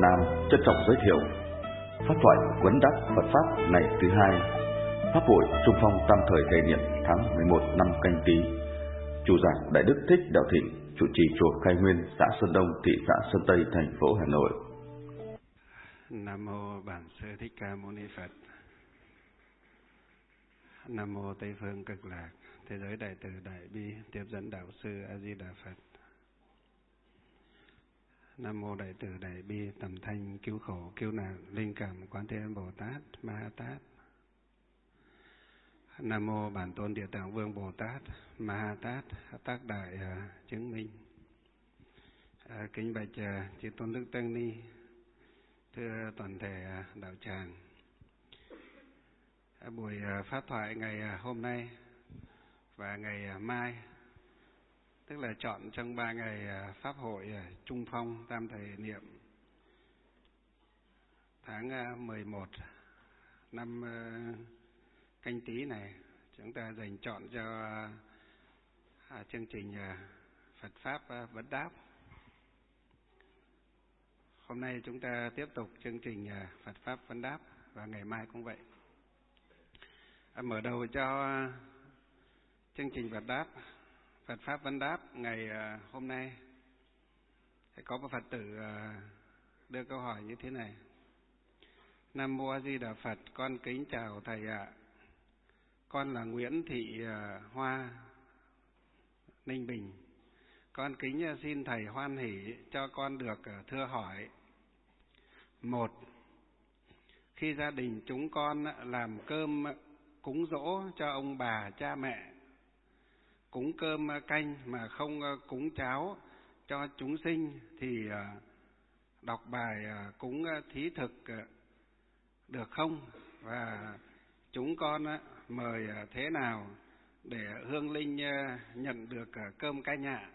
Nam trân trọng giới thiệu pháp thoại vấn đáp Phật pháp ngày thứ 2, pháp hội Trung Phong tam thời kỷ niệm tháng 11 năm Canh Tý. Chủ giảng Đại Đức Thích Đạo Thịnh, trụ trì chùa Khai Nguyên, xã Sơn Đông, thị xã Sơn Tây, thành phố Hà Nội. Nam mô Bản Sư Thích Ca Mâu Ni Phật. Nam mô Tây Phương Cực Lạc, thế giới Đại Từ Đại Bi, tiếp dẫn Đạo Sư A Di Đà Phật. Nam mô Đại Từ Đại Bi, tầm thanh cứu khổ cứu nạn, linh cảm Quán Thế Âm Bồ Tát Ma Ha Tát. Nam mô Bản Tôn Địa Tạng Vương Bồ Tát Ma Ha Tát, tác đại chứng minh. Kính bạch chư tôn đức tăng ni, thưa toàn thể đạo tràng. Buổi pháp thoại ngày hôm nay và ngày mai, tức là chọn trong 3 ngày pháp hội Trung Phong tam thời niệm tháng 11 năm Canh Tý này, chúng ta dành chọn cho chương trình Phật pháp vấn đáp. Hôm nay chúng ta tiếp tục chương trình Phật pháp vấn đáp và ngày mai cũng vậy. Mở đầu cho chương trình Phật pháp vấn đáp ngày hôm nay, có một Phật tử đưa câu hỏi như thế này: Nam mô A Di Đà Phật, con kính chào thầy ạ. Con là Nguyễn Thị Hoa, Ninh Bình. Con kính xin thầy hoan hỷ cho con được thưa hỏi. 1. Khi gia đình chúng con làm cơm cúng giỗ cho ông bà cha mẹ, cúng cơm canh mà không cúng cháo cho chúng sinh, thì đọc bài cúng thí thực được không? Và chúng con mời thế nào để hương linh nhận được cơm canh ạ?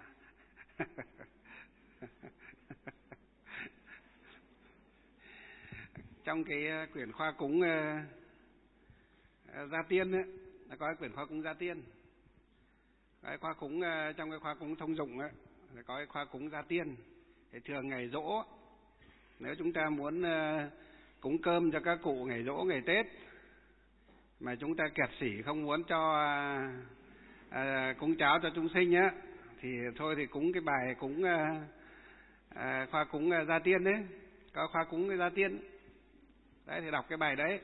Trong cái quyển khoa cúng gia tiên ấy, nó có cái quyển khoa cúng gia tiên. Cái khoa cúng trong cái khoa cúng thông dụng ấy, có cái khoa cúng gia tiên. Thì thường ngày giỗ, nếu chúng ta muốn cúng cơm cho các cụ ngày giỗ, ngày Tết, mà chúng ta kẹt xỉ không muốn cho cúng cháo cho chúng sinh á, thì thôi thì cúng cái bài cúng khoa cúng gia tiên đấy, có khoa cúng gia tiên đấy, thì đọc cái bài đấy,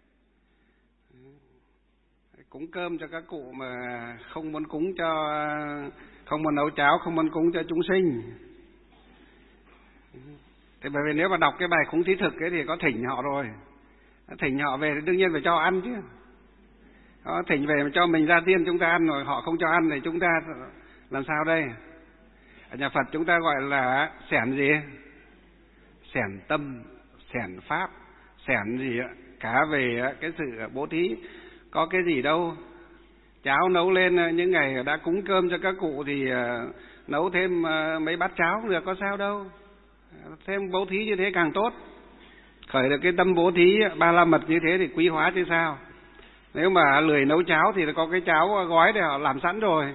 cúng cơm cho các cụ mà không muốn cúng cho, không muốn nấu cháo, không muốn cúng cho chúng sinh. Thì bởi vì nếu mà đọc cái bài cúng thí thực ấy thì có thỉnh họ rồi, thỉnh họ về thì đương nhiên phải cho ăn chứ. Có thỉnh về mà cho mình gia tiên chúng ta ăn rồi họ không cho ăn thì chúng ta làm sao đây? Ở nhà Phật chúng ta gọi là xẻn gì? Xẻn tâm, xẻn pháp, xẻn gì ạ? Cả về cái sự bố thí. Có cái gì đâu. Cháo nấu lên những ngày đã cúng cơm cho các cụ thì nấu thêm mấy bát cháo được, có sao đâu. Thêm bố thí như thế càng tốt. Khởi được cái tâm bố thí ba la mật như thế thì quý hóa chứ sao. Nếu mà lười nấu cháo thì có cái cháo gói để họ làm sẵn rồi.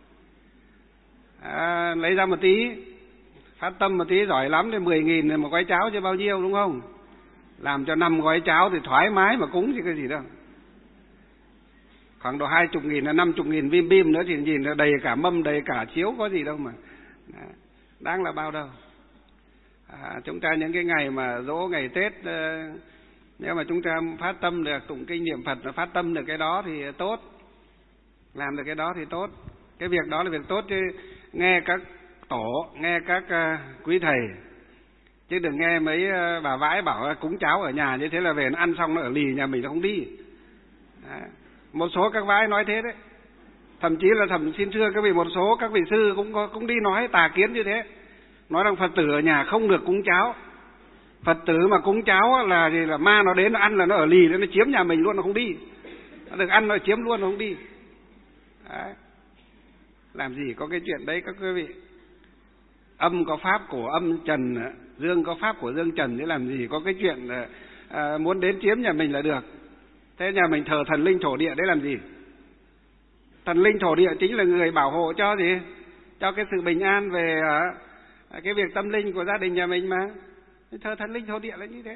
Lấy ra một tí, phát tâm một tí giỏi lắm thì 10.000 một gói cháo chứ bao nhiêu, đúng không? Làm cho 5 gói cháo thì thoải mái mà cúng chứ cái gì đâu. Khoảng độ 20.000 là 50.000 bim bim nữa thì nhìn là đầy cả mâm, đầy cả chiếu, có gì đâu mà đáng là bao đâu. Chúng ta những cái ngày mà giỗ, ngày Tết, nếu mà chúng ta phát tâm được tụng kinh niệm Phật, phát tâm được cái đó thì tốt, làm được cái đó thì tốt. Cái việc đó là việc tốt, chứ nghe các tổ, nghe các quý thầy, chứ đừng nghe mấy bà vãi bảo cúng cháo ở nhà như thế là về nó ăn xong nó ở lì nhà mình nó không đi. Một số các vãi nói thế đấy, thậm chí là xin thưa các vị, một số các vị sư cũng đi nói tà kiến như thế, nói rằng Phật tử ở nhà không được cúng cháo. Phật tử mà cúng cháo là gì, là ma nó đến nó ăn là nó ở lì, nó chiếm nhà mình luôn, nó không đi. Nó được ăn nó chiếm luôn, nó không đi. Đấy. Làm gì có cái chuyện đấy các quý vị. Âm có pháp của âm trần, dương có pháp của dương trần, chứ làm gì có cái chuyện muốn đến chiếm nhà mình là được. Thế nhà mình thờ thần linh thổ địa đấy làm gì? Thần linh thổ địa chính là người bảo hộ cho gì? Cho cái sự bình an về cái việc tâm linh của gia đình nhà mình mà. Thờ thần linh thổ địa là như thế.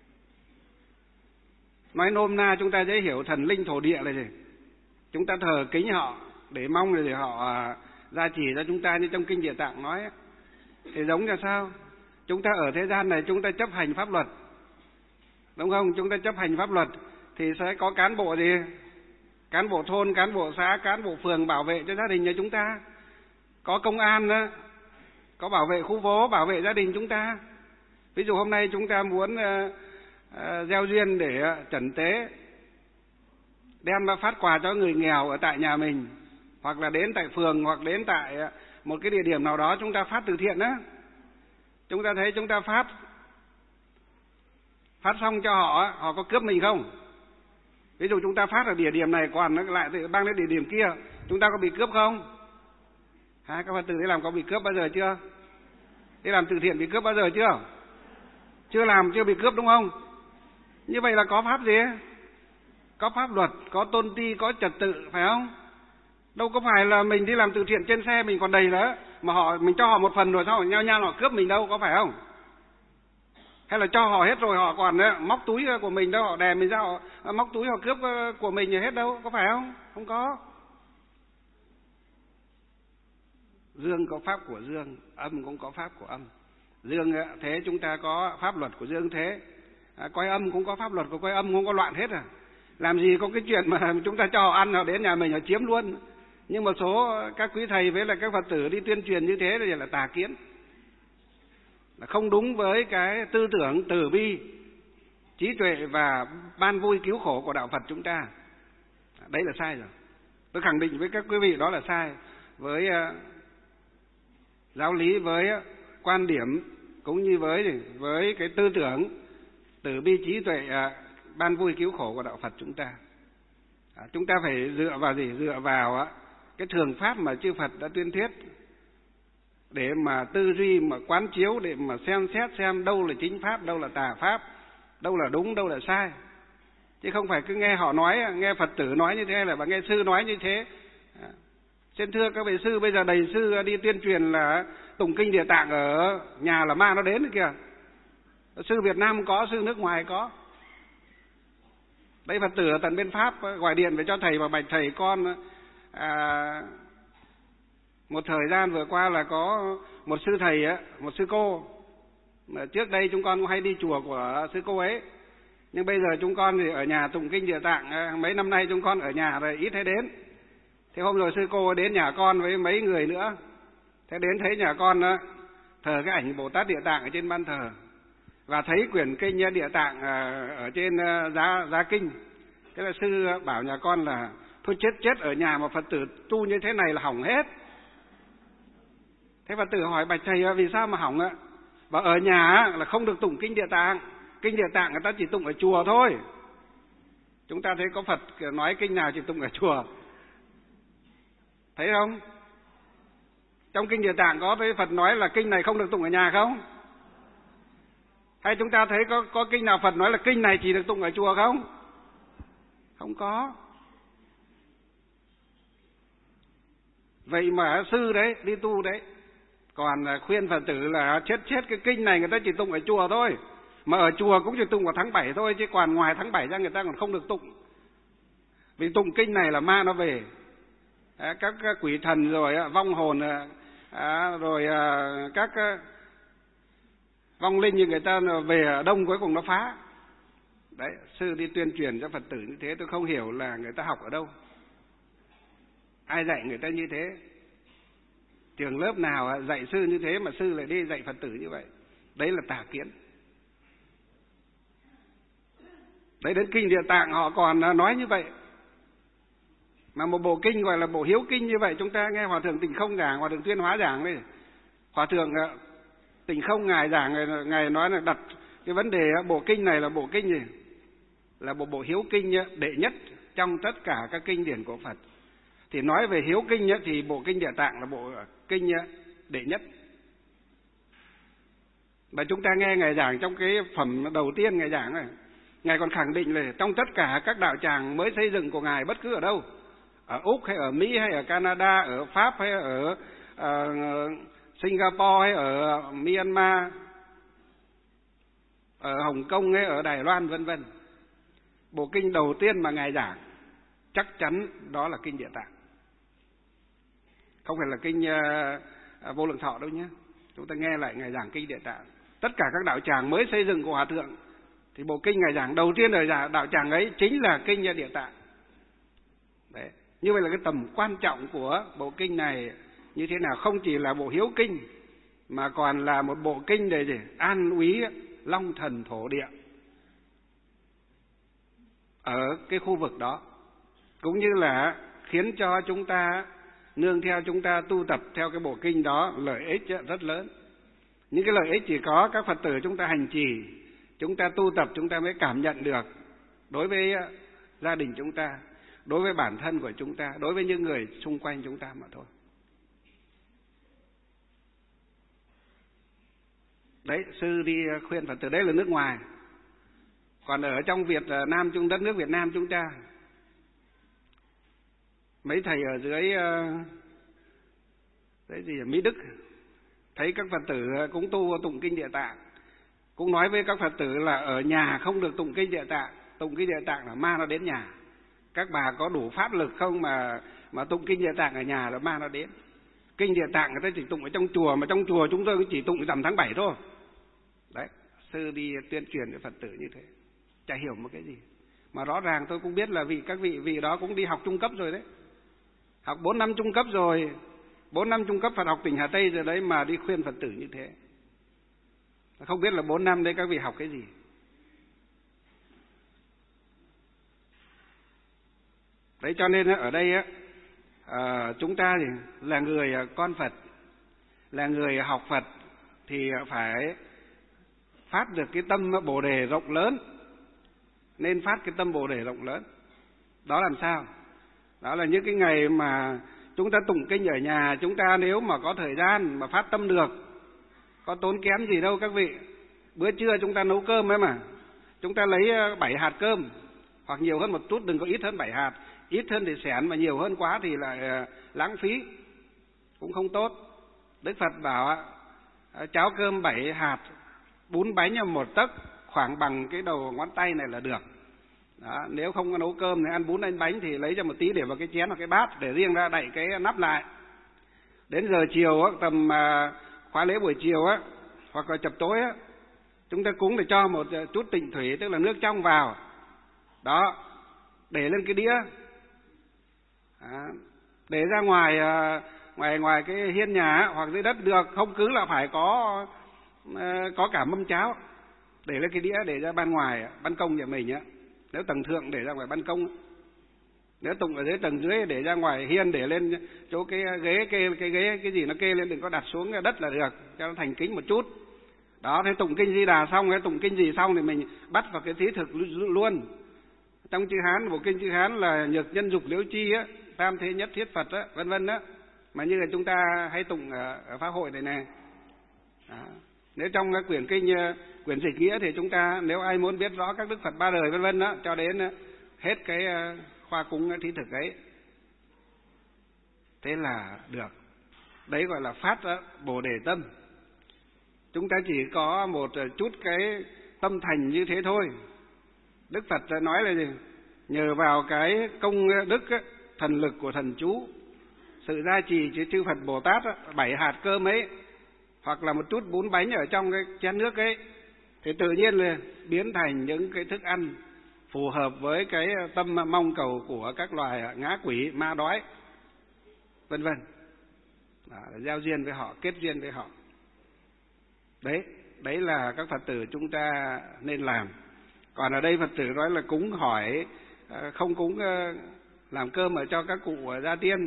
Nói nôm na chúng ta dễ hiểu, thần linh thổ địa là gì? Chúng ta thờ kính họ để mong để họ gia trì cho chúng ta, như trong Kinh Địa Tạng nói. Thì giống như sao? Chúng ta ở thế gian này chúng ta chấp hành pháp luật, đúng không? Chúng ta chấp hành pháp luật thì sẽ có cán bộ gì? Cán bộ thôn, cán bộ xã, cán bộ phường bảo vệ cho gia đình nhà chúng ta. Có công an đó, có bảo vệ khu phố, bảo vệ gia đình chúng ta. Ví dụ hôm nay chúng ta muốn gieo duyên để trần tế, đem phát quà cho người nghèo ở tại nhà mình, hoặc là đến tại phường, hoặc đến tại một cái địa điểm nào đó chúng ta phát từ thiện đó. Chúng ta thấy chúng ta phát xong cho họ, họ có cướp mình không? Ví dụ chúng ta phát ở địa điểm này còn lại mang đến địa điểm kia, chúng ta có bị cướp không? Các Phật tử đi làm có bị cướp bao giờ chưa? Đi làm từ thiện bị cướp bao giờ chưa? Chưa làm, chưa bị cướp đúng không? Như vậy là có pháp gì? Có pháp luật, có tôn ti, có trật tự, phải không? Đâu có phải là mình đi làm từ thiện trên xe mình còn đầy nữa, mà mình cho họ một phần rồi sau họ nhau họ cướp mình đâu, có phải không? Hay là cho họ hết rồi họ còn móc túi của mình đâu, họ đè mình ra họ móc túi họ cướp của mình thì hết đâu, có phải không? Không có. Dương có pháp của dương, âm cũng có pháp của âm. Dương thế chúng ta có pháp luật của dương thế, coi âm cũng có pháp luật của coi âm, không có loạn hết à? Làm gì có cái chuyện mà chúng ta cho họ ăn họ đến nhà mình họ chiếm luôn. Nhưng một số các quý thầy với là các Phật tử đi tuyên truyền như thế là tà kiến, là không đúng với cái tư tưởng từ bi, trí tuệ và ban vui cứu khổ của đạo Phật chúng ta. Đấy là sai rồi. Tôi khẳng định với các quý vị đó là sai. Với giáo lý, với quan điểm cũng như với cái tư tưởng từ bi trí tuệ ban vui cứu khổ của đạo Phật chúng ta. Chúng ta phải dựa vào gì? Dựa vào cái thường pháp mà chư Phật đã tuyên thuyết, để mà tư duy, mà quán chiếu, để mà xem xét xem đâu là chính pháp, đâu là tà pháp, đâu là đúng, đâu là sai. Chứ không phải cứ nghe họ nói, nghe Phật tử nói như thế là và nghe sư nói như thế. Xin thưa các vị sư, bây giờ đầy sư đi tuyên truyền là tụng kinh Địa Tạng ở nhà là ma nó đến kìa. Sư Việt Nam có, sư nước ngoài có. Đấy, Phật tử ở tận bên Pháp gọi điện về cho thầy và bạch thầy con một thời gian vừa qua là có một sư thầy, một sư cô. Trước đây chúng con cũng hay đi chùa của sư cô ấy, nhưng bây giờ chúng con thì ở nhà tụng kinh Địa Tạng. Mấy năm nay chúng con ở nhà rồi ít hay đến. Thế hôm rồi sư cô đến nhà con với mấy người nữa. Thế đến thấy nhà con thờ cái ảnh Bồ Tát Địa Tạng ở trên ban thờ, và thấy quyển kinh Địa Tạng ở trên giá kinh. Thế là sư bảo nhà con là thôi chết ở nhà mà Phật tử tu như thế này là hỏng hết. Thế Phật tử hỏi bạch thầy vì sao mà hỏng ạ? Và ở nhà là không được tụng kinh Địa Tạng. Kinh Địa Tạng người ta chỉ tụng ở chùa thôi. Chúng ta thấy có Phật nói kinh nào chỉ tụng ở chùa, thấy không? Trong kinh Địa Tạng có thấy Phật nói là kinh này không được tụng ở nhà không? Hay chúng ta thấy có kinh nào Phật nói là kinh này chỉ được tụng ở chùa không? Không có. Vậy mà sư đấy, đi tu đấy, còn khuyên Phật tử là chết cái kinh này người ta chỉ tụng ở chùa thôi. Mà ở chùa cũng chỉ tụng vào tháng 7 thôi, chứ còn ngoài tháng 7 ra người ta còn không được tụng. Vì tụng kinh này là ma nó về. Các quỷ thần rồi vong hồn, rồi các vong linh như người ta về ở đông cuối cùng nó phá. Đấy, sư đi tuyên truyền cho Phật tử như thế, tôi không hiểu là người ta học ở đâu, ai dạy người ta như thế, trường lớp nào dạy sư như thế mà sư lại đi dạy Phật tử như vậy. Đấy là tà kiến. Đấy, đến kinh Địa Tạng họ còn nói như vậy. Mà một bộ kinh gọi là bộ hiếu kinh như vậy, chúng ta nghe Hòa thượng Tịnh Không giảng, Hòa thượng Tuyên Hóa giảng đây. Hòa thượng Tịnh Không ngài giảng, ngài nói là đặt cái vấn đề bộ kinh này là bộ kinh gì? Là bộ hiếu kinh đệ nhất trong tất cả các kinh điển của Phật. Thì nói về hiếu kinh thì bộ kinh Địa Tạng là bộ kinh đệ nhất. Và chúng ta nghe ngài giảng trong cái phẩm đầu tiên ngài giảng này, ngài còn khẳng định là trong tất cả các đạo tràng mới xây dựng của ngài bất cứ ở đâu, ở Úc hay ở Mỹ hay ở Canada, ở Pháp hay ở Singapore hay ở Myanmar, ở Hồng Kông ấy, ở Đài Loan vân vân, bộ kinh đầu tiên mà Ngài giảng chắc chắn đó là kinh Địa Tạng, không phải là kinh Vô Lượng Thọ đâu nhé. Chúng ta nghe lại Ngài giảng kinh Địa Tạng. Tất cả các đạo tràng mới xây dựng của Hòa Thượng thì bộ kinh Ngài giảng đầu tiên ở đạo tràng ấy chính là kinh Địa Tạng. Đấy. Như vậy là cái tầm quan trọng của bộ kinh này như thế nào, không chỉ là bộ hiếu kinh mà còn là một bộ kinh để an úy long thần thổ địa ở cái khu vực đó, cũng như là khiến cho chúng ta nương theo, chúng ta tu tập theo cái bộ kinh đó lợi ích rất lớn. Những cái lợi ích chỉ có các Phật tử chúng ta hành trì, chúng ta tu tập chúng ta mới cảm nhận được, đối với gia đình chúng ta, đối với bản thân của chúng ta, đối với những người xung quanh chúng ta mà thôi. Đấy, sư đi khuyên Phật tử, đấy là nước ngoài. Còn ở trong Việt Nam, trong đất nước Việt Nam chúng ta, mấy thầy ở dưới cái gì ở Mỹ Đức thấy các Phật tử cũng tu tụng kinh Địa Tạng, cũng nói với các Phật tử là ở nhà không được tụng kinh Địa Tạng, tụng kinh Địa Tạng là ma nó đến nhà. Các bà có đủ pháp lực không mà tụng kinh Địa Tạng ở nhà là ma nó đến. Kinh Địa Tạng người ta chỉ tụng ở trong chùa, mà trong chùa chúng tôi chỉ tụng rằm tháng 7 thôi. Đấy, sư đi tuyên truyền với Phật tử như thế, chả hiểu một cái gì. Mà rõ ràng tôi cũng biết là các vị đó cũng đi học trung cấp rồi đấy, học 4 năm trung cấp rồi, 4 năm trung cấp Phật học tỉnh Hà Tây rồi đấy, mà đi khuyên Phật tử như thế. Không biết là 4 năm đấy các vị học cái gì. Đấy, cho nên ở đây á, chúng ta thì là người con Phật, là người học Phật thì phải phát được cái tâm Bồ Đề rộng lớn, nên phát cái tâm Bồ Đề rộng lớn. Đó làm sao? Đó là những cái ngày mà chúng ta tụng kinh ở nhà, chúng ta nếu mà có thời gian mà phát tâm được, có tốn kém gì đâu các vị. Bữa trưa chúng ta nấu cơm ấy mà, chúng ta lấy 7 hạt cơm, hoặc nhiều hơn một chút, đừng có ít hơn 7 hạt. Ít hơn thì xẻn, mà nhiều hơn quá thì lại lãng phí, cũng không tốt. Đức Phật bảo cháo cơm 7 hạt, bún bánh một tấc, khoảng bằng cái đầu ngón tay này là được. Đó, nếu không có nấu cơm thì ăn bún ăn bánh thì lấy cho một tí để vào cái chén hoặc cái bát, để riêng ra đậy cái nắp lại. Đến giờ chiều tầm khóa lễ buổi chiều hoặc là chập tối chúng ta cúng để cho một chút tịnh thủy, tức là nước trong vào. Đó, để lên cái đĩa, để ra ngoài cái hiên nhà hoặc dưới đất được, không cứ là phải có cả mâm cháo. Để lên cái đĩa, để ra ban ngoài ban công nhà mình nếu tầng thượng để ra ngoài ban công, nếu tụng ở dưới tầng dưới để ra ngoài hiên, để lên chỗ cái ghế cái gì nó kê lên, đừng có đặt xuống đất là được, cho nó thành kính một chút. Đó, thế tụng kinh Di Đà xong, tụng kinh gì xong thì mình bắt vào cái thí thực luôn. Trong chữ Hán, bộ kinh chữ Hán là nhược nhân dục liễu chi tam thế nhất thiết Phật vân vân đó, mà như là chúng ta hay tụng ở pháp hội này nè. Nếu trong cái quyển kinh, quyển dịch nghĩa thì chúng ta, nếu ai muốn biết rõ các đức Phật ba đời vân vân đó, cho đến hết cái khoa cúng thí thực ấy, thế là được. Đấy gọi là phát Bồ Đề tâm. Chúng ta chỉ có một chút cái tâm thành như thế thôi. Đức Phật nói là gì? Nhờ vào cái công đức thần lực của thần chú, sự gia trì của chư Phật Bồ Tát 7 hạt cơm ấy, hoặc là một chút bún bánh ở trong cái chén nước ấy, thì tự nhiên là biến thành những cái thức ăn phù hợp với cái tâm mong cầu của các loài ngã quỷ, ma đói, vân vân. Giao duyên với họ, kết duyên với họ. Đấy là các Phật tử chúng ta nên làm. Còn ở đây Phật tử nói là cúng hỏi, không cúng làm cơm ở cho các cụ gia tiên,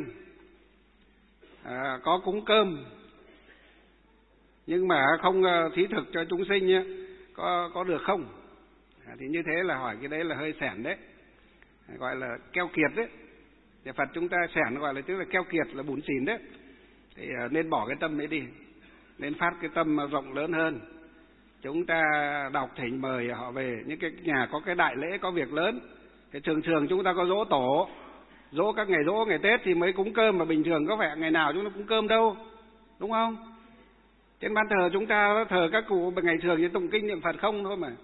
có cúng cơm nhưng mà không thí thực cho chúng sinh có được không? Thì như thế là hỏi cái đấy là hơi xẻn đấy, gọi là keo kiệt đấy. Thì Phật chúng ta xẻn gọi là tức là keo kiệt, là bủn xỉn đấy. Thì nên bỏ cái tâm ấy đi, nên phát cái tâm rộng lớn hơn. Chúng ta đọc thỉnh mời họ về những cái nhà có cái đại lễ, có việc lớn. Thì thường chúng ta có giỗ tổ, giỗ các ngày giỗ, ngày Tết thì mới cúng cơm, mà bình thường có vẻ ngày nào chúng ta cúng cơm đâu, đúng không? Trên ban thờ chúng ta thờ các cụ ngày thường như tụng kinh niệm Phật không thôi mà.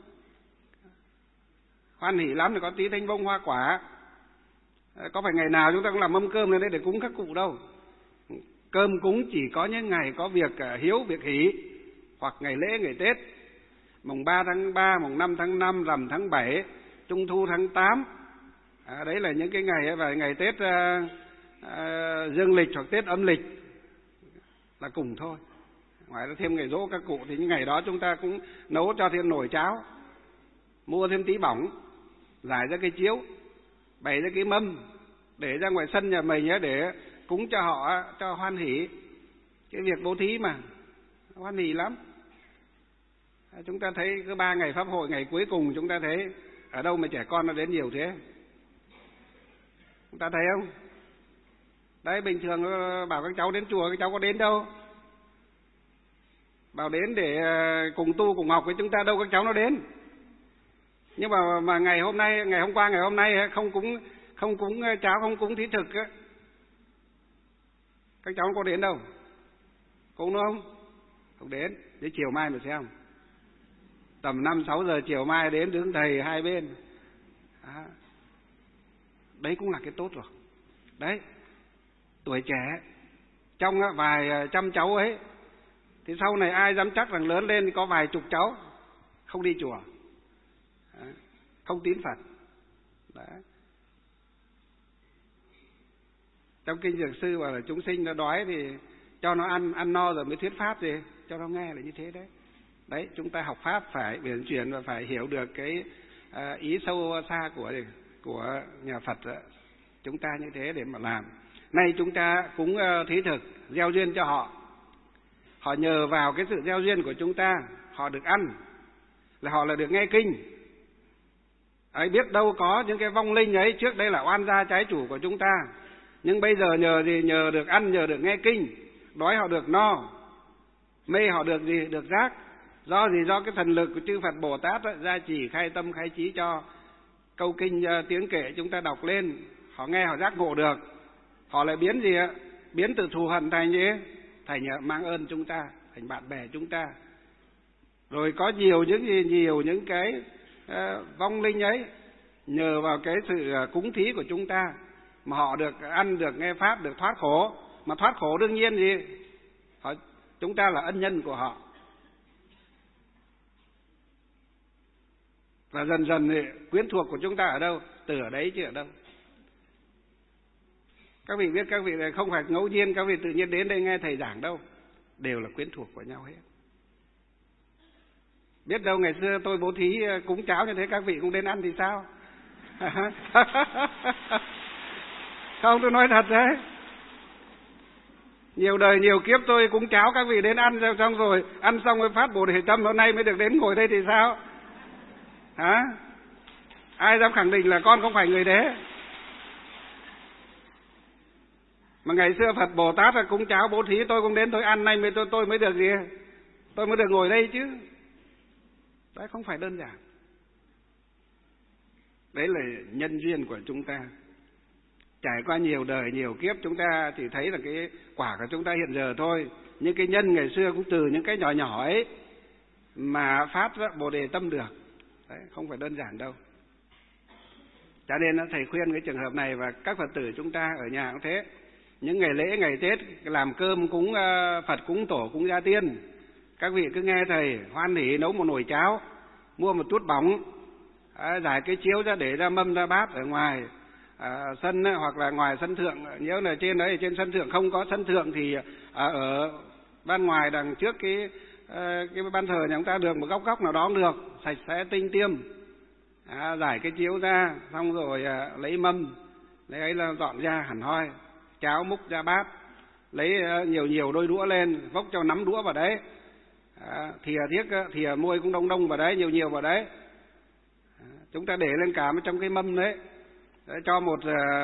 Hoan hỉ lắm thì có tí thanh bông hoa quả. Có phải ngày nào chúng ta cũng làm mâm cơm lên đấy để cúng các cụ đâu. Cơm cúng chỉ có những ngày có việc hiếu, việc hỷ, hoặc ngày lễ, ngày Tết. Mùng 3 tháng 3, mùng 5 tháng 5, rằm tháng 7, Trung thu tháng 8. Đấy là những cái ngày và ngày Tết dương lịch hoặc Tết âm lịch là cùng thôi. Ngoài ra thêm ngày giỗ các cụ thì những ngày đó chúng ta cũng nấu cho thêm nồi cháo, mua thêm tí bỏng, rải ra cái chiếu, bày ra cái mâm, để ra ngoài sân nhà mình để cúng cho họ, cho hoan hỉ. Cái việc bố thí mà hoan hỉ lắm. Chúng ta thấy cứ 3 ngày pháp hội, ngày cuối cùng chúng ta thấy ở đâu mà trẻ con nó đến nhiều thế? Chúng ta thấy không? Đấy, bình thường bảo các cháu đến chùa, các cháu có đến đâu. Bảo đến để cùng tu, cùng học với chúng ta, đâu các cháu nó đến. Nhưng mà ngày hôm nay, ngày hôm qua, ngày hôm nay không cúng cháo, không cúng thí thực, các cháu có đến đâu. Cúng đúng không? Không đến. Đến chiều mai mà xem. Tầm 5-6 giờ chiều mai đến đứng thầy hai bên. Đấy cũng là cái tốt rồi. Đấy, tuổi trẻ, trong vài trăm cháu ấy, thì sau này ai dám chắc rằng lớn lên có vài chục cháu không đi chùa, không tín Phật. Đấy. Trong kinh Dược Sư bảo là chúng sinh nó đói thì cho nó ăn no rồi mới thuyết pháp gì, cho nó nghe là như thế đấy. Đấy, chúng ta học pháp phải uyển chuyển và phải hiểu được cái ý sâu xa của nhà Phật đó. Chúng ta như thế để mà làm. Nay chúng ta cúng thí thực, gieo duyên cho họ. Họ nhờ vào cái sự gieo duyên của chúng ta, họ được ăn, là họ là được nghe kinh. Ấy, biết đâu có những cái vong linh ấy trước đây là oan gia trái chủ của chúng ta, nhưng bây giờ nhờ gì? Nhờ được ăn, nhờ được nghe kinh. Đói họ được no, mê họ được gì? Được giác. Do gì? Do cái thần lực của chư Phật Bồ Tát ấy, gia trì khai tâm khai trí cho. Câu kinh tiếng kệ chúng ta đọc lên, họ nghe họ giác ngộ được. Họ lại biến gì ạ? Biến từ thù hận thành gì? Thành mang ơn chúng ta, thành bạn bè chúng ta. Rồi có nhiều những cái vong linh ấy nhờ vào cái sự cúng thí của chúng ta mà họ được ăn, được nghe pháp, được thoát khổ. Mà thoát khổ đương nhiên gì? Chúng ta là ân nhân của họ. Và dần dần thì quyến thuộc của chúng ta ở đâu? Từ ở đấy chứ ở đâu. Các vị biết, các vị này không phải ngẫu nhiên, các vị tự nhiên đến đây nghe thầy giảng đâu. Đều là quyến thuộc của nhau hết. Biết đâu ngày xưa tôi bố thí cúng cháo như thế các vị cũng đến ăn thì sao? Không, tôi nói thật đấy. Nhiều đời nhiều kiếp tôi cúng cháo các vị đến ăn xong rồi, ăn xong rồi phát Bồ Đề Tâm, hôm nay mới được đến ngồi đây thì sao? Hả? Ai dám khẳng định là con không phải người thế? Mà ngày xưa Phật Bồ Tát là cúng cháo bố thí tôi cũng đến tôi ăn, nay tôi mới được gì? Tôi mới được ngồi đây chứ. Đấy không phải đơn giản. Đấy là nhân duyên của chúng ta. Trải qua nhiều đời nhiều kiếp chúng ta chỉ thấy là cái quả của chúng ta hiện giờ thôi. Nhưng cái nhân ngày xưa cũng từ những cái nhỏ nhỏ ấy mà phát ra Bồ Đề Tâm được. Đấy, không phải đơn giản đâu. Cho nên thầy khuyên cái trường hợp này và các Phật tử chúng ta ở nhà cũng thế. Những ngày lễ, ngày Tết làm cơm cúng Phật, cúng Tổ, cúng Gia Tiên, các vị cứ nghe thầy hoan hỉ nấu một nồi cháo, mua một chút bỏng, giải cái chiếu ra để ra mâm ra bát ở ngoài sân hoặc là ngoài sân thượng. Nhớ là trên đấy, trên sân thượng không có sân thượng thì ở ban ngoài đằng trước cái ban thờ nhà chúng ta được một góc nào đó cũng được, sạch sẽ tinh tiêm. Giải cái chiếu ra xong rồi lấy mâm, lấy ấy là dọn ra hẳn hoi, cháo múc ra bát, lấy nhiều đôi đũa lên, vốc cho nắm đũa vào đấy, thìa thiếc, thìa muôi cũng đông vào đấy, nhiều vào đấy. Chúng ta để lên cả trong cái mâm đấy, cho một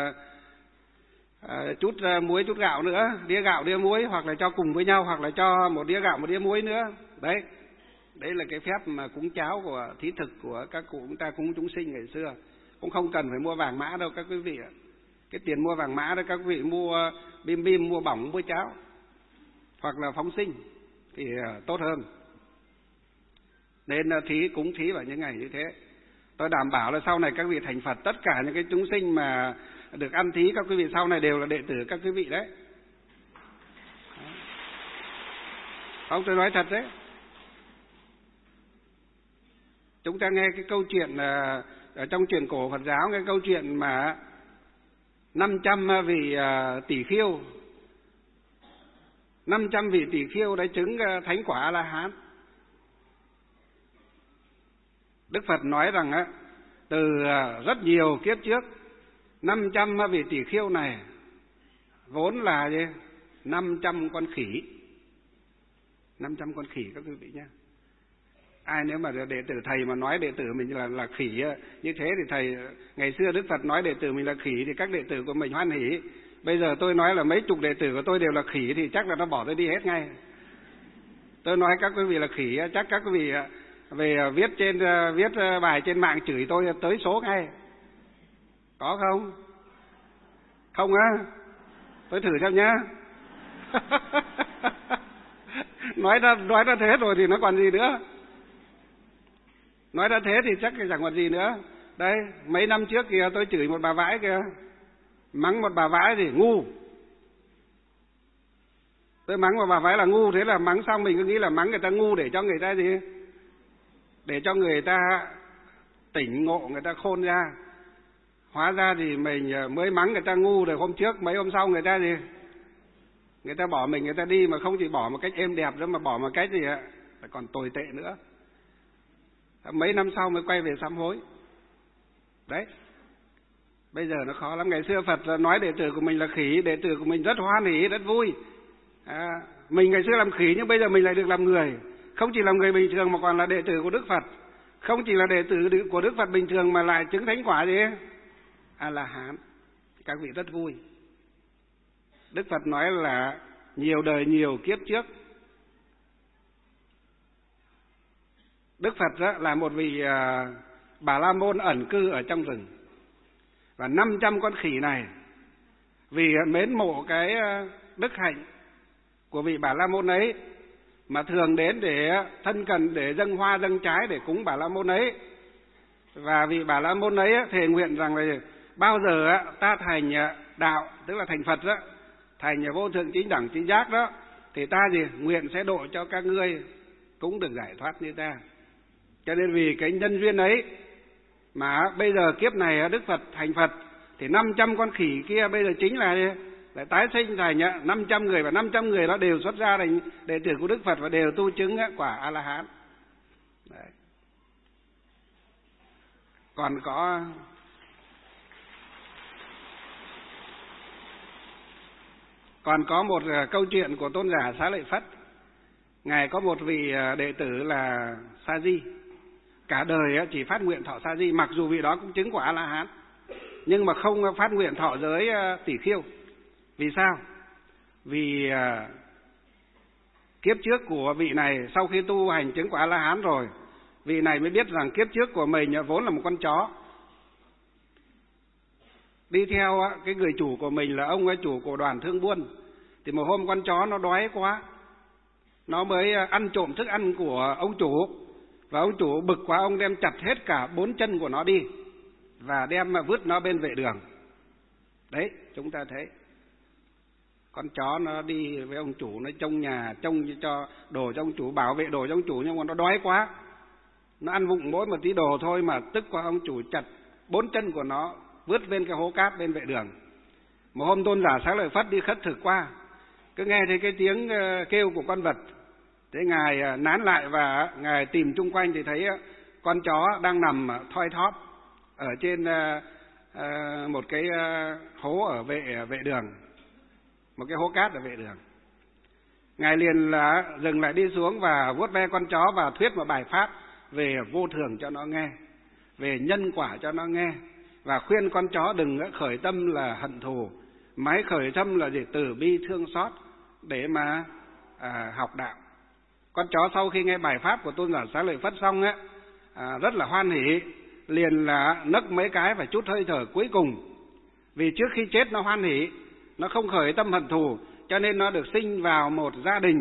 chút muối, chút gạo nữa, đĩa gạo đĩa muối, hoặc là cho cùng với nhau, hoặc là cho một đĩa gạo một đĩa muối nữa. Đấy là cái phép mà cúng cháo của thí thực của các cụ chúng ta cúng chúng sinh ngày xưa. Cũng không cần phải mua vàng mã đâu các quý vị ạ. Cái tiền mua vàng mã đó các quý vị mua bim, mua bỏng, mua cháo, hoặc là phóng sinh. thì tốt hơn. Nên cúng thí vào những ngày như thế. Tôi đảm bảo là sau này các vị thành Phật, tất cả những cái chúng sinh mà được ăn thí các quý vị sau này đều là đệ tử các quý vị đấy. Không, tôi nói thật đấy. Chúng ta nghe cái câu chuyện ở trong truyện cổ Phật giáo, cái câu chuyện mà 500 vị tỷ khiêu, 500 vị tỷ khiêu đã chứng thánh quả A-la-hán. Đức Phật nói rằng từ rất nhiều kiếp trước, 500 vị tỷ khiêu này vốn là gì? 500 con khỉ. 500 con khỉ các quý vị nhé. Ai nếu mà đệ tử thầy mà nói đệ tử mình là khỉ như thế thì thầy, ngày xưa Đức Phật nói đệ tử mình là khỉ thì các đệ tử của mình hoan hỉ. Bây giờ tôi nói là mấy chục đệ tử của tôi đều là khỉ thì chắc là nó bỏ tôi đi hết ngay. Tôi nói các quý vị là khỉ, chắc các quý vị về viết bài trên mạng chửi tôi tới số ngay. Có không? Không á? Tôi thử xem nhá. Nói ra thế rồi thì nó còn gì nữa. Nói ra thế thì chắc chẳng còn gì nữa. Đây, mấy năm trước kìa tôi chửi một bà vãi kìa. Mắng một bà vãi thì ngu. Tôi mắng một bà vãi là ngu, thế là mắng xong mình cứ nghĩ là mắng người ta ngu để cho người ta gì? Để cho người ta tỉnh ngộ, người ta khôn ra. Hóa ra thì mình mới mắng người ta ngu rồi hôm trước, mấy hôm sau người ta gì? Người ta bỏ mình, người ta đi, mà không chỉ bỏ một cách êm đẹp nữa mà bỏ một cách gì ạ? Còn tồi tệ nữa. Mấy năm sau mới quay về sám hối. Đấy. Bây giờ nó khó lắm. Ngày xưa Phật nói đệ tử của mình là khỉ, đệ tử của mình rất hoan hỉ, rất vui. Mình ngày xưa làm khỉ nhưng bây giờ mình lại được làm người. Không chỉ làm người bình thường mà còn là đệ tử của Đức Phật. Không chỉ là đệ tử của Đức Phật bình thường mà lại chứng thánh quả gì? A-la-hán. Các vị rất vui. Đức Phật nói là nhiều đời nhiều kiếp trước, Đức Phật là một vị Bà La Môn ẩn cư ở trong rừng. Và 500 con khỉ này vì mến mộ cái đức hạnh của vị Bà La Môn ấy mà thường đến để thân cần, để dâng hoa dâng trái để cúng Bà La Môn ấy. Và vị Bà La Môn ấy thề nguyện rằng là bao giờ ta thành đạo, tức là thành Phật đó, thành vô thượng chính đẳng chính giác đó, thì ta nguyện sẽ độ cho các ngươi cũng được giải thoát như ta. Cho nên vì cái nhân duyên ấy mà bây giờ kiếp này Đức Phật thành Phật, thì 500 con khỉ kia bây giờ chính là tái sinh thành 500 người, và 500 người đó đều xuất ra thành đệ tử của Đức Phật và đều tu chứng quả A-la-hán. Đấy. Còn có một câu chuyện của tôn giả Xá Lợi Phất. Ngài có một vị đệ tử là Sa Di, cả đời chỉ phát nguyện thọ Sa Di, mặc dù vị đó cũng chứng quả A-la-hán, nhưng mà không phát nguyện thọ giới tỷ khiêu. Vì sao? Vì kiếp trước của vị này sau khi tu hành chứng quả A-la-hán rồi, vị này mới biết rằng kiếp trước của mình vốn là một con chó. Đi theo cái người chủ của mình là ông ấy chủ của đoàn thương buôn. Thì một hôm con chó nó đói quá, nó mới ăn trộm thức ăn của ông chủ. Và ông chủ bực quá, ông đem chặt hết cả 4 chân của nó đi và đem vứt nó bên vệ đường. Đấy, chúng ta thấy con chó nó đi với ông chủ, nó trông nhà, trông cho đồ cho ông chủ, bảo vệ đồ cho ông chủ, nhưng mà nó đói quá, nó ăn vụng mỗi một tí đồ thôi mà tức quá, ông chủ chặt 4 chân của nó vứt bên cái hố cát bên vệ đường. Một hôm tôn giả Xá Lợi Phất đi khất thực qua, cứ nghe thấy cái tiếng kêu của con vật. Thế ngài nán lại và ngài tìm chung quanh thì thấy con chó đang nằm thoi thóp ở trên một cái hố ở vệ đường, một cái hố cát ở vệ đường. Ngài liền là dừng lại đi xuống và vuốt ve con chó và thuyết một bài pháp về vô thường cho nó nghe, về nhân quả cho nó nghe, và khuyên con chó đừng khởi tâm là hận thù, mà hãy khởi tâm là từ bi thương xót để mà học đạo. Con chó sau khi nghe bài pháp của tôn giả Xá Lợi Phất xong rất là hoan hỉ, liền là nấc mấy cái và chút hơi thở cuối cùng. Vì trước khi chết nó hoan hỉ, nó không khởi tâm hận thù, cho nên nó được sinh vào một gia đình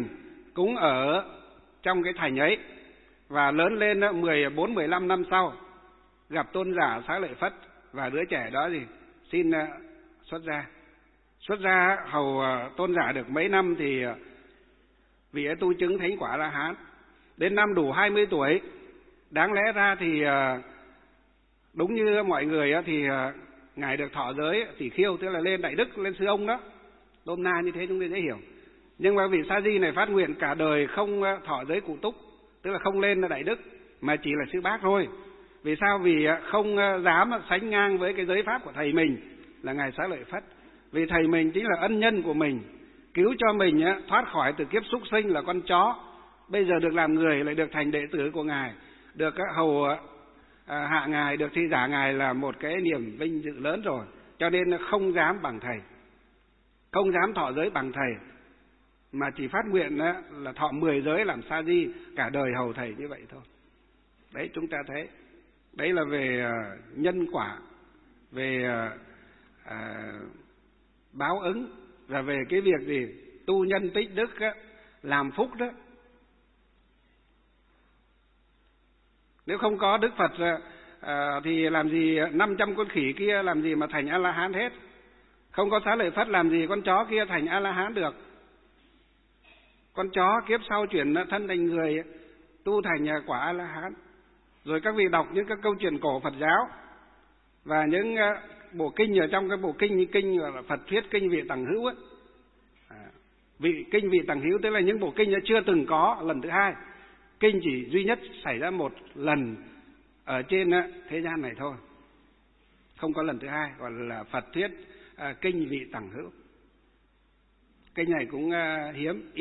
cũng ở trong cái thành ấy, và lớn lên 14-15 năm sau gặp tôn giả Xá Lợi Phất, và đứa trẻ đó gì xin xuất gia. Xuất gia hầu tôn giả được mấy năm thì vị ấy tu chứng thánh quả La Hán. Đến năm đủ 20 tuổi, đáng lẽ ra thì đúng như mọi người thì ngài được thọ giới tỷ khiêu, tức là lên đại đức, lên sư ông đó, nôm na như thế chúng ta dễ hiểu. Nhưng mà vị Sa Di này phát nguyện cả đời không thọ giới cụ túc, tức là không lên đại đức mà chỉ là sư bác thôi. Vì sao? Vì không dám sánh ngang với cái giới pháp của thầy mình là ngài Xá Lợi Phất. Vì thầy mình chính là ân nhân của mình, cứu cho mình thoát khỏi từ kiếp súc sinh là con chó, bây giờ được làm người, lại được thành đệ tử của ngài, được hầu hạ ngài, được thi giả ngài là một cái niềm vinh dự lớn rồi. Cho nên không dám bằng thầy, không dám thọ giới bằng thầy, mà chỉ phát nguyện là thọ 10 giới làm Sa Di, cả đời hầu thầy như vậy thôi. Đấy, chúng ta thấy đấy là về nhân quả, về báo ứng, và về cái việc gì tu nhân tích đức làm phúc đó. Nếu không có Đức Phật thì làm gì 500 con khỉ kia làm gì mà thành A La Hán hết. Không có Xá Lợi Phất làm gì con chó kia thành A La Hán được. Con chó kiếp sau chuyển thân thành người, tu thành quả A La Hán. Rồi các vị đọc những các câu chuyện cổ Phật giáo và những bộ kinh ở trong cái bộ kinh gọi là Phật thuyết kinh vị tầng hữu ấy. Kinh vị tầng hữu tức là những bộ kinh chưa từng có lần thứ hai. Kinh chỉ duy nhất xảy ra một lần ở trên thế gian này thôi, không có lần thứ hai, gọi là Phật thuyết kinh vị tầng hữu. Kinh này cũng hiếm,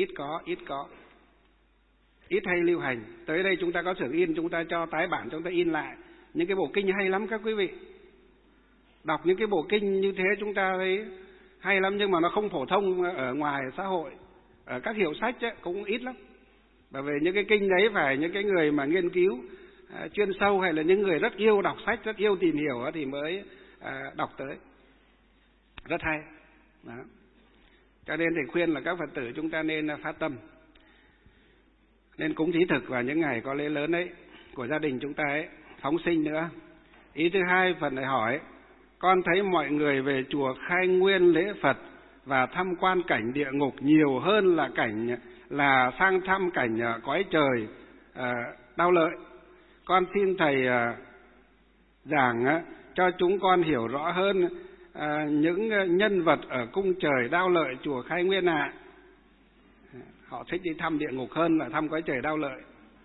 ít hay lưu hành. Tới đây chúng ta có xưởng in, chúng ta cho tái bản, chúng ta in lại những cái bộ kinh hay lắm các quý vị. Đọc những cái bộ kinh như thế chúng ta thấy hay lắm, nhưng mà nó không phổ thông ở ngoài xã hội, ở các hiệu sách cũng ít lắm. Bởi vì những cái kinh đấy phải những cái người mà nghiên cứu chuyên sâu, hay là những người rất yêu đọc sách, rất yêu tìm hiểu thì mới đọc tới. Rất hay. Đó. Cho nên thì khuyên là các Phật tử chúng ta nên phát tâm, nên cúng thí thực vào những ngày có lễ lớn ấy của gia đình chúng ta ấy, phóng sinh nữa. Ý thứ hai, Phật lại hỏi: con thấy mọi người về chùa Khai Nguyên lễ Phật và tham quan cảnh địa ngục nhiều hơn là sang thăm cảnh cõi trời đau lợi. Con xin thầy giảng cho chúng con hiểu rõ hơn những nhân vật ở cung trời đau lợi chùa Khai Nguyên ạ. Họ thích đi thăm địa ngục hơn là thăm cõi trời đau lợi.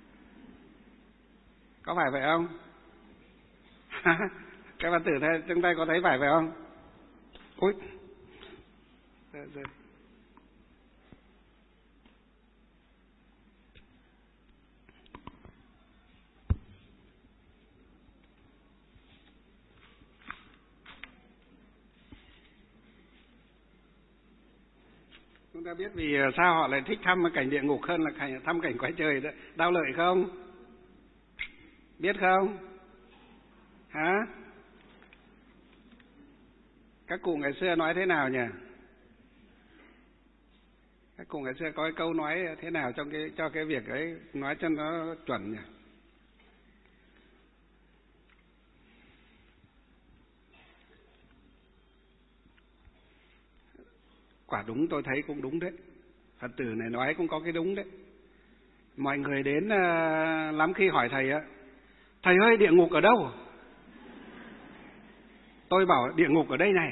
Có phải vậy không? Các bạn tử chúng ta có thấy phải vậy không? Ôi. Chúng ta biết vì sao họ lại thích thăm cảnh địa ngục hơn là thăm cảnh cõi trời đau lợi không? Biết không? Hả? Các cụ ngày xưa nói thế nào nhỉ? Các cụ ngày xưa có cái câu nói thế nào cho cái việc ấy, nói cho nó chuẩn nhỉ? Quả đúng, tôi thấy cũng đúng đấy. Phật tử này nói cũng có cái đúng đấy. Mọi người đến lắm khi hỏi thầy thầy ơi địa ngục ở đâu? Tôi bảo địa ngục ở đây này.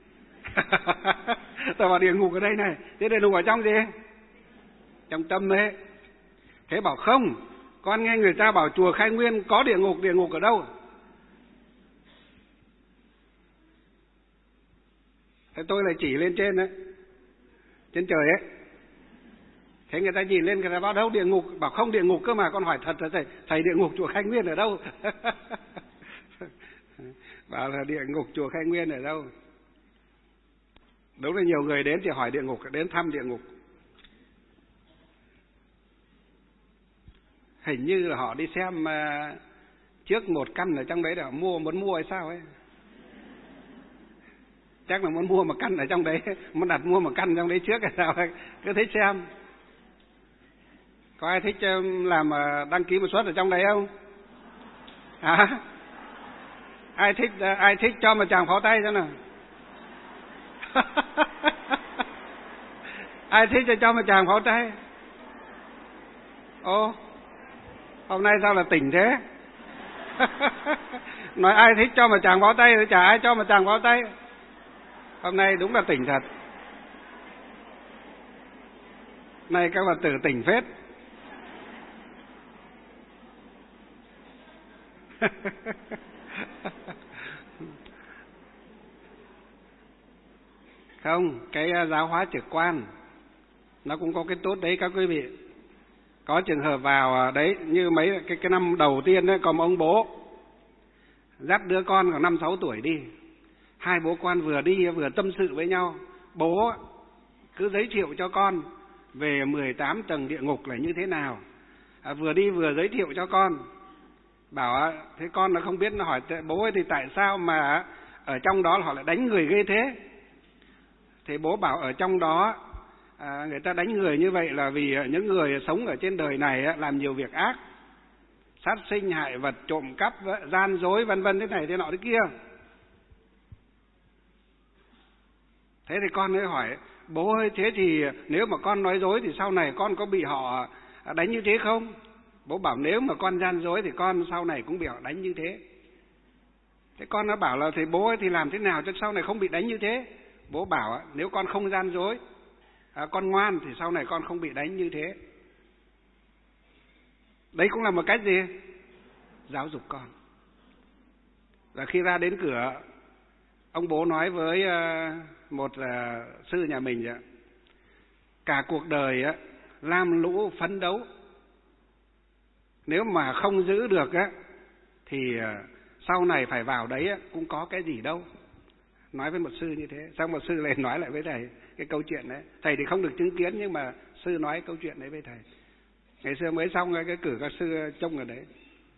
Tôi bảo địa ngục ở đây này. Thế địa ngục ở trong gì? Trong tâm ấy. Thế bảo không, con nghe người ta bảo chùa Khai Nguyên có địa ngục ở đâu? Thế tôi lại chỉ lên trên đấy, trên trời ấy. Thế người ta nhìn lên, người ta bảo đâu địa ngục? Bảo không địa ngục cơ mà. Con hỏi thật là thầy địa ngục chùa Khai Nguyên ở đâu? Bảo là địa ngục chùa Khai Nguyên ở đâu? Đúng là nhiều người đến thì hỏi địa ngục, đến thăm địa ngục. Hình như là họ đi xem trước một căn ở trong đấy để họ muốn mua hay sao ấy. Chắc là muốn mua một căn ở trong đấy, muốn đặt mua một căn trong đấy trước hay sao ấy. Cứ thích xem. Có ai thích làm đăng ký một suất ở trong đấy không? Hả? Ai thích cho một tràng pháo tay cho nào? Ai thích cho một tràng pháo tay? Ô, hôm nay sao là tỉnh thế? Nói ai thích cho một tràng pháo tay thì chả ai cho một tràng pháo tay. Hôm nay đúng là tỉnh thật. Nay các Phật tử tỉnh phết. Không, cái giáo hóa trực quan nó cũng có cái tốt đấy các quý vị. Có trường hợp vào đấy, như mấy cái năm đầu tiên đấy, có một ông bố dắt đứa con khoảng 5-6 tuổi đi. Hai bố con vừa đi vừa tâm sự với nhau. Bố cứ giới thiệu cho con về 18 tầng địa ngục là như thế nào. Vừa đi vừa giới thiệu cho con. Bảo thế con nó không biết, nó hỏi bố ơi thì tại sao mà ở trong đó họ lại đánh người ghê thế? Thì bố bảo ở trong đó người ta đánh người như vậy là vì những người sống ở trên đời này làm nhiều việc ác, sát sinh, hại vật, trộm cắp, gian dối vân vân thế này thế nọ thế kia. Thế thì con mới hỏi bố ơi, thế thì nếu mà con nói dối thì sau này con có bị họ đánh như thế không? Bố bảo nếu mà con gian dối thì con sau này cũng bị họ đánh như thế. Thế con nó bảo là thì bố ơi thì làm thế nào cho sau này không bị đánh như thế? Bố bảo nếu con không gian dối, con ngoan thì sau này con không bị đánh như thế. Đấy cũng là một cách gì? Giáo dục con. Và khi ra đến cửa, ông bố nói với một sư nhà mình cả cuộc đời lam lũ phấn đấu, nếu mà không giữ được thì sau này phải vào đấy cũng có cái gì đâu. Nói với một sư như thế. Xong một sư lại nói lại với thầy cái câu chuyện đấy. Thầy thì không được chứng kiến nhưng mà sư nói câu chuyện đấy với thầy. Ngày xưa mới xong cái cử các sư trông ở đấy.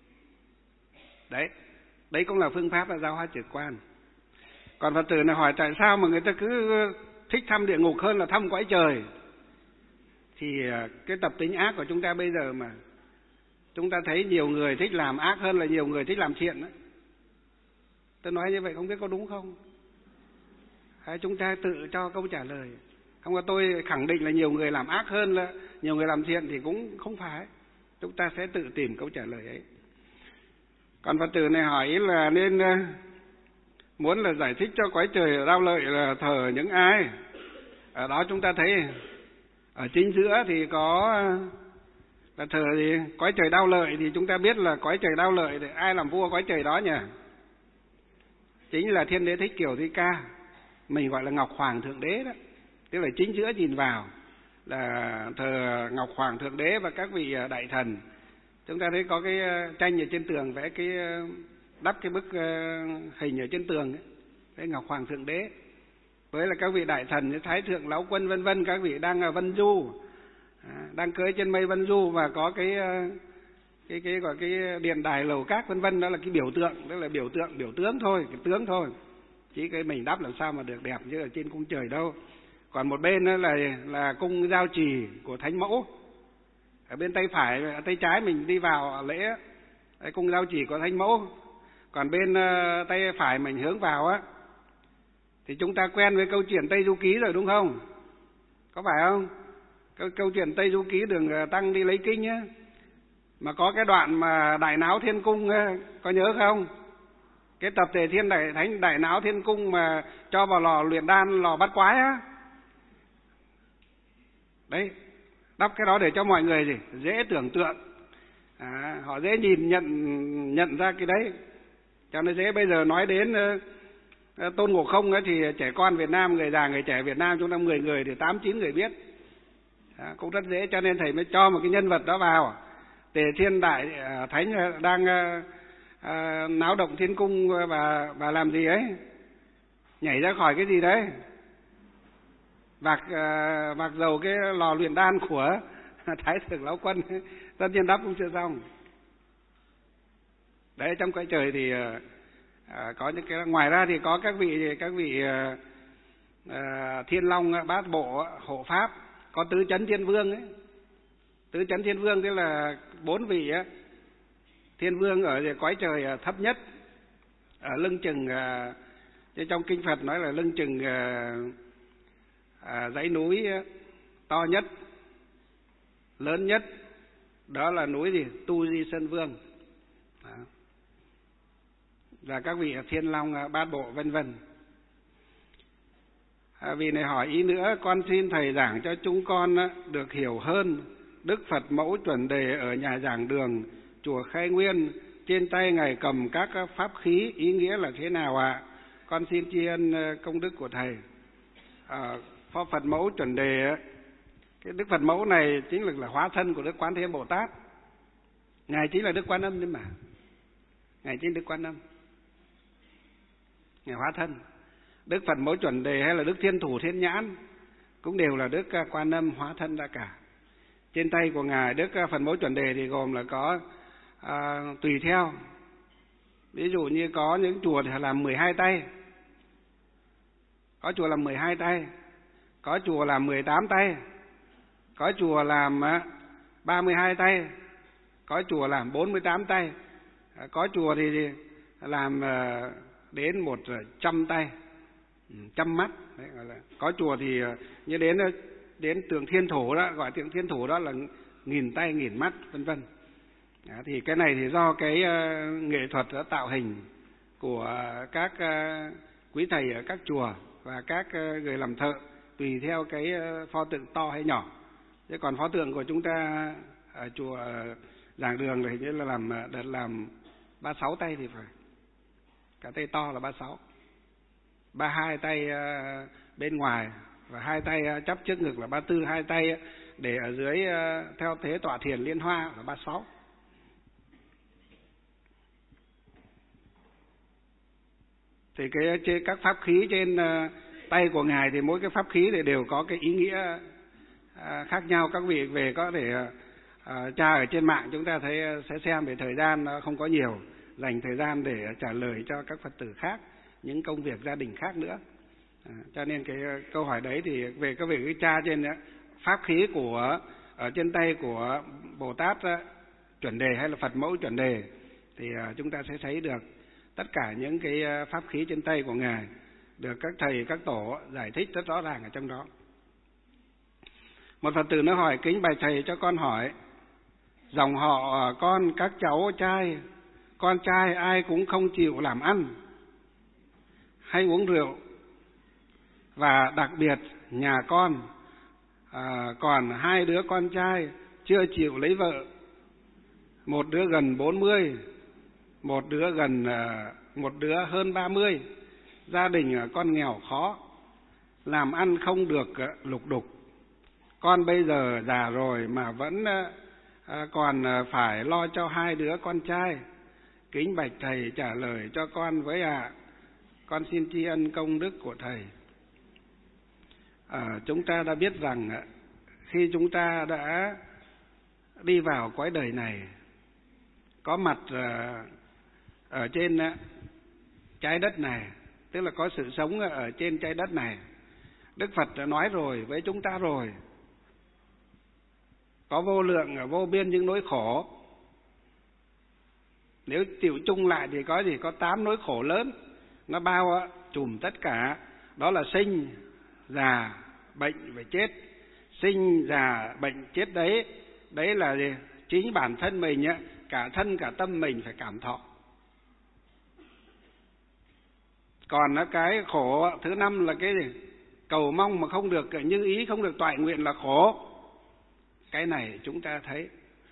Đấy cũng là phương pháp giáo hóa trực quan. Còn Phật tử này hỏi tại sao mà người ta cứ thích thăm địa ngục hơn là thăm cõi trời? Thì cái tập tính ác của chúng ta bây giờ mà chúng ta thấy nhiều người thích làm ác hơn là nhiều người thích làm thiện đó. Tôi nói như vậy không biết có đúng không? Hay chúng ta tự cho câu trả lời. Không có tôi khẳng định là nhiều người làm ác hơn là nhiều người làm thiện thì cũng không phải. Chúng ta sẽ tự tìm câu trả lời ấy. Còn Phật tử này hỏi là nên muốn là giải thích cho cõi trời đau lợi là thờ những ai? Ở đó chúng ta thấy ở chính giữa thì có là thờ gì? Cõi trời đau lợi thì chúng ta biết là cõi trời đau lợi thì ai làm vua cõi trời đó nhỉ? Chính là Thiên Đế Thích Kiều Thi Ca. Mình gọi là Ngọc Hoàng Thượng Đế đó. Tức là chính giữa nhìn vào là thờ Ngọc Hoàng Thượng Đế và các vị đại thần. Chúng ta thấy có cái tranh ở trên tường vẽ cái đắp cái bức hình ở trên tường ấy. Đấy, Ngọc Hoàng Thượng Đế. Với là các vị đại thần, Thái Thượng Lão Quân vân vân, các vị đang vân du, đang cưỡi trên mây vân du và có cái gọi cái điện đài lầu các vân vân, đó là cái biểu tượng, đó là biểu tướng thôi, cái tướng thôi. Chỉ cái mình đắp làm sao mà được đẹp như ở trên cung trời đâu. Còn một bên đó là cung Giao Trì của Thánh Mẫu. Ở bên tay phải, tay trái mình đi vào lễ đấy, cung Giao Trì của Thánh Mẫu. Còn bên tay phải mình hướng vào thì chúng ta quen với câu chuyện Tây Du Ký rồi đúng không? Có phải không? Câu chuyện Tây Du Ký Đường Tăng đi lấy kinh á, mà có cái đoạn mà Đại Náo Thiên Cung có nhớ không? Cái tập Tề Thiên Thánh Đại Náo Thiên Cung mà cho vào lò luyện đan, lò bắt quái á. Đấy, đắp cái đó để cho mọi người dễ tưởng tượng, họ dễ nhận ra cái đấy, cho nên dễ. Bây giờ nói đến Tôn Ngộ Không thì trẻ con Việt Nam, người già người trẻ Việt Nam chúng ta 10 người thì 8-9 người biết, cũng rất dễ. Cho nên thầy mới cho một cái nhân vật đó vào. Tề Thiên Đại Thánh đang náo động thiên cung và làm gì ấy, nhảy ra khỏi cái gì đấy, vạc dầu cái lò luyện đan của Thái Thượng Lão Quân. Tất nhiên đắp cũng chưa xong. Đấy, trong cõi trời thì có những cái, ngoài ra thì có các vị Thiên Long Bát Bộ hộ pháp, có Tứ Chấn Thiên Vương ấy. Tứ chấn thiên vương tức là 4 vị á. Thiên vương ở cõi trời thấp nhất, ở lưng chừng, trong kinh Phật nói là lưng chừng dãy núi to nhất, lớn nhất, đó là núi gì? Tu Di Sơn Vương. Đó. Và các vị Thiên Long Bát Bộ vân vân. Vị này hỏi ý nữa, con xin thầy giảng cho chúng con được hiểu hơn Đức Phật mẫu chuẩn đề ở nhà giảng đường chùa Khai Nguyên, trên tay ngài cầm các pháp khí, ý nghĩa là thế nào ạ? Con xin tri ân công đức của thầy. Phật mẫu chuẩn đề, cái Đức Phật mẫu này chính là hóa thân của Đức Quán Thế Bồ Tát. Ngài chính là Đức Quan Âm nhưng mà ngài chính Đức Quan Âm, ngài hóa thân. Đức Phật mẫu chuẩn đề hay là Đức Thiên Thủ Thiên Nhãn cũng đều là Đức Quan Âm hóa thân ra cả. Trên tay của ngài Đức Phật mẫu chuẩn đề thì gồm là có tùy theo, ví dụ như có những chùa thì làm 12 tay, có chùa làm 12 tay, có chùa làm 18 tay, có chùa làm 32 tay, có chùa làm 48 tay, có chùa thì làm đến 100 tay, 100 mắt. Đấy, gọi là. Có chùa thì như đến tượng Thiên Thủ đó, gọi tượng Thiên Thủ đó là 1000 tay 1000 mắt vân vân. Thì cái này thì do cái nghệ thuật tạo hình của các quý thầy ở các chùa và các người làm thợ, tùy theo cái pho tượng to hay nhỏ. Chứ còn pho tượng của chúng ta ở chùa giảng đường thì hình như là đợt làm 36 tay thì phải, cả tay to là 36, 32 tay bên ngoài và 2 tay chắp trước ngực là 34, 2 tay để ở dưới theo thế tọa thiền liên hoa là 36. Thì các pháp khí trên tay của ngài thì mỗi cái pháp khí thì đều có cái ý nghĩa khác nhau. Các vị về có thể tra ở trên mạng, chúng ta thấy sẽ xem, về thời gian nó không có nhiều, dành thời gian để trả lời cho các Phật tử khác những công việc gia đình khác nữa. Cho nên cái câu hỏi đấy thì về các vị tra trên pháp khí của ở trên tay của Bồ Tát chuẩn đề hay là Phật mẫu chuẩn đề thì chúng ta sẽ thấy được tất cả những cái pháp khí trên tay của ngài được các thầy các tổ giải thích rất rõ ràng ở trong đó. Một Phật tử nó hỏi: kính bạch thầy cho con hỏi, dòng họ con các cháu trai, con trai ai cũng không chịu làm ăn hay uống rượu, và đặc biệt nhà con còn 2 đứa con trai chưa chịu lấy vợ, một đứa gần 40, một đứa hơn 30. Gia đình con nghèo khó, làm ăn không được lục đục. Con bây giờ già rồi mà vẫn còn phải lo cho 2 đứa con trai. Kính bạch thầy trả lời cho con với ạ. Con xin tri ân công đức của thầy. Chúng ta đã biết rằng khi chúng ta đã đi vào cõi đời này, có mặt ở trên trái đất này, tức là có sự sống ở trên trái đất này, Đức Phật đã nói rồi với chúng ta rồi, có vô lượng vô biên những nỗi khổ. Nếu chịu chung lại thì có gì? Có 8 nỗi khổ lớn, nó bao trùm tất cả. Đó là sinh, già, bệnh và chết. Sinh, già, bệnh, chết đấy là gì? Chính bản thân mình, cả thân cả tâm mình phải cảm thọ. Còn cái khổ thứ 5 là cái gì? Cầu mong mà không được như ý, không được toại nguyện là khổ. Cái này chúng ta thấy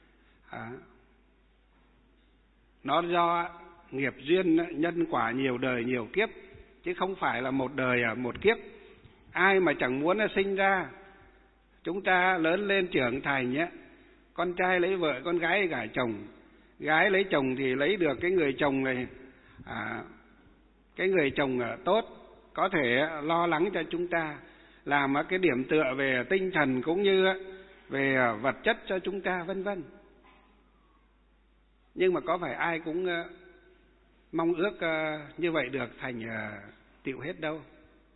nó do nghiệp duyên, nhân quả nhiều đời nhiều kiếp, chứ không phải là một đời một kiếp. Ai mà chẳng muốn sinh ra, chúng ta lớn lên trưởng thành con trai lấy vợ, con gái gả chồng, gái lấy chồng thì lấy được cái người chồng này, cái người chồng tốt, có thể lo lắng cho chúng ta, làm cái điểm tựa về tinh thần cũng như về vật chất cho chúng ta vân vân. Nhưng mà có phải ai cũng mong ước như vậy được thành tựu hết đâu.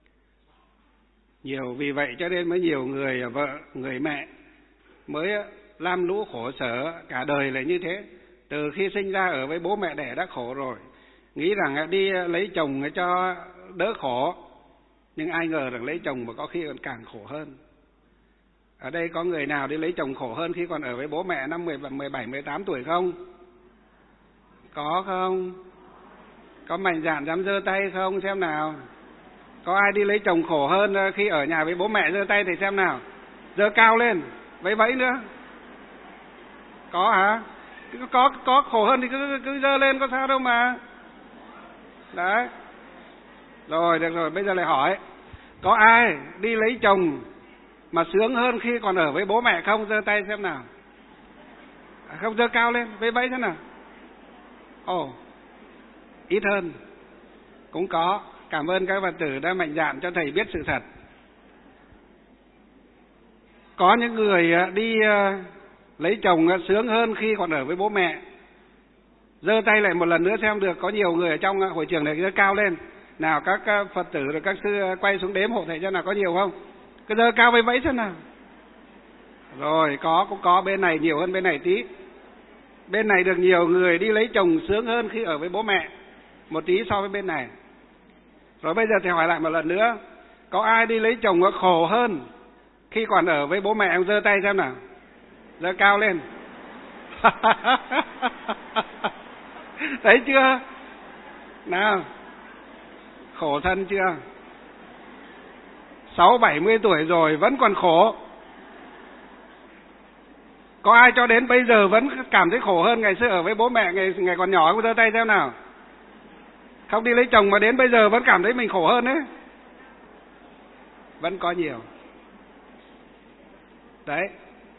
Vì vậy cho nên mới nhiều người vợ, người mẹ mới lam lũ khổ sở cả đời là như thế. Từ khi sinh ra ở với bố mẹ đẻ đã khổ rồi, nghĩ rằng đi lấy chồng cho đỡ khổ, nhưng ai ngờ rằng lấy chồng mà có khi còn càng khổ hơn. Ở đây có người nào đi lấy chồng khổ hơn khi còn ở với bố mẹ năm 17, 18 tuổi không? Có không? Có mạnh dạn dám giơ tay không xem nào? Có ai đi lấy chồng khổ hơn khi ở nhà với bố mẹ giơ tay thì xem nào? Giơ cao lên, vẫy nữa. Có hả? Có khổ hơn thì cứ giơ lên có sao đâu mà. Đấy. Rồi, được rồi, bây giờ lại hỏi. Có ai đi lấy chồng mà sướng hơn khi còn ở với bố mẹ không? Giơ tay xem nào. Không, giơ cao lên, vẫy xem nào. Ồ, ít hơn. Cũng có. Cảm ơn các Phật tử đã mạnh dạn cho thầy biết sự thật. Có những người đi lấy chồng sướng hơn khi còn ở với bố mẹ. Giơ tay lại một lần nữa xem được. Có nhiều người ở trong hội trường này giơ cao lên. Nào các Phật tử rồi các sư quay xuống đếm hộ thầy cho nào, có nhiều không? Cứ giơ cao vẫy xem nào. Rồi, cũng có, bên này nhiều hơn bên này tí. Bên này được nhiều người đi lấy chồng sướng hơn khi ở với bố mẹ một tí so với bên này. Rồi bây giờ thầy hỏi lại một lần nữa. Có ai đi lấy chồng khổ hơn khi còn ở với bố mẹ? Ông giơ tay xem nào. Giơ cao lên. Thấy chưa? Nào. Khổ thân chưa? 60-70 tuổi rồi vẫn còn khổ. Có ai cho đến bây giờ vẫn cảm thấy khổ hơn ngày xưa ở với bố mẹ ngày còn nhỏ không? Giơ tay xem nào. Không đi lấy chồng mà đến bây giờ vẫn cảm thấy mình khổ hơn đấy. Vẫn có nhiều. Đấy.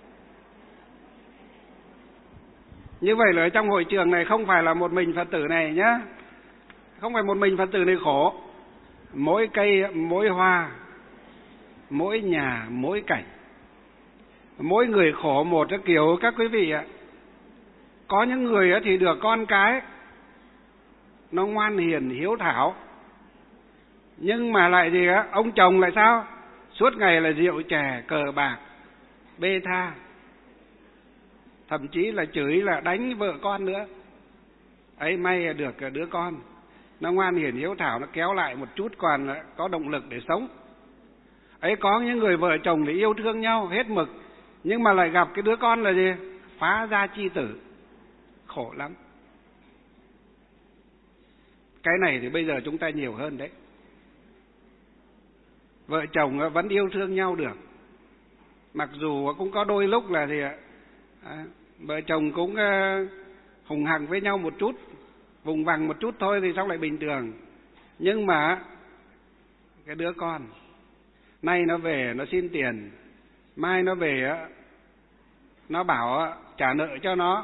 Như vậy là ở trong hội trường này không phải là một mình Phật tử này nhá. Không phải một mình Phật tử này khổ. Mỗi cây, mỗi hoa, mỗi nhà, mỗi cảnh, mỗi người khổ một kiểu các quý vị ạ. Có những người thì được con cái nó ngoan hiền, hiếu thảo. Nhưng mà lại gì á, ông chồng lại sao? Suốt ngày là rượu chè, cờ bạc, bê tha. Thậm chí là chửi, là đánh vợ con nữa. Ấy may được đứa con nó ngoan hiền hiếu thảo, nó kéo lại một chút còn có động lực để sống. Ấy có những người vợ chồng thì yêu thương nhau hết mực, nhưng mà lại gặp cái đứa con là gì? Phá gia chi tử. Khổ lắm. Cái này thì bây giờ chúng ta nhiều hơn đấy. Vợ chồng vẫn yêu thương nhau được. Mặc dù cũng có đôi lúc là thì vợ chồng cũng hùng hằng với nhau một chút, vùng vằng một chút thôi thì xong lại bình thường. Nhưng mà cái đứa con nay nó về nó xin tiền, mai nó về nó bảo trả nợ cho nó.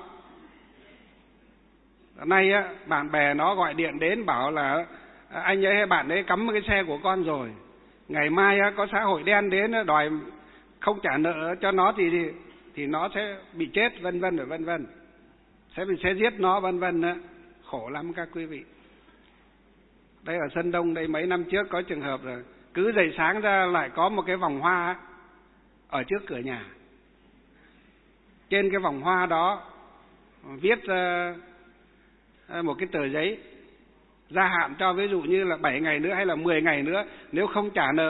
Nay bạn bè nó gọi điện đến bảo là anh ấy hay bạn ấy cắm cái xe của con rồi. Ngày mai có xã hội đen đến đòi không trả nợ cho nó thì nó sẽ bị chết, vân vân và vân vân. Sẽ giết nó vân vân. Khổ lắm các quý vị. Đây ở Sơn Đông đây mấy năm trước có trường hợp rồi, cứ dậy sáng ra lại có một cái vòng hoa ở trước cửa nhà. Trên cái vòng hoa đó viết một cái tờ giấy gia hạn cho, ví dụ như là 7 ngày nữa hay là 10 ngày nữa, nếu không trả nợ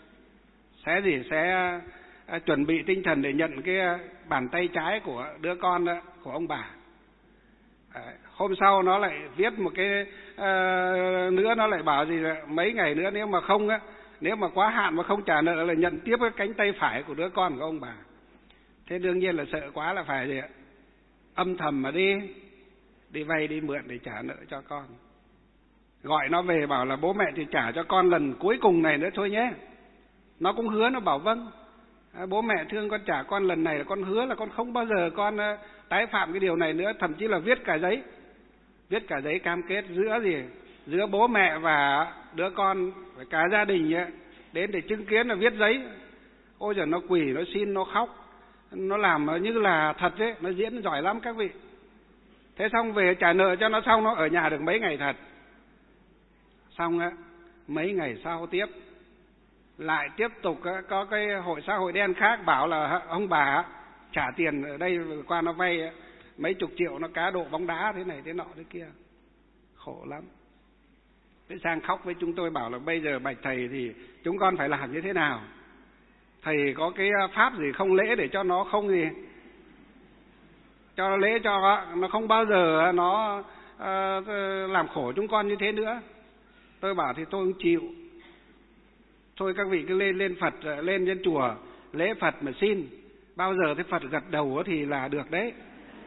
sẽ chuẩn bị tinh thần để nhận cái bàn tay trái của đứa con đó, của ông bà. Hôm sau nó lại viết một cái nữa, nó lại bảo gì là mấy ngày nữa nếu mà quá hạn mà không trả nợ là nhận tiếp cái cánh tay phải của đứa con của ông bà. Thế đương nhiên là sợ quá là phải gì ạ? Âm thầm mà đi vay đi mượn để trả nợ cho con. Gọi nó về bảo là bố mẹ thì trả cho con lần cuối cùng này nữa thôi nhé. Nó cũng hứa, nó bảo vâng, bố mẹ thương con, trả con lần này là con hứa là con không bao giờ con tái phạm cái điều này nữa. Thậm chí là viết cả giấy cam kết giữa bố mẹ và đứa con, và cả gia đình ấy, đến để chứng kiến, là viết giấy. Ôi giời, nó quỳ, nó xin, nó khóc, nó làm như là thật ấy, nó diễn giỏi lắm các vị. Thế xong về trả nợ cho nó xong, nó ở nhà được mấy ngày thật. Xong mấy ngày sau tiếp lại tiếp tục có cái hội xã hội đen khác bảo là ông bà trả tiền ở đây qua nó vay mấy chục triệu, nó cá độ bóng đá thế này thế nọ thế kia, khổ lắm. Thế sang khóc với chúng tôi bảo là bây giờ bạch thầy thì chúng con phải làm như thế nào? Thầy có cái pháp gì không lễ để cho nó không gì, cho nó lễ cho nó không bao giờ nó làm khổ chúng con như thế nữa. Tôi bảo thì tôi không chịu. Thôi các vị cứ lên Phật, lên trên chùa lễ Phật mà xin, bao giờ thấy Phật gật đầu thì là được đấy.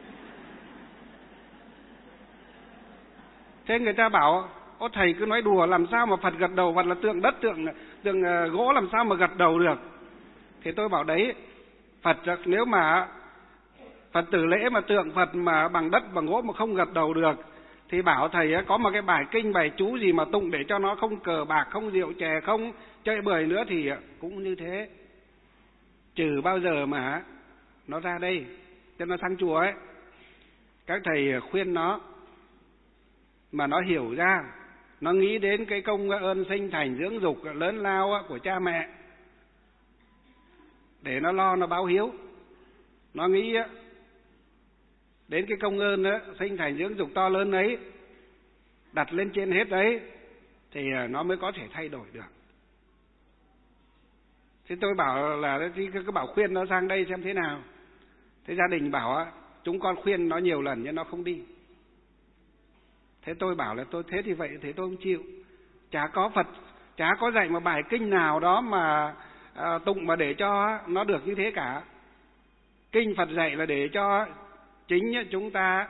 Thế người ta bảo ô thầy cứ nói đùa, làm sao mà Phật gật đầu? Phật là tượng đất, tượng gỗ, làm sao mà gật đầu được? Thì tôi bảo đấy, Phật nếu mà Phật tử lễ mà tượng Phật mà bằng đất bằng gỗ mà không gật đầu được, thì bảo thầy có một cái bài kinh bài chú gì mà tụng để cho nó không cờ bạc, không rượu chè, không chơi bời nữa thì cũng như thế. Trừ bao giờ mà nó ra đây cho nó sang chùa ấy, các thầy khuyên nó mà nó hiểu ra, nó nghĩ đến cái công ơn sinh thành dưỡng dục lớn lao của cha mẹ để nó lo nó báo hiếu. Nó nghĩ đến cái công ơn sinh thành dưỡng dục to lớn ấy, đặt lên trên hết đấy, thì nó mới có thể thay đổi được. Thế tôi bảo là cứ bảo khuyên nó sang đây xem thế nào. Thế gia đình bảo chúng con khuyên nó nhiều lần nhưng nó không đi. Thế tôi bảo là thế thì vậy thì tôi không chịu. Chả có Phật, chả có dạy một bài kinh nào đó mà tụng mà để cho nó được như thế cả. Kinh Phật dạy là để cho chính chúng ta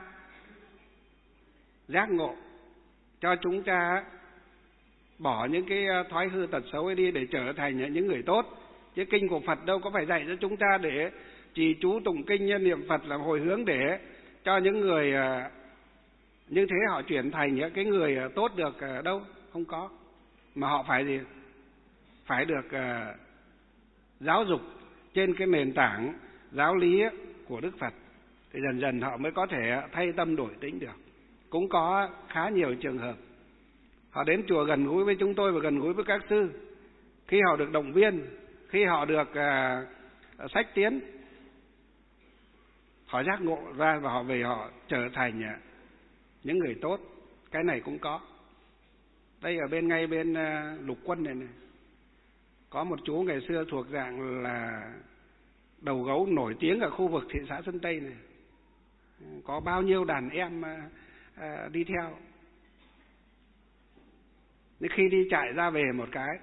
giác ngộ, cho chúng ta bỏ những cái thói hư tật xấu ấy đi để trở thành những người tốt. Chứ kinh của Phật đâu có phải dạy cho chúng ta để trì chú tụng kinh niệm Phật làm hồi hướng để cho những người như thế họ chuyển thành những cái người tốt được đâu, không có. Mà họ phải gì? Phải được giáo dục trên cái nền tảng giáo lý của Đức Phật, thì dần dần họ mới có thể thay tâm đổi tính được. Cũng có khá nhiều trường hợp họ đến chùa gần gũi với chúng tôi và gần gũi với các sư, khi họ được động viên, khi họ được sách tiến, họ giác ngộ ra và họ về họ trở thành những người tốt. Cái này cũng có. Đây ở ngay bên Lục Quân này có một chú ngày xưa thuộc dạng là đầu gấu nổi tiếng ở khu vực thị xã Sơn Tây này, có bao nhiêu đàn em đi theo. Nhưng khi đi chạy ra về một cái,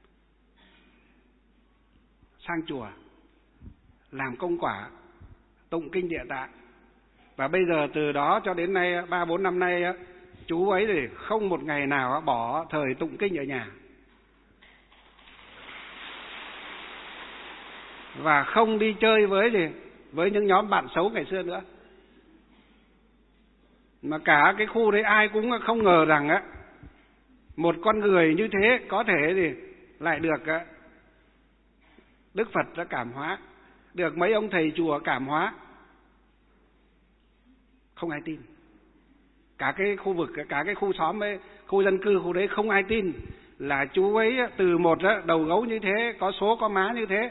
sang chùa làm công quả tụng kinh Địa Tạng. Và bây giờ từ đó cho đến nay 3-4 năm nay chú ấy thì không một ngày nào bỏ thời tụng kinh ở nhà, và không đi chơi với những nhóm bạn xấu ngày xưa nữa. Mà cả cái khu đấy ai cũng không ngờ rằng một con người như thế có thể thì lại được Đức Phật đã cảm hóa, được mấy ông thầy chùa cảm hóa. Không ai tin. Cả cái khu vực, cả cái khu xóm ấy, khu dân cư khu đấy không ai tin là chú ấy từ một đầu gấu như thế, có số có má như thế,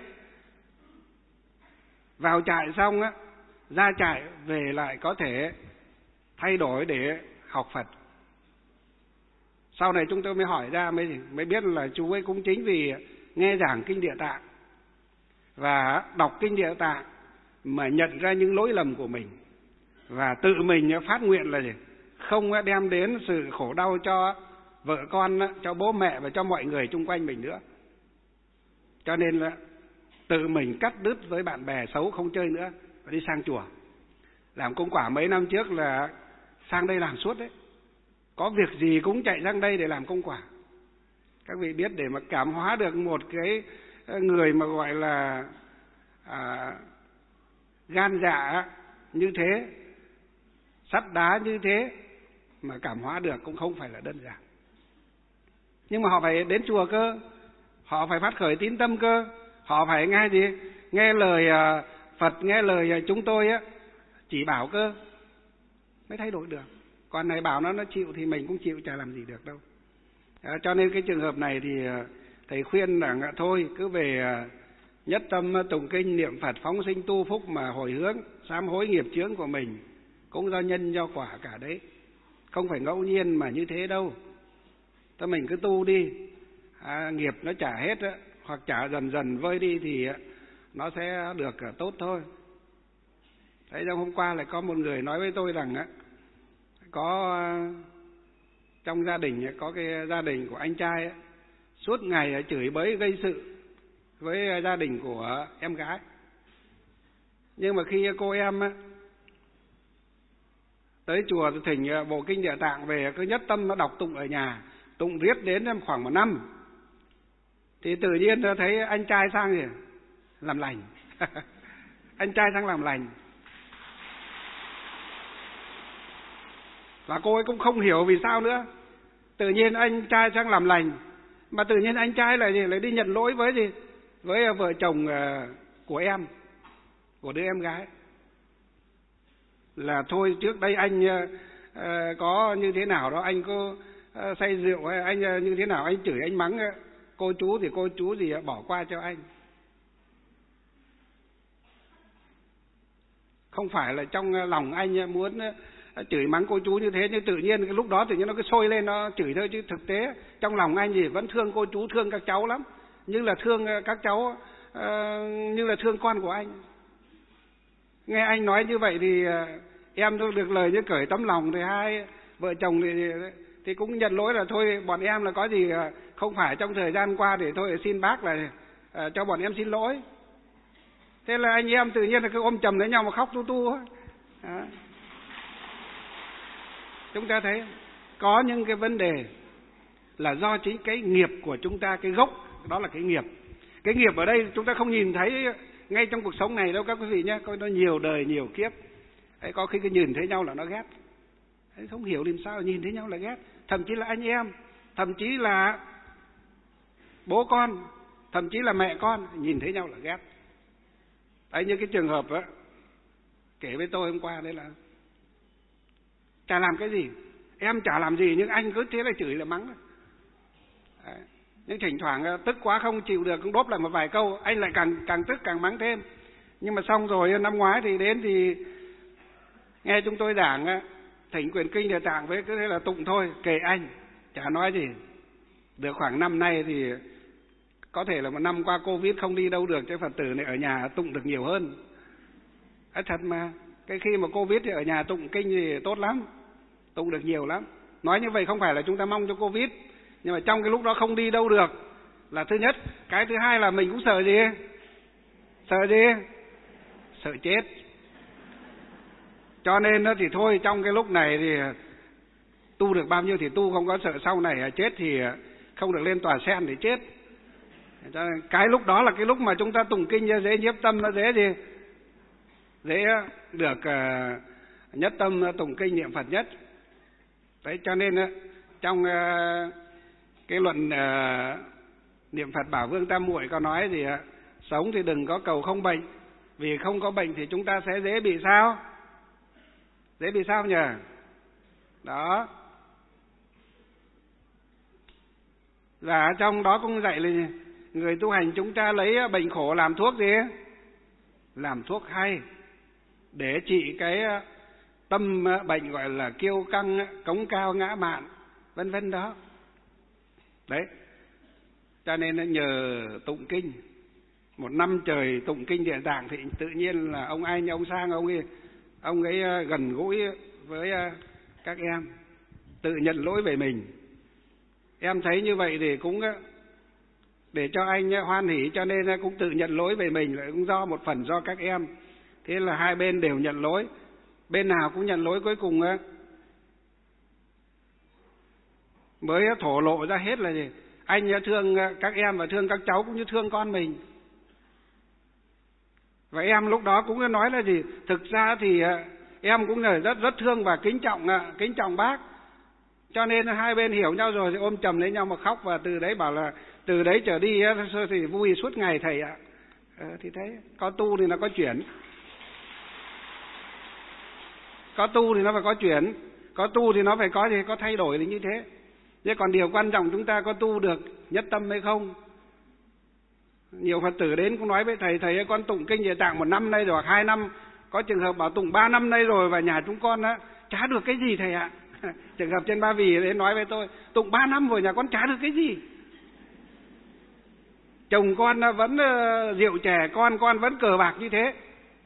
vào trại xong ra trại về lại có thể thay đổi để học Phật. Sau này chúng tôi mới hỏi ra mới biết là chú ấy cũng chính vì nghe giảng kinh Địa Tạng và đọc kinh Địa Tạng mà nhận ra những lỗi lầm của mình, và tự mình phát nguyện là gì? Không đem đến sự khổ đau cho vợ con, cho bố mẹ và cho mọi người chung quanh mình nữa. Cho nên là tự mình cắt đứt với bạn bè xấu, không chơi nữa, và đi sang chùa. Làm công quả mấy năm trước là sang đây làm suốt đấy. Có việc gì cũng chạy sang đây để làm công quả. Các vị biết, để mà cảm hóa được một cái người mà gọi là gan dạ như thế, sắt đá như thế, mà cảm hóa được cũng không phải là đơn giản. Nhưng mà họ phải đến chùa cơ, họ phải phát khởi tín tâm cơ, họ phải nghe gì? Nghe lời Phật, nghe lời chúng tôi chỉ bảo cơ, mới thay đổi được. Còn này bảo nó chịu thì mình cũng chịu, chả làm gì được đâu. Cho nên cái trường hợp này thì thầy khuyên là thôi cứ về nhất tâm tụng kinh niệm Phật phóng sinh tu phúc mà hồi hướng sám hối nghiệp chướng của mình, cũng do nhân do quả cả đấy, không phải ngẫu nhiên mà như thế đâu. Thế mình cứ tu đi, nghiệp nó trả hết á, hoặc trả dần dần vơi đi thì nó sẽ được tốt thôi. Thế trong hôm qua lại có một người nói với tôi rằng á, có trong gia đình có cái gia đình của anh trai á, suốt ngày chửi bới gây sự với gia đình của em gái. Nhưng mà khi cô em á, tới chùa thỉnh bộ kinh Địa Tạng về, cứ nhất tâm nó đọc tụng ở nhà, tụng riết đến khoảng 1 năm, thì tự nhiên thấy anh trai sang gì làm lành. Anh trai sang làm lành. Và cô ấy cũng không hiểu vì sao nữa, tự nhiên anh trai sang làm lành, mà tự nhiên anh trai lại đi nhận lỗi với gì, với vợ chồng của em, của đứa em gái. Là thôi trước đây anh có như thế nào đó, anh có say rượu hay anh như thế nào, anh chửi anh mắng cô chú thì cô chú gì bỏ qua cho anh. Không phải là trong lòng anh muốn chửi mắng cô chú như thế, nhưng tự nhiên cái lúc đó tự nhiên nó cứ sôi lên nó chửi thôi, chứ thực tế trong lòng anh gì vẫn thương cô chú, thương các cháu lắm, như là thương các cháu như là thương con của anh. Nghe anh nói như vậy thì em được lời như cởi tấm lòng, thì hai vợ chồng thì cũng nhận lỗi là thôi bọn em là có gì không phải trong thời gian qua, để thôi xin bác là cho bọn em xin lỗi. Thế là anh em tự nhiên là cứ ôm chầm lấy nhau mà khóc tu tu. Chúng ta thấy có những cái vấn đề là do chính cái nghiệp của chúng ta, cái gốc đó là cái nghiệp. Cái nghiệp ở đây chúng ta không nhìn thấy ngay trong cuộc sống này đâu các quý vị nhé, coi nó nhiều đời nhiều kiếp. Đấy, có khi cứ nhìn thấy nhau là nó ghét. Đấy, không hiểu làm sao nhìn thấy nhau là ghét. Thậm chí là anh em, thậm chí là bố con, thậm chí là mẹ con, nhìn thấy nhau là ghét. Đấy, như cái trường hợp đó, kể với tôi hôm qua đấy là chả làm cái gì, em chả làm gì nhưng anh cứ thế là chửi là mắng. Đấy. Nhưng thỉnh thoảng tức quá không chịu được cũng đốp lại một vài câu, anh lại càng tức càng mắng thêm. Nhưng mà xong rồi năm ngoái thì đến thì nghe chúng tôi giảng thỉnh quyển kinh Địa Tạng với cứ thế là tụng thôi, kệ anh, chả nói gì. Được khoảng năm nay thì có thể là một năm qua Covid không đi đâu được, chứ Phật tử này ở nhà tụng được nhiều hơn. Thật mà, cái khi mà Covid thì ở nhà tụng kinh thì tốt lắm, tụng được nhiều lắm. Nói như vậy không phải là chúng ta mong cho Covid, nhưng mà trong cái lúc đó không đi đâu được là thứ nhất. Cái thứ hai là mình cũng sợ gì? Sợ gì? Sợ chết. Cho nên thì thôi, trong cái lúc này thì tu được bao nhiêu thì tu, không có sợ sau này chết thì không được lên tòa sen để chết. Cái lúc đó là cái lúc mà chúng ta tụng kinh dễ nhiếp tâm, nó dễ gì? Dễ được nhất tâm tụng kinh niệm Phật nhất. Đấy, cho nên trong cái luận niệm Phật Bảo Vương Tam Muội có nói gì ạ? Sống thì đừng có cầu không bệnh, vì không có bệnh thì chúng ta sẽ dễ bị sao? Dễ bị sao nhỉ? Đó. Và trong đó cũng dạy là người tu hành chúng ta lấy bệnh khổ làm thuốc gì? Làm thuốc hay để trị cái tâm bệnh gọi là kiêu căng, cống cao, ngã mạn, vân vân đó. Đấy. Cho nên nhờ tụng kinh, 1 năm trời tụng kinh Địa Tạng thì tự nhiên là ông Anh, ông Sang, ông ấy gần gũi với các em, tự nhận lỗi về mình. Em thấy như vậy thì cũng để cho anh hoan hỉ, cho nên cũng tự nhận lỗi về mình, lại cũng do một phần do các em. Thế là hai bên đều nhận lỗi, bên nào cũng nhận lỗi, cuối cùng mới thổ lộ ra hết là gì? Anh thương các em và thương các cháu cũng như thương con mình. Và em lúc đó cũng nói là gì? Thực ra thì em cũng rất thương và kính trọng bác. Cho nên hai bên hiểu nhau rồi thì ôm chầm lấy nhau mà khóc, và từ đấy bảo là từ đấy trở đi thì vui suốt ngày thầy ạ. Thì thế, có tu thì nó có chuyển. Có tu thì nó phải có chuyển, có tu thì nó phải có gì, có thay đổi thì như thế. Chứ còn điều quan trọng chúng ta có tu được nhất tâm hay không. Nhiều Phật tử đến cũng nói với thầy, thầy ơi con tụng kinh Địa Tạng 1 năm nay rồi hoặc 2 năm, có trường hợp bảo tụng 3 năm nay rồi và nhà chúng con á chả được cái gì thầy ạ. Trường hợp trên Ba Vì đến nói với tôi, tụng 3 năm rồi nhà con chả được cái gì. Chồng con vẫn rượu chè, con vẫn cờ bạc như thế.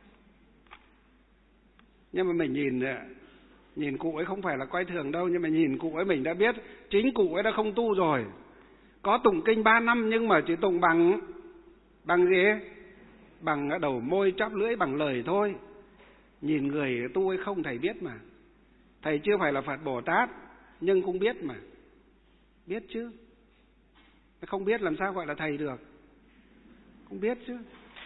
Nhưng mà mình nhìn cụ ấy không phải là coi thường đâu, nhưng mà nhìn cụ ấy mình đã biết chính cụ ấy đã không tu rồi. Có tụng kinh 3 năm nhưng mà chỉ tụng bằng gì ấy? Bằng đầu môi chóp lưỡi, bằng lời thôi. Nhìn người tu hay không thầy biết mà. Thầy chưa phải là Phật Bồ Tát nhưng cũng biết mà. Biết chứ. Không biết làm sao gọi là thầy được. Không biết chứ.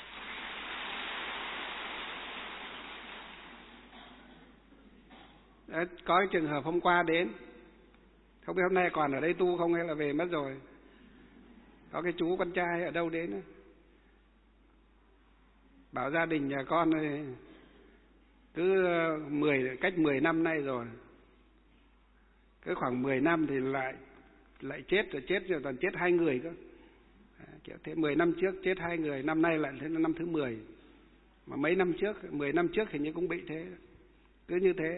Đấy, có cái trường hợp hôm qua đến, không biết hôm nay còn ở đây tu không hay là về mất rồi. Có cái chú con trai ở đâu đến, bảo gia đình nhà con cứ cách 10 năm nay rồi, cứ khoảng 10 năm thì lại chết rồi toàn chết 2 người cơ. Kiểu thế, 10 năm trước chết 2 người, năm nay lại thế là năm thứ 10. Mà mấy năm trước, 10 năm trước hình như cũng bị thế. Cứ như thế.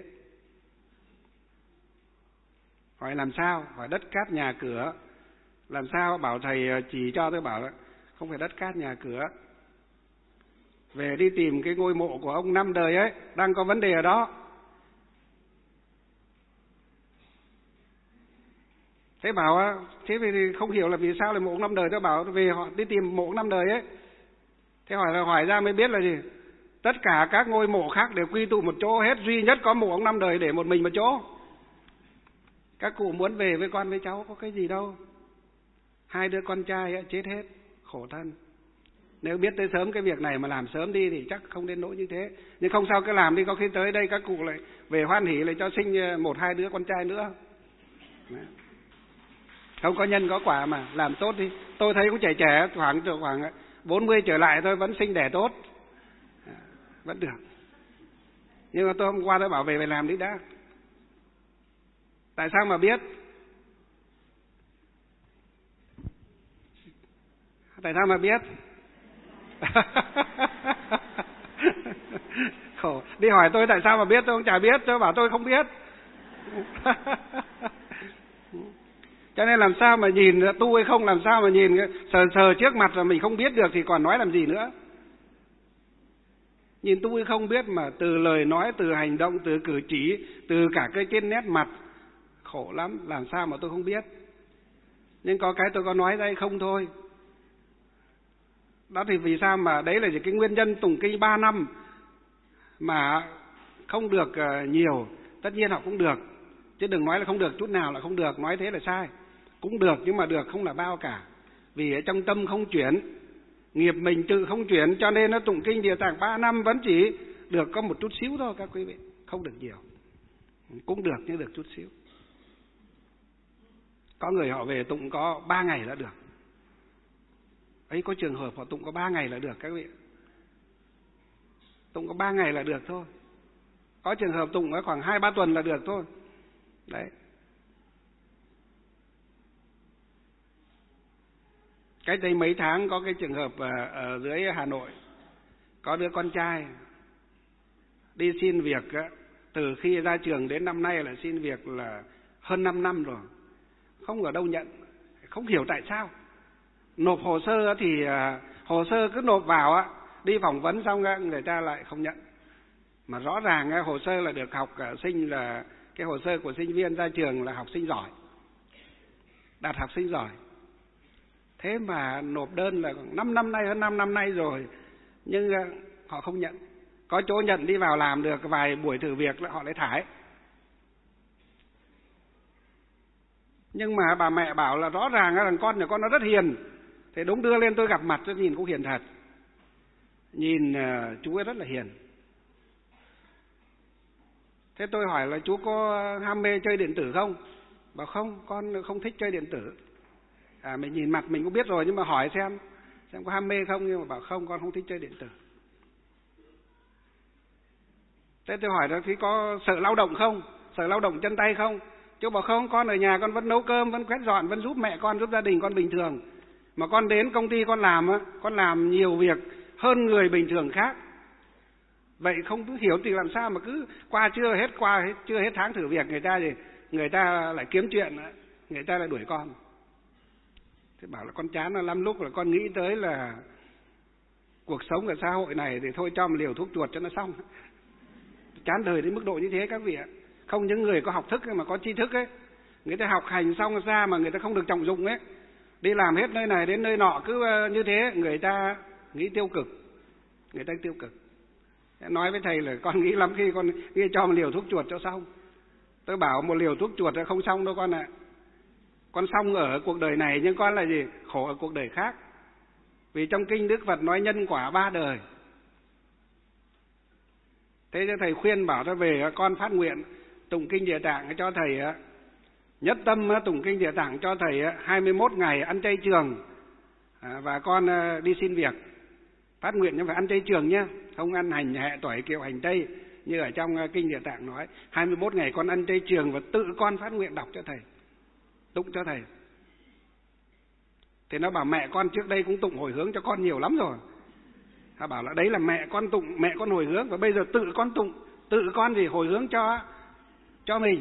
Hỏi làm sao? Hỏi đất cát nhà cửa. Làm sao? Bảo thầy chỉ cho, tôi bảo không phải đất cát nhà cửa. Về đi tìm cái ngôi mộ của ông 5 đời ấy, đang có vấn đề ở đó. Thế bảo, thế thì không hiểu là vì sao lại mộ ông 5 đời. Tôi bảo về họ đi tìm mộ ông 5 đời ấy. Thế hỏi ra mới biết là gì? Tất cả các ngôi mộ khác đều quy tụ một chỗ hết, duy nhất có mộ ông 5 đời để một mình một chỗ. Các cụ muốn về với con với cháu có cái gì đâu. 2 đứa con trai ấy, chết hết, khổ thân. Nếu biết tới sớm cái việc này mà làm sớm đi thì chắc không đến nỗi như thế. Nhưng không sao, cứ làm đi, có khi tới đây các cụ lại về hoan hỉ lại cho sinh 1-2 đứa con trai nữa. Đấy. Không có nhân có quả mà, làm tốt đi. Tôi thấy cũng trẻ khoảng 40 trở lại thôi vẫn sinh đẻ tốt. Vẫn được. Nhưng mà tôi hôm qua tôi bảo về làm đi đã. Tại sao mà biết? Tại sao mà biết? Khổ. Đi hỏi tôi tại sao mà biết, tôi cũng chả biết, tôi bảo tôi không biết. Cho nên làm sao mà nhìn tu hay không, làm sao mà nhìn sờ trước mặt là mình không biết được thì còn nói làm gì nữa. Nhìn tu hay không biết mà từ lời nói, từ hành động, từ cử chỉ, từ cả cái trên nét mặt, khổ lắm, làm sao mà tôi không biết. Nhưng có cái tôi có nói ra không thôi. Đó thì vì sao mà đấy là cái nguyên nhân tụng kinh 3 năm mà không được nhiều. Tất nhiên họ cũng được, chứ đừng nói là không được chút nào là không được, nói thế là sai. Cũng được nhưng mà được không là bao cả. Vì ở trong tâm không chuyển, nghiệp mình tự không chuyển, cho nên nó tụng kinh Địa Tạng 3 năm vẫn chỉ được có một chút xíu thôi các quý vị, không được nhiều. Cũng được nhưng được chút xíu. Có người họ về tụng có 3 ngày là được. Ấy có trường hợp họ tụng có 3 ngày là được các vị. Tụng có 3 ngày là được thôi. Có trường hợp tụng ở khoảng 2-3 tuần là được thôi. Đấy. Cách đây mấy tháng có cái trường hợp ở dưới Hà Nội, có đứa con trai đi xin việc, từ khi ra trường đến năm nay là xin việc là hơn 5 năm rồi, không ở đâu nhận, không hiểu tại sao. Nộp hồ sơ thì hồ sơ cứ nộp vào, đi phỏng vấn xong người ta lại không nhận. Mà rõ ràng hồ sơ là được học sinh, là cái hồ sơ của sinh viên ra trường là học sinh giỏi, đạt học sinh giỏi. Thế mà nộp đơn là 5 năm nay, hơn 5 năm nay rồi, nhưng họ không nhận. Có chỗ nhận đi vào làm được vài buổi thử việc là họ lại thải. Nhưng mà bà mẹ bảo là rõ ràng thằng con nhà con nó rất hiền. Thế đúng đưa lên tôi gặp mặt tôi nhìn cũng hiền thật. Nhìn chú ấy rất là hiền. Thế tôi hỏi là chú có ham mê chơi điện tử không? Bảo không, con không thích chơi điện tử. Mình nhìn mặt mình cũng biết rồi, nhưng mà hỏi xem có ham mê không, nhưng mà bảo không, con không thích chơi điện tử. Thế tôi hỏi là thì có sợ lao động không? Sợ lao động chân tay không? Chú bảo không, con ở nhà con vẫn nấu cơm, vẫn quét dọn, vẫn giúp mẹ con, giúp gia đình con bình thường. Mà con đến công ty con làm nhiều việc hơn người bình thường khác. Vậy không hiểu thì làm sao mà cứ qua chưa hết tháng thử việc người ta lại kiếm chuyện, người ta lại đuổi con. Thế bảo là con chán lắm, lúc là con nghĩ tới là cuộc sống ở xã hội này thì thôi cho một liều thuốc chuột cho nó xong. Chán đời đến mức độ như thế các vị ạ. Không những người có học thức mà có tri thức ấy, người ta học hành xong ra mà người ta không được trọng dụng ấy, đi làm hết nơi này đến nơi nọ cứ như thế, người ta nghĩ tiêu cực. Nói với thầy là con nghĩ lắm khi con nghĩ cho một liều thuốc chuột cho xong. Tôi bảo một liều thuốc chuột không xong đâu con ạ. Con xong ở cuộc đời này nhưng con là gì? Khổ ở cuộc đời khác. Vì trong kinh Đức Phật nói nhân quả 3 đời. Thế cho thầy khuyên bảo nó về con phát nguyện tụng kinh Địa Tạng cho thầy nhất tâm tụng kinh Địa Tạng cho thầy 21 ngày ăn chay trường, và con đi xin việc. Phát nguyện nhưng phải ăn chay trường nhé, không ăn hành hẹ tỏi kiệu hành tây như ở trong kinh Địa Tạng nói. 21 ngày con ăn chay trường và tự con phát nguyện đọc cho thầy, tụng cho thầy. Thì nó bảo mẹ con trước đây cũng tụng hồi hướng cho con nhiều lắm rồi. Nó bảo là đấy là mẹ con tụng, mẹ con hồi hướng, và bây giờ tự con tụng, tự con thì hồi hướng cho mình.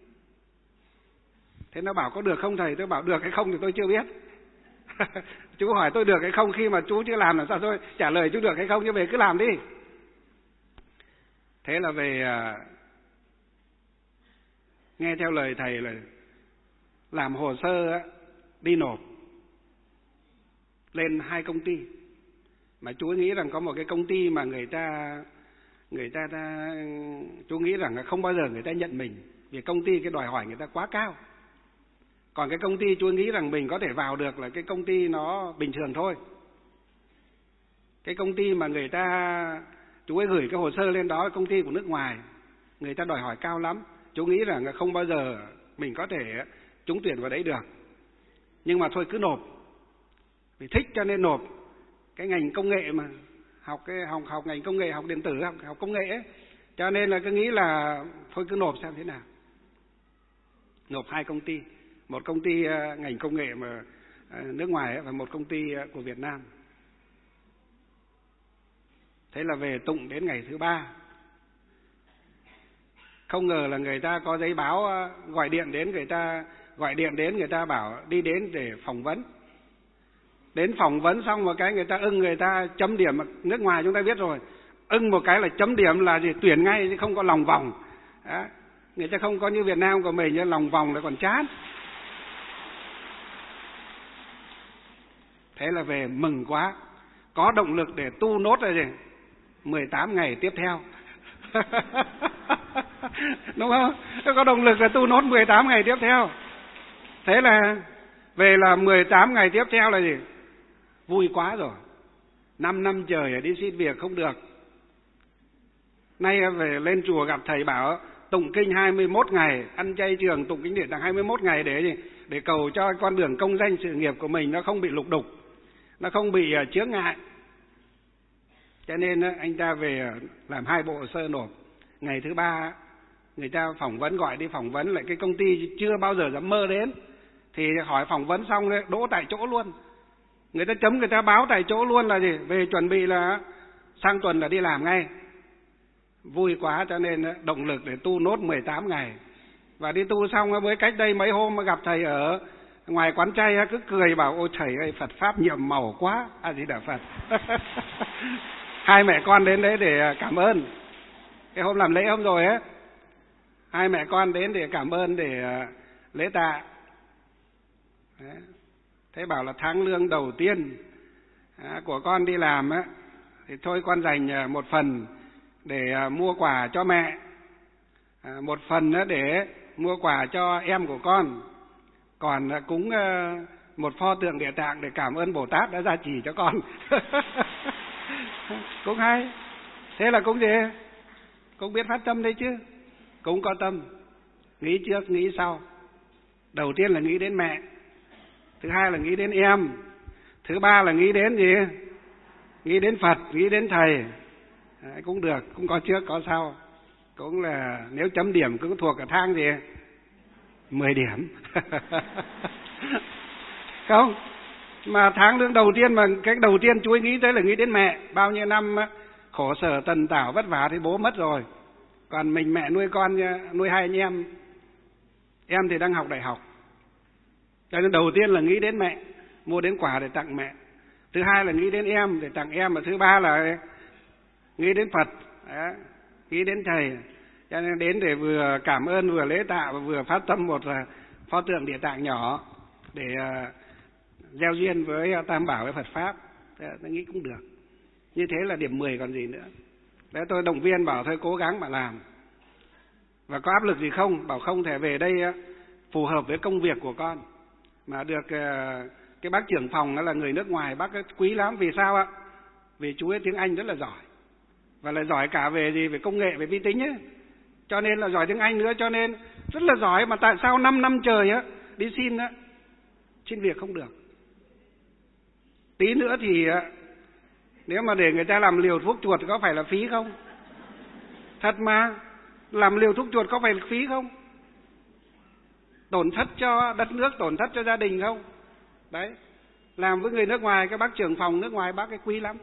Thế nó bảo có được không thầy? Tôi bảo được hay không thì tôi chưa biết. Chú hỏi tôi được hay không khi mà chú chưa làm sao tôi trả lời chú được hay không, chứ về cứ làm đi. Thế là về nghe theo lời thầy là làm hồ sơ đi nộp lên 2 công ty. Mà chú nghĩ rằng có một cái công ty mà người ta chú nghĩ rằng không bao giờ người ta nhận mình, vì công ty cái đòi hỏi người ta quá cao. Còn cái công ty chú nghĩ rằng mình có thể vào được là cái công ty nó bình thường thôi. Cái công ty mà người ta chú ấy gửi cái hồ sơ lên đó là công ty của nước ngoài, người ta đòi hỏi cao lắm. Chú nghĩ rằng không bao giờ mình có thể trúng tuyển vào đấy được. Nhưng mà thôi cứ nộp, vì thích cho nên nộp. Cái ngành công nghệ mà học ngành công nghệ, học điện tử, học công nghệ ấy. Cho nên là cứ nghĩ là thôi cứ nộp xem thế nào. Nộp 2 công ty, một công ty ngành công nghệ mà nước ngoài ấy, và một công ty của Việt Nam. Thế là về tụng đến ngày thứ 3. Không ngờ là người ta có giấy báo gọi điện đến người ta bảo đi đến để phỏng vấn. Đến phỏng vấn xong một cái người ta ưng, người ta chấm điểm. Nước ngoài chúng ta biết rồi, ưng một cái là chấm điểm là gì? Tuyển ngay chứ không có lòng vòng. Đó. Người ta không có như Việt Nam của mình, như lòng vòng là còn chán. Thế là về mừng quá, có động lực để tu nốt rồi gì 18 ngày tiếp theo. Đúng không? Có động lực là tu nốt 18 ngày tiếp theo. Thế là về là 18 ngày tiếp theo là gì? Vui quá rồi. 5 năm trời đi xin việc không được. Nay về lên chùa gặp thầy bảo tụng kinh 21 ngày, ăn chay trường tụng kinh Địa Tạng 21 ngày để gì? Để cầu cho con đường công danh sự nghiệp của mình nó không bị lục đục, nó không bị chướng ngại. Cho nên anh ta về làm 2 bộ hồ sơ nộp. Ngày thứ 3 người ta phỏng vấn, gọi đi phỏng vấn lại cái công ty chưa bao giờ dám mơ đến. Thì hỏi phỏng vấn xong đỗ tại chỗ luôn. Người ta chấm, người ta báo tại chỗ luôn là gì? Về chuẩn bị là sang tuần là đi làm ngay. Vui quá cho nên động lực để tu nốt 18 ngày. Và đi tu xong với cách đây mấy hôm mà gặp thầy ở ngoài quán chay cứ cười bảo ôi thầy ơi Phật Pháp nhiệm màu quá. A Di Đà Phật. 2 mẹ con đến đấy để cảm ơn. Cái hôm làm lễ hôm rồi ấy, 2 mẹ con đến để cảm ơn, để lễ tạ. Đấy. Thế bảo là tháng lương đầu tiên của con đi làm á, thì thôi con dành một phần để mua quà cho mẹ, một phần để mua quà cho em của con, còn cúng một pho tượng Địa Tạng để cảm ơn Bồ Tát đã gia trì cho con. Cũng hay. Thế là cũng gì? Cũng biết phát tâm đấy chứ. Cũng có tâm. Nghĩ trước, nghĩ sau. Đầu tiên là nghĩ đến mẹ. Thứ hai là nghĩ đến em. Thứ ba là nghĩ đến gì? Nghĩ đến Phật, nghĩ đến thầy. Đấy, cũng được, cũng có trước, có sau. Cũng là nếu chấm điểm cũng thuộc ở thang gì? 10 điểm. Không? Mà tháng lương đầu tiên mà cái đầu tiên chú ấy nghĩ tới là nghĩ đến mẹ. Bao nhiêu năm khổ sở tần tảo vất vả thì bố mất rồi. Còn mình mẹ nuôi con, nuôi hai anh em thì đang học đại học. Cho nên đầu tiên là nghĩ đến mẹ, mua đến quà để tặng mẹ. Thứ hai là nghĩ đến em để tặng em. Và thứ ba là nghĩ đến Phật, nghĩ đến thầy. Cho nên đến để vừa cảm ơn, vừa lễ tạ và vừa phát tâm một pho tượng Địa Tạng nhỏ để gieo duyên với Tam Bảo với Phật Pháp. Tôi nghĩ cũng được. Như thế là điểm 10 còn gì nữa. Đấy, tôi động viên bảo thôi cố gắng mà làm. Và có áp lực gì không? Bảo không thể về đây phù hợp với công việc của con. Mà được cái bác trưởng phòng đó là người nước ngoài, bác ấy quý lắm. Vì sao ạ? Vì chú ấy tiếng Anh rất là giỏi. Và lại giỏi cả về gì? Về công nghệ, về vi tính ấy. Cho nên là giỏi tiếng Anh nữa, cho nên rất là giỏi. Mà tại sao 5 năm trời đi xin việc không được? Tí nữa thì nếu mà để người ta làm liều thuốc chuột có phải là phí không? Thật mà, làm liều thuốc chuột có phải là phí không? Tổn thất cho đất nước, tổn thất cho gia đình không? Đấy, làm với người nước ngoài, cái bác trưởng phòng nước ngoài bác ấy quý lắm.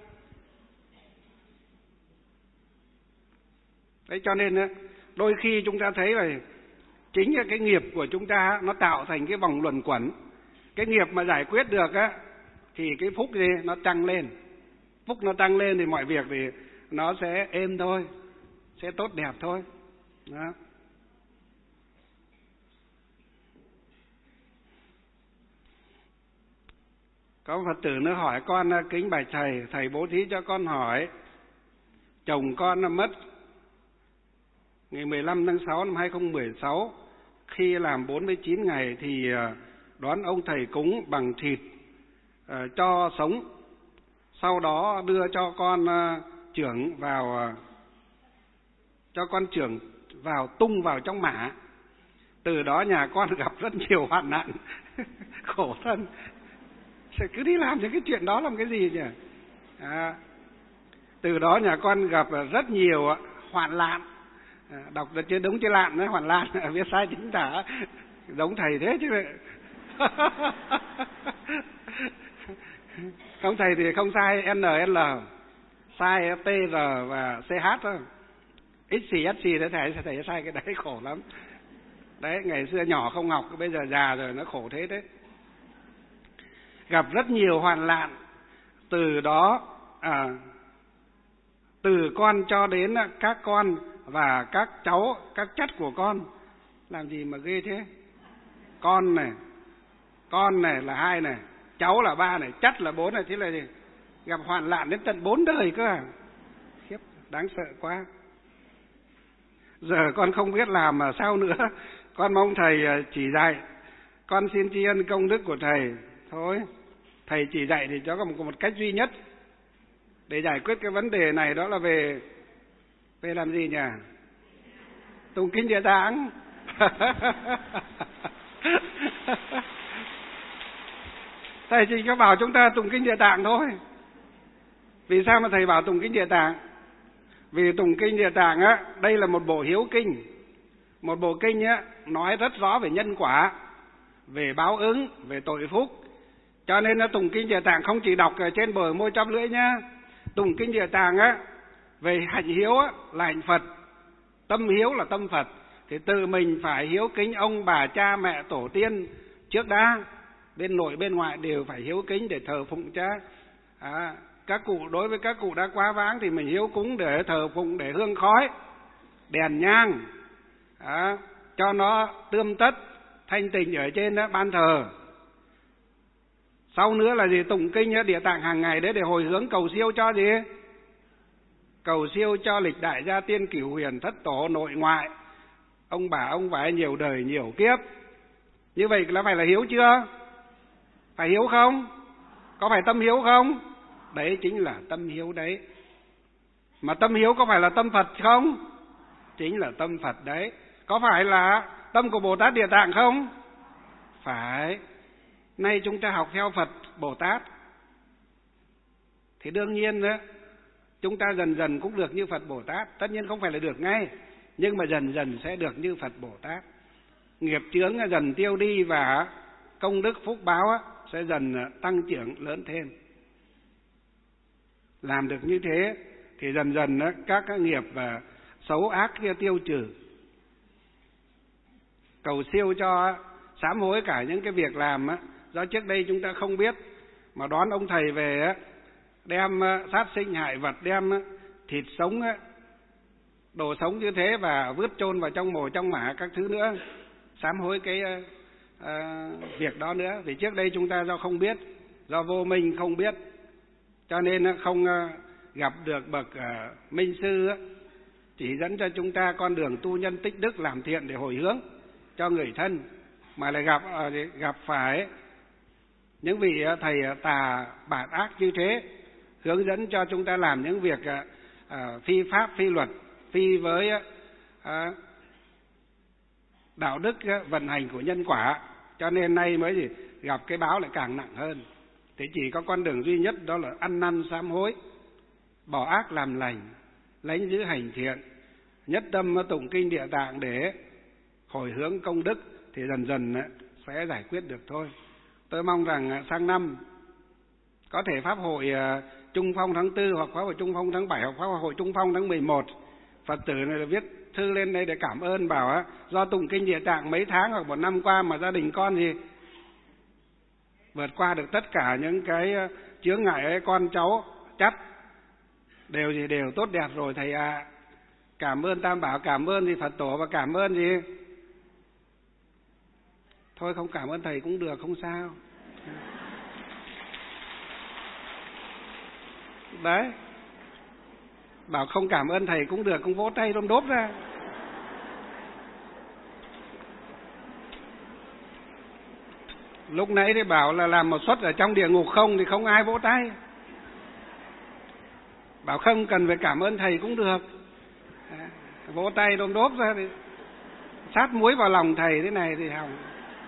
Đấy, cho nên đôi khi chúng ta thấy là chính cái nghiệp của chúng ta nó tạo thành cái vòng luẩn quẩn. Cái nghiệp mà giải quyết được thì cái phúc gì nó tăng lên. Phúc nó tăng lên thì mọi việc thì nó sẽ êm thôi, sẽ tốt đẹp thôi. Đó. Có Phật tử nó hỏi con kính bạch thầy bố thí cho con hỏi. Chồng con mất ngày 15 tháng 6 năm 2016, khi làm 49 ngày thì đón ông thầy cúng bằng thịt cho sống. Sau đó đưa cho con trưởng vào tung vào trong mả. Từ đó nhà con gặp rất nhiều hoạn nạn, khổ thân. Sẽ cứ đi làm những cái chuyện đó làm cái gì nhỉ? Từ đó nhà con gặp rất nhiều hoạn nạn. Đọc chưa đúng chứ lạn đấy, hoạn nạn viết sai chính tả, giống thầy thế chứ. Không thầy thì không sai NL, sai TR và CH thôi. XC thế thầy sai cái đấy khổ lắm. Đấy, ngày xưa nhỏ không học, bây giờ già rồi nó khổ thế đấy. Gặp rất nhiều hoạn nạn. Từ đó từ con cho đến các con và các cháu, các chất của con. Làm gì mà ghê thế? Con này là 2 này, cháu là 3 này, chất là 4 này. Thế là gì? Gặp hoạn nạn đến tận 4 đời cơ à? Khiếp, đáng sợ quá. Giờ con không biết làm mà sao nữa. Con mong thầy chỉ dạy. Con xin tri ân công đức của thầy. Thôi, thầy chỉ dạy thì cho có một cách duy nhất để giải quyết cái vấn đề này, đó là về làm gì nhỉ? Tụng kinh Địa Tạng. Thầy chỉ có bảo chúng ta tụng kinh Địa Tạng thôi. Vì sao mà thầy bảo tụng kinh Địa Tạng? Vì tụng kinh Địa Tạng đây là một bộ hiếu kinh. Một bộ kinh nói rất rõ về nhân quả, về báo ứng, về tội phúc. Cho nên tụng kinh Địa Tạng không chỉ đọc trên bờ môi trăm lưỡi nhá. Tụng kinh Địa Tạng về hạnh hiếu là hạnh Phật, tâm hiếu là tâm Phật. Thì tự mình phải hiếu kính ông bà cha mẹ tổ tiên trước đã, bên nội bên ngoại đều phải hiếu kính để thờ phụng cha. Các cụ, đối với các cụ đã quá vãng thì mình hiếu cúng để thờ phụng, để hương khói, đèn nhang, cho nó tươm tất thanh tịnh ở trên ban thờ. Sau nữa là gì? Tụng kinh Địa Tạng hàng ngày đấy để hồi hướng cầu siêu cho gì? Cầu siêu cho lịch đại gia tiên cửu huyền thất tổ nội ngoại, ông bà ông vải nhiều đời nhiều kiếp. Như vậy là phải là hiếu chưa? Phải hiếu không? Có phải tâm hiếu không? Đấy chính là tâm hiếu đấy. Mà tâm hiếu có phải là tâm Phật không? Chính là tâm Phật đấy. Có phải là tâm của Bồ Tát Địa Tạng không? Phải. Nay chúng ta học theo Phật Bồ Tát thì đương nhiên chúng ta dần dần cũng được như Phật Bồ Tát. Tất nhiên không phải là được ngay, nhưng mà dần dần sẽ được như Phật Bồ Tát. Nghiệp chướng dần tiêu đi và công đức phúc báo sẽ dần tăng trưởng lớn thêm. Làm được như thế thì dần dần các cái nghiệp xấu ác kia tiêu trừ. Cầu siêu cho sám hối cả những cái việc làm do trước đây chúng ta không biết, mà đón ông thầy về đem sát sinh hại vật, đem thịt sống, đồ sống như thế và vứt chôn vào trong mồ trong mả các thứ nữa. Sám hối cái việc đó nữa. Vì trước đây chúng ta do không biết, do vô minh không biết, cho nên không gặp được bậc minh sư chỉ dẫn cho chúng ta con đường tu nhân tích đức làm thiện để hồi hướng cho người thân, mà lại gặp phải những vị thầy tà bạt ác như thế, hướng dẫn cho chúng ta làm những việc phi pháp, phi luật, phi với đạo đức vận hành của nhân quả. Cho nên nay mới gặp cái báo lại càng nặng hơn. Thì chỉ có con đường duy nhất, đó là ăn năn sám hối, bỏ ác làm lành, lánh giữ hành thiện, nhất tâm tụng kinh Địa Tạng để hồi hướng công đức, thì dần dần sẽ giải quyết được thôi. Tôi mong rằng sang năm có thể pháp hội Trung Phong tháng 4 hoặc pháp hội Trung Phong tháng 7 hoặc pháp hội Trung Phong tháng 11, Phật tử này viết thư lên đây để cảm ơn, bảo do tụng kinh Địa Tạng mấy tháng hoặc một năm qua mà gia đình con thì vượt qua được tất cả những cái chướng ngại ấy, con cháu chắc đều tốt đẹp rồi thầy ạ. Cảm ơn Tam Bảo, cảm ơn thì Phật tổ, và cảm ơn gì? Thôi không cảm ơn thầy cũng được, không sao. Đấy, bảo không cảm ơn thầy cũng được, cũng vỗ tay đôm đốp ra. Lúc nãy thì bảo là làm một suất ở trong địa ngục không thì không ai vỗ tay. Bảo không cần phải cảm ơn thầy cũng được, vỗ tay đôm đốp ra thì sát muối vào lòng thầy thế này thì hỏng.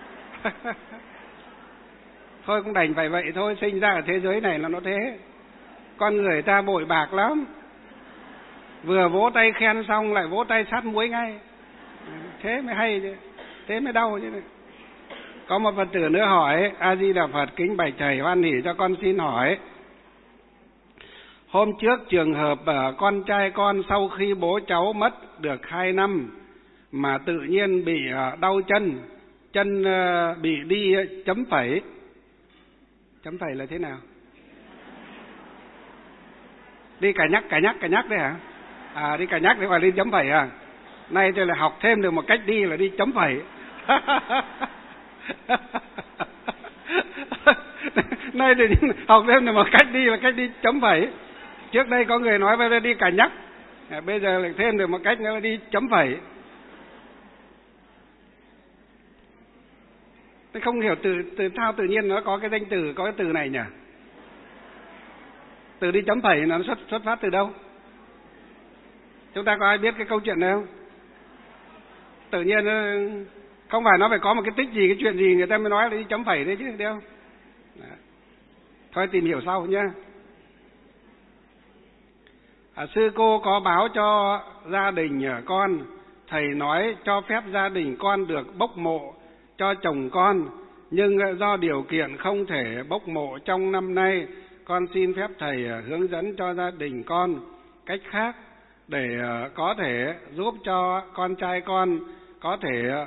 Thôi cũng đành phải vậy thôi, sinh ra ở thế giới này là nó thế. Con người ta bội bạc lắm, vừa vỗ tay khen xong lại vỗ tay sát muối ngay, thế mới hay chứ, thế mới đau chứ. Có một Phật tử nữa hỏi: A Di Đà Phật, kính bạch thầy, hoan hỉ cho con xin hỏi. Hôm trước trường hợp con trai con sau khi bố cháu mất được 2 năm mà tự nhiên bị đau chân bị đi chấm phẩy. Chấm phẩy là thế nào? Đi cà nhắc đấy hả? Đi cà nhắc đấy, phải đi chấm phẩy à? Nay tôi lại học thêm được một cách đi là đi chấm phẩy. Nay thì học thêm được một cách đi là cách đi chấm phẩy. Trước đây có người nói về đi cà nhắc, bây giờ lại thêm được một cách nữa là đi chấm phẩy. Tôi không hiểu từ sao tự nhiên nó có cái danh từ, có cái từ này nhỉ? Từ đi chấm phẩy nó xuất phát từ đâu? Chúng ta có ai biết cái câu chuyện này không? Tự nhiên không phải nó phải có một cái tích gì, cái chuyện gì người ta mới nói là đi chấm phẩy đấy chứ, đúng không? Thôi tìm hiểu sau nhé. Sư cô có báo cho gia đình con, thầy nói cho phép gia đình con được bốc mộ cho chồng con, nhưng do điều kiện không thể bốc mộ trong năm nay, con xin phép thầy hướng dẫn cho gia đình con cách khác để có thể giúp cho con trai con có thể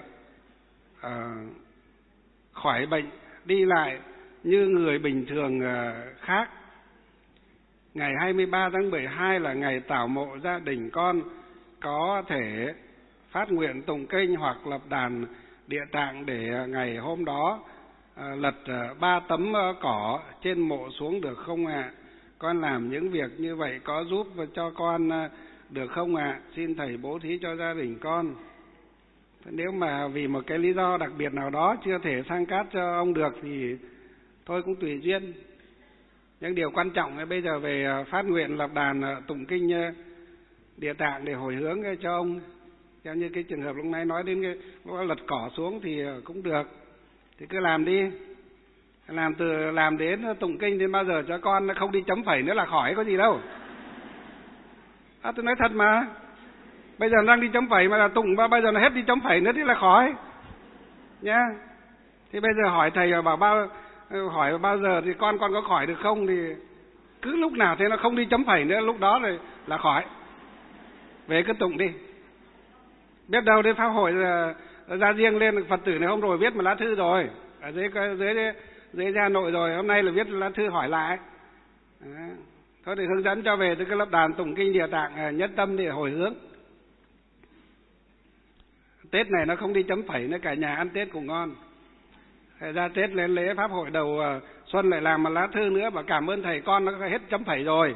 khỏi bệnh đi lại như người bình thường khác. Ngày 23 tháng 12 là ngày tảo mộ gia đình con, có thể phát nguyện tụng kinh hoặc lập đàn Địa Tạng để ngày hôm đó lật 3 tấm cỏ trên mộ xuống được không ạ? Con làm những việc như vậy có giúp cho con được không ạ? Xin thầy bố thí cho gia đình con. Nếu mà vì một cái lý do đặc biệt nào đó chưa thể sang cát cho ông được thì thôi cũng tùy duyên. Nhưng điều quan trọng là bây giờ về phát nguyện lập đàn tụng kinh Địa Tạng để hồi hướng cho ông. Theo như cái trường hợp lúc nãy nói đến cái lật cỏ xuống thì cũng được. Thì cứ làm đi. Làm đến tụng kinh đến bao giờ cho con không đi chấm phẩy nữa là khỏi, có gì đâu. Tôi nói thật mà. Bây giờ đang đi chấm phẩy mà là tụng, và bây giờ nó hết đi chấm phẩy nữa thì là khỏi. Nhá. Thì bây giờ hỏi thầy bảo hỏi bao giờ thì con có khỏi được không, thì cứ lúc nào thế nó không đi chấm phẩy nữa, lúc đó rồi là khỏi. Về cứ tụng đi. Biết đâu đến pháp hội ra riêng lên, Phật tử này hôm rồi viết một lá thư rồi ở dưới Hà Nội rồi, hôm nay là viết lá thư hỏi lại. Thôi thì hướng dẫn cho về từ cái lập đàn tụng kinh Địa Tạng nhất tâm để hồi hướng. Tết này nó không đi chấm phẩy nữa, cả nhà ăn Tết cũng ngon. Ra Tết lên lễ pháp hội đầu xuân lại làm một lá thư nữa và cảm ơn thầy con nó hết chấm phẩy rồi.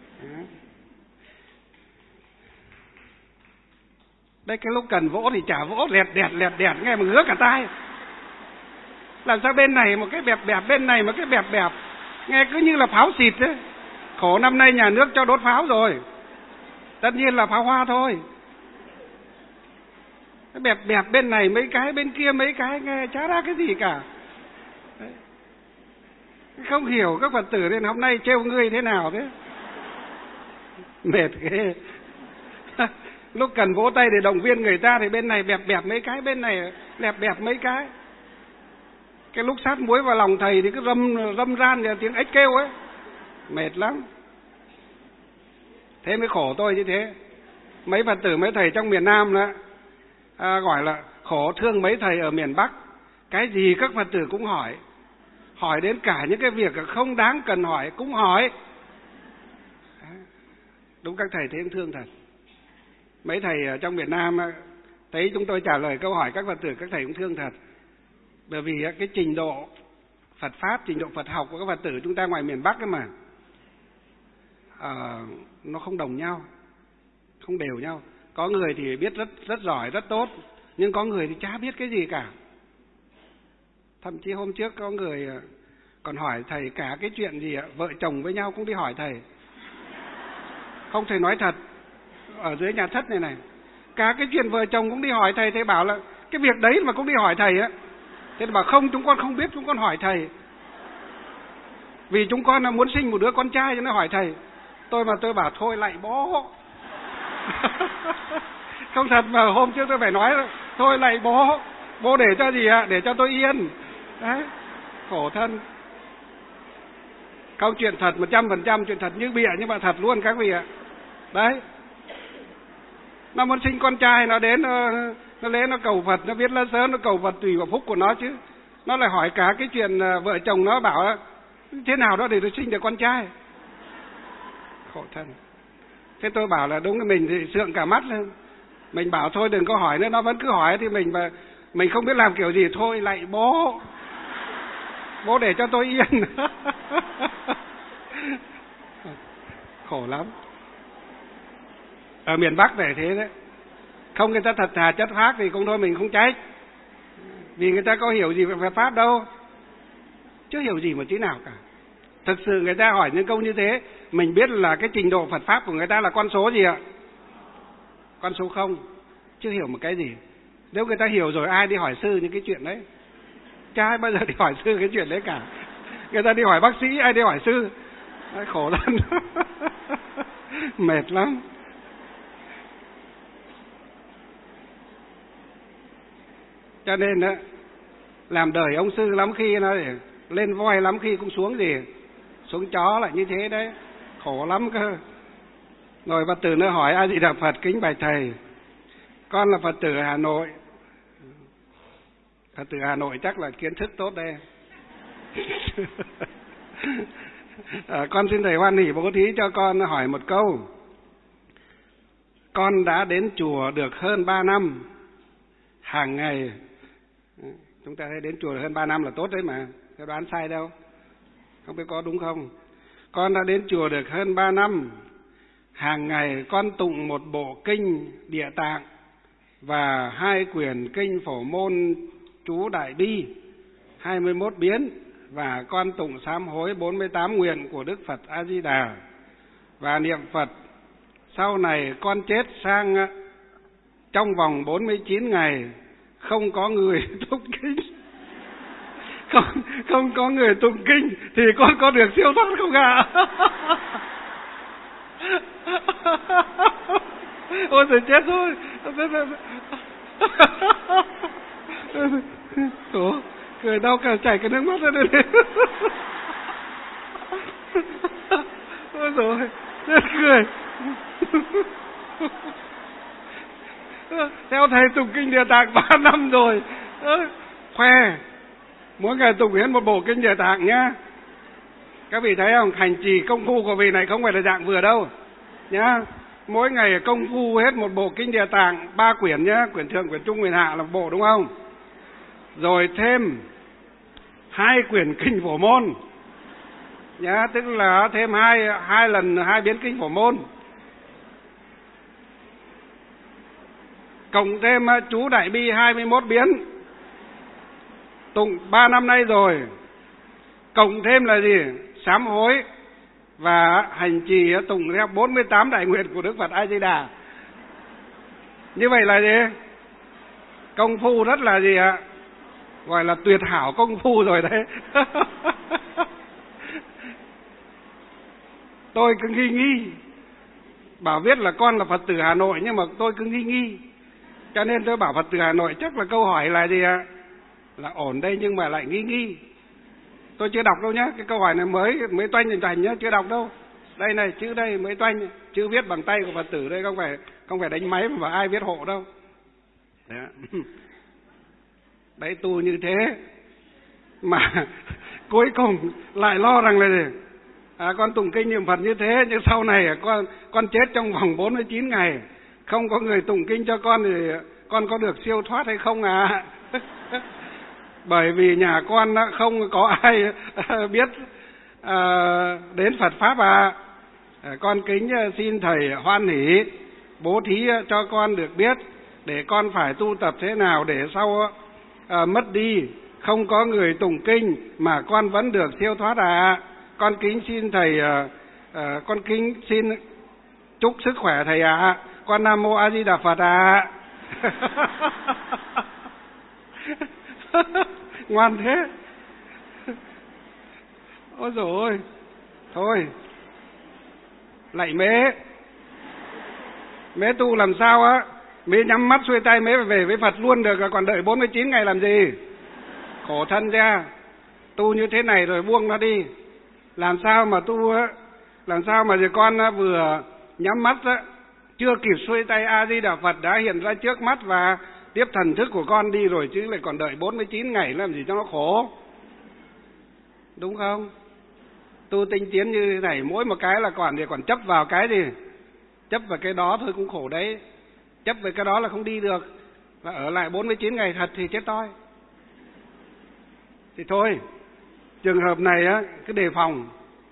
Đây cái lúc cần vỗ thì chả vỗ, lẹt đẹt nghe mà ngứa cả tai. Làm sao bên này một cái bẹp bên này một cái bẹp, nghe cứ như là pháo xịt đấy. Khổ năm nay nhà nước cho đốt pháo rồi, tất nhiên là pháo hoa thôi. Cái bẹp bên này mấy cái, bên kia mấy cái, nghe chả ra cái gì cả. Đấy. Không hiểu các Phật tử nên hôm nay trêu ngươi thế nào thế. Mệt ghê. Lúc cần vỗ tay để động viên người ta thì bên này bẹp mấy cái, bên này bẹp mấy cái. Cái lúc sát muối vào lòng thầy thì cứ râm ran tiếng ếch kêu ấy. Mệt lắm. Thế mới khổ tôi như thế. Mấy Phật tử mấy thầy trong miền Nam đó gọi là khổ thương mấy thầy ở miền Bắc. Cái gì các Phật tử cũng hỏi đến cả những cái việc không đáng cần hỏi cũng hỏi. Đúng, các thầy thế thương thật. Mấy thầy ở trong miền Nam thấy chúng tôi trả lời câu hỏi các Phật tử, các thầy cũng thương thật. Bởi vì cái trình độ Phật Pháp, trình độ Phật học của các Phật tử chúng ta ngoài miền Bắc ấy mà nó không đồng nhau, không đều nhau. Có người thì biết rất giỏi, rất tốt, nhưng có người thì chả biết cái gì cả. Thậm chí hôm trước có người còn hỏi thầy cả cái chuyện gì vợ chồng với nhau cũng đi hỏi thầy. Không, thầy nói thật, ở dưới nhà thất này cả cái chuyện vợ chồng cũng đi hỏi thầy. Thầy bảo là cái việc đấy mà cũng đi hỏi thầy á. Thế bảo không, chúng con không biết, chúng con hỏi thầy. Vì chúng con là muốn sinh một đứa con trai cho nó hỏi thầy. Tôi bảo thôi lại bố. Không thật mà hôm trước tôi phải nói thôi lại bố để cho gì ạ? Để cho tôi yên. Đấy, khổ thân. Câu chuyện thật 100%, chuyện thật như bịa nhưng mà thật luôn các vị ạ. Đấy. Nó muốn sinh con trai, nó đến nó lễ nó cầu Phật, nó viết lá sớ nó cầu Phật tùy vào phúc của nó chứ. Nó lại hỏi cả cái chuyện vợ chồng, nó bảo thế nào đó để tôi sinh được con trai. Khổ thân. Thế tôi bảo là đúng, mình thì sượng cả mắt lên. Mình bảo thôi đừng có hỏi nữa, nó vẫn cứ hỏi thì mình không biết làm kiểu gì, thôi lại bố để cho tôi yên. Khổ lắm. Ở miền Bắc này thế đấy. Không người ta thật thà chất phác thì cũng thôi mình không trách. Vì người ta có hiểu gì về Phật Pháp đâu. Chưa hiểu gì một tí nào cả. Thực sự người ta hỏi những câu như thế, mình biết là cái trình độ Phật Pháp của người ta là con số gì ạ? Con số 0. Chưa hiểu một cái gì. Nếu người ta hiểu rồi ai đi hỏi sư những cái chuyện đấy? Chả ai bao giờ đi hỏi sư cái chuyện đấy cả. Người ta đi hỏi bác sĩ, ai đi hỏi sư? Khổ lắm. Mệt lắm. Cho nên đó, làm đời ông sư lắm khi nó lên voi, lắm khi cũng xuống gì, xuống chó lại như thế đấy. Khổ lắm cơ. Rồi Phật tử nó hỏi A Di Đà Phật, kính bạch thầy, con là Phật tử ở Hà Nội. Phật tử Hà Nội chắc là kiến thức tốt đây. Con xin thầy hoan hỷ bố thí cho con hỏi một câu. Con đã đến chùa được hơn 3 năm, hàng ngày. Chúng ta thấy đến chùa được hơn 3 năm là tốt đấy mà, tôi đoán sai đâu. Không biết có đúng không? Con đã đến chùa được hơn 3 năm, hàng ngày con tụng một bộ kinh Địa Tạng và 2 quyển kinh Phổ Môn chú Đại Bi 21 biến, và con tụng sám hối 48 nguyện của Đức Phật A Di Đà và niệm Phật. Sau này con chết sang trong vòng 49 ngày không có người tụng kinh, không có người tụng kinh thì con có được siêu thoát không ạ? Ôi trời, chết rồi. Cười đâu cả chảy cái nước mắt ra đây. Ôi dồi ôi, rất cười. Theo thầy tụng kinh Địa Tạng 3 năm rồi. Khoe. Mỗi ngày tụng hết một bộ kinh Địa Tạng nhá. Các vị thấy không? Hành trì công phu của vị này không phải là dạng vừa đâu. Nhá. Mỗi ngày công phu hết một bộ kinh Địa Tạng 3 quyển nhá. Quyển thượng, quyển trung, quyển hạ là một bộ đúng không? Rồi thêm 2 quyển kinh Phổ Môn. Nhá, tức là thêm 2 lần 2 biến kinh Phổ Môn. Cộng thêm chú Đại Bi 21 biến. Tụng 3 năm nay rồi. Cộng thêm là gì? Sám hối và hành trì tụng theo 48 đại nguyện của Đức Phật A Di Đà. Như vậy là gì? Công phu rất là gì ạ? Gọi là tuyệt hảo công phu rồi đấy. Tôi cứ nghi. Bảo viết là con là Phật tử Hà Nội, nhưng mà tôi cứ nghi. Cho nên tôi bảo Phật tử Hà Nội chắc là câu hỏi là gì ạ? Là ổn đây nhưng mà lại nghi. Tôi chưa đọc đâu nhá. Cái câu hỏi này mới toanh thành nhá, chưa đọc đâu. Đây này, chữ đây mới toanh, chữ viết bằng tay của Phật tử đây, không phải đánh máy mà ai viết hộ đâu. Đấy, tu như thế mà cuối cùng lại lo rằng là gì? Con tụng kinh niệm Phật như thế, nhưng sau này con chết trong vòng 49 ngày, không có người tụng kinh cho con thì con có được siêu thoát hay không à? Bởi vì nhà con không có ai biết đến Phật Pháp à. Con kính xin Thầy hoan hỷ bố thí cho con được biết, để con phải tu tập thế nào để sau mất đi, không có người tụng kinh mà con vẫn được siêu thoát à. Con kính xin Thầy, con kính xin chúc sức khỏe Thầy ạ. Con Nam Mô A Di Đà Phật ạ. Ngoan thế. Ôi dồi ôi. Thôi, lạy mế tu làm sao á? Mế nhắm mắt xuôi tay mế phải về với Phật luôn được, còn đợi 49 ngày làm gì? Khổ thân ra. Tu như thế này rồi buông nó đi. Làm sao mà tu á? Làm sao mà giờ con vừa nhắm mắt á, chưa kịp xuôi tay A Di Đà Phật đã hiện ra trước mắt và tiếp thần thức của con đi rồi, chứ lại còn đợi 49 ngày làm gì cho nó khổ. Đúng không? Tu tinh tiến như thế này mỗi một cái là còn chấp vào cái gì? Chấp vào cái đó thôi cũng khổ đấy. Chấp về cái đó là không đi được. Và ở lại 49 ngày thật thì chết toi. Thì thôi, trường hợp này á, cứ đề phòng.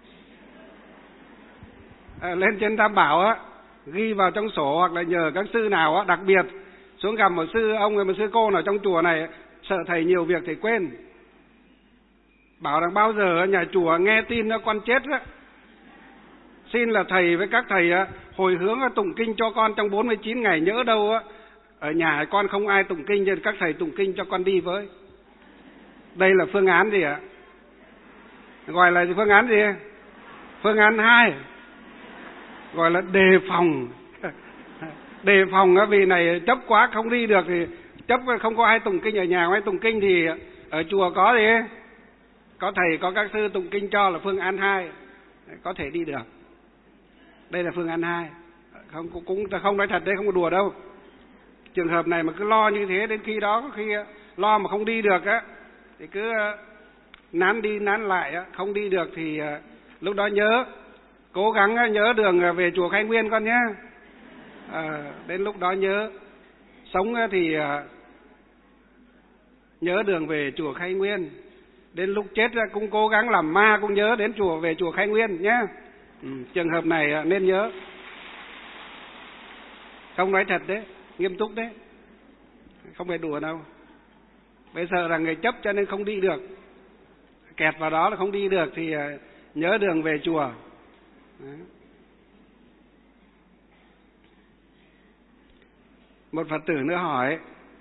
Lên trên Tam Bảo á, ghi vào trong sổ hoặc là nhờ các sư nào á, đặc biệt xuống gặp một sư ông một sư cô nào trong chùa này, sợ thầy nhiều việc thầy quên. Bảo rằng bao giờ nhà chùa nghe tin con chết á, xin là thầy với các thầy hồi hướng tụng kinh cho con trong 49 ngày, nhỡ đâu á ở nhà con không ai tụng kinh nên các thầy tụng kinh cho con đi với. Đây là phương án gì ạ? Gọi là phương án gì? Phương án 2. Gọi là đề phòng. Đề phòng vì này chấp quá không đi được thì chấp không có ai tụng kinh ở nhà, không ai tụng kinh thì ở chùa có gì? Có thầy, có các sư tụng kinh cho là phương án 2. Có thể đi được. Đây là phương án 2. Cũng không nói thật đấy, không có đùa đâu. Trường hợp này mà cứ lo như thế, đến khi đó có khi lo mà không đi được á thì cứ nán đi nán lại á, không đi được thì lúc đó nhớ, cố gắng nhớ đường về chùa Khai Nguyên con nhé. Đến lúc đó nhớ. Sống thì nhớ đường về chùa Khai Nguyên. Đến lúc chết cũng cố gắng làm ma cũng nhớ đến về chùa Khai Nguyên nhé. Trường hợp này nên nhớ. Không nói thật đấy, nghiêm túc đấy, không phải đùa đâu. Bây giờ là người chấp cho nên không đi được, kẹt vào đó là không đi được thì nhớ đường về chùa. Đấy. Một Phật tử nữa hỏi: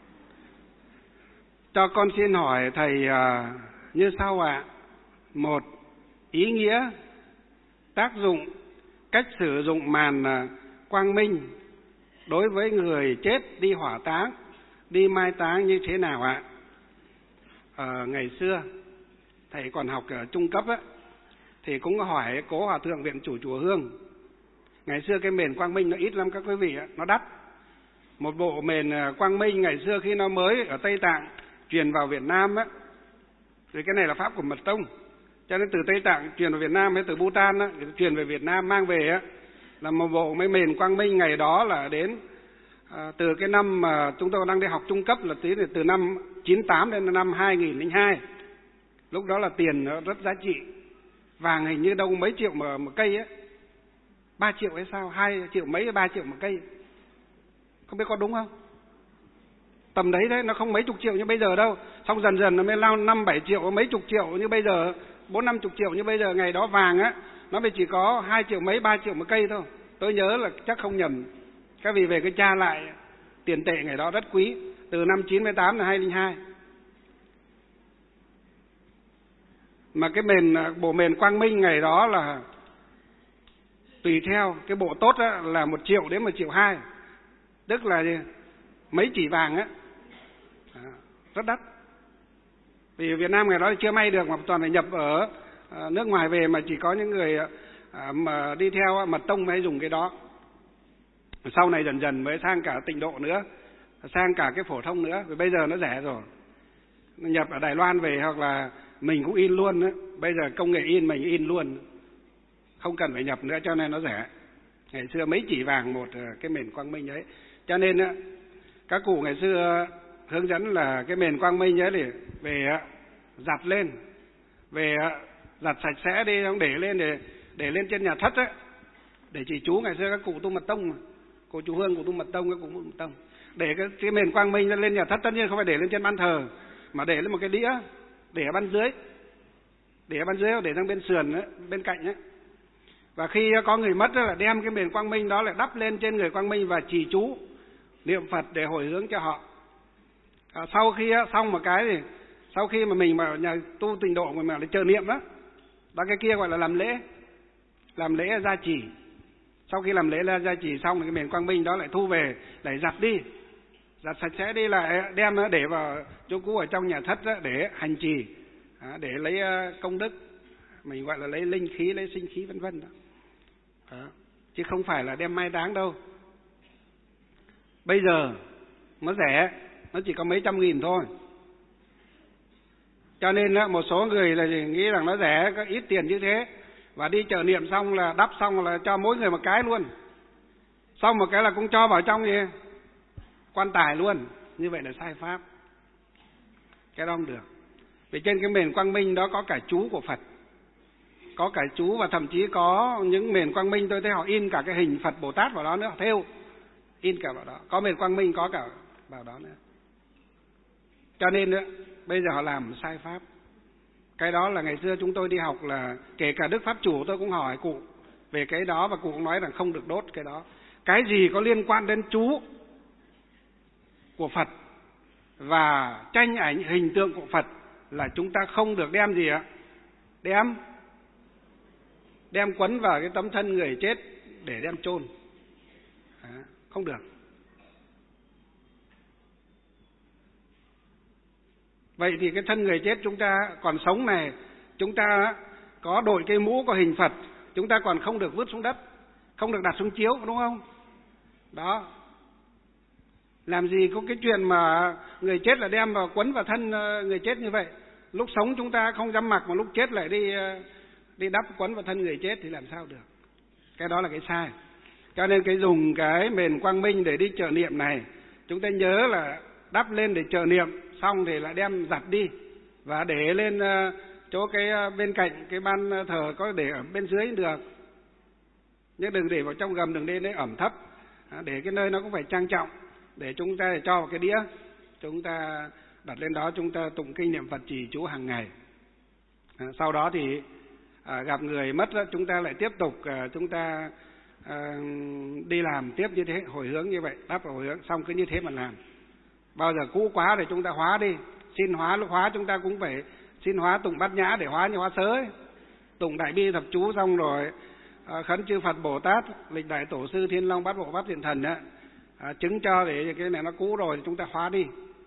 cho con xin hỏi thầy như sau ạ. 1. Ý nghĩa, tác dụng, cách sử dụng màn quang minh đối với người chết đi hỏa táng, đi mai táng như thế nào ạ? ngày xưa thầy còn học ở trung cấp á, thì cũng hỏi cố hòa thượng viện chủ chùa Hương. Ngày xưa cái mền Quang Minh nó ít lắm các quý vị ạ, nó đắt. Một bộ mền Quang Minh ngày xưa khi nó mới ở Tây Tạng truyền vào Việt Nam á, thì cái này là pháp của Mật Tông, cho nên từ Tây Tạng truyền vào Việt Nam hay từ Bhutan á, truyền về Việt Nam mang về á, là một bộ mấy mền Quang Minh ngày đó là đến từ cái năm mà chúng tôi đang đi học trung cấp là từ năm 98 đến năm 2002. Lúc đó là tiền nó rất giá trị, vàng hình như đâu mấy triệu mà một cây á, 3 triệu hay sao, 2 triệu mấy 3 triệu một cây, không biết có đúng không? Tầm đấy đấy, nó không mấy chục triệu như bây giờ đâu. Xong dần dần nó mới lao 5-7 triệu, mấy chục triệu như bây giờ, 4-50 triệu như bây giờ. Ngày đó vàng á, nó mới chỉ có 2 triệu mấy 3 triệu một cây thôi. Tôi nhớ là chắc không nhầm. Các vị về cái tra lại tiền tệ ngày đó rất quý, từ năm 98 đến 2002. Mà cái bộ mền Quang Minh ngày đó là tùy theo cái bộ tốt á, là 1 triệu đến 1,2 triệu, tức là mấy chỉ vàng á, rất đắt. Vì Việt Nam ngày đó chưa may được, mà toàn phải nhập ở nước ngoài về, mà chỉ có những người mà đi theo Mật Tông mới dùng cái đó. Sau này dần dần mới sang cả tịnh độ nữa, sang cả cái phổ thông nữa, vì bây giờ nó rẻ rồi. Nhập ở Đài Loan về hoặc là mình cũng in luôn á, bây giờ công nghệ in mình in luôn, không cần phải nhập nữa, cho nên nó rẻ. Ngày xưa mấy chỉ vàng một cái mền Quang Minh ấy, cho nên á các cụ ngày xưa hướng dẫn là cái mền Quang Minh ấy thì về giặt lên, về giặt sạch sẽ đi, không để lên trên nhà thất ấy, để chỉ chú. Ngày xưa các cụ tu Mật Tông mà, cô chú Hương của tu Mật Tông, các cụ tu Mật Tông để cái mền Quang Minh lên nhà thất, tất nhiên không phải để lên trên ban thờ, mà để lên một cái đĩa, để ở ban dưới, để sang bên sườn ấy, bên cạnh ấy. Và khi có người mất là đem cái mền Quang Minh đó lại đắp lên trên người Quang Minh và trì chú niệm Phật để hồi hướng cho họ. Sau khi xong một cái thì sau khi mà mình mà nhà tu tịnh độ mà lại chờ niệm đó, cái kia gọi là làm lễ gia trì. Sau khi làm lễ gia trì xong thì cái mền Quang Minh đó lại thu về, lại giặt đi, giặt sạch sẽ đi, lại đem nó để vào chỗ cũ ở trong nhà thất đó, để hành trì, để lấy công đức, mình gọi là lấy linh khí, lấy sinh khí vân vân đó. Chứ không phải là đem mai táng đâu. Bây giờ nó rẻ, nó chỉ có mấy trăm nghìn thôi, cho nên một số người là nghĩ rằng nó rẻ, có ít tiền như thế, và đi chợ niệm xong là đắp xong là cho mỗi người một cái luôn, xong một cái là cũng cho vào trong gì quan tài luôn. Như vậy là sai pháp, cái đó không được. Vì trên cái mền Quang Minh đó có cả chú của Phật, có cả chú, và thậm chí có những mền Quang Minh tôi thấy họ in cả cái hình Phật Bồ Tát vào đó nữa, họ thêu in cả vào đó. Có mền Quang Minh có cả vào đó nữa, cho nên nữa bây giờ họ làm sai pháp. Cái đó là ngày xưa chúng tôi đi học là kể cả Đức Pháp Chủ tôi cũng hỏi cụ về cái đó, và cụ cũng nói rằng không được đốt cái đó. Cái gì có liên quan đến chú của Phật và tranh ảnh hình tượng của Phật là chúng ta không được đem gì ạ, đem quấn vào cái tấm thân người chết để đem chôn, không được. Vậy thì cái thân người chết chúng ta còn sống này, chúng ta có đội cây mũ có hình Phật, chúng ta còn không được vứt xuống đất, không được đặt xuống chiếu, đúng không? Đó. Làm gì có cái chuyện mà người chết là đem vào quấn vào thân người chết như vậy. Lúc sống chúng ta không dám mặc, mà lúc chết lại đi đắp quấn vào thân người chết thì làm sao được. Cái đó là cái sai. Cho nên cái dùng cái mền Quang Minh để đi trợ niệm này, chúng ta nhớ là đắp lên để trợ niệm, xong thì lại đem giặt đi và để lên chỗ cái bên cạnh cái ban thờ, có để ở bên dưới được, nhưng đừng để vào trong gầm, đừng để ẩm thấp, để cái nơi nó cũng phải trang trọng, để chúng ta cho vào cái đĩa, chúng ta đặt lên đó, chúng ta tụng kinh niệm Phật trì chú hàng ngày. Sau đó thì gặp người mất đó, chúng ta lại tiếp tục chúng ta đi làm tiếp như thế, hồi hướng như vậy, đắp vào hồi hướng, xong cứ như thế mà làm. Bao giờ cũ quá thì chúng ta hóa đi, xin hóa. Lúc hóa chúng ta cũng phải xin hóa, tụng Bát Nhã để hóa như hóa sớ ấy. Tụng Đại Bi Thập Chú xong rồi khấn chư Phật Bồ Tát, lịch Đại Tổ Sư Thiên Long Bát Bộ Pháp Thiện Thần á, chứng cho để cái này nó cũ rồi thì chúng ta hóa đi.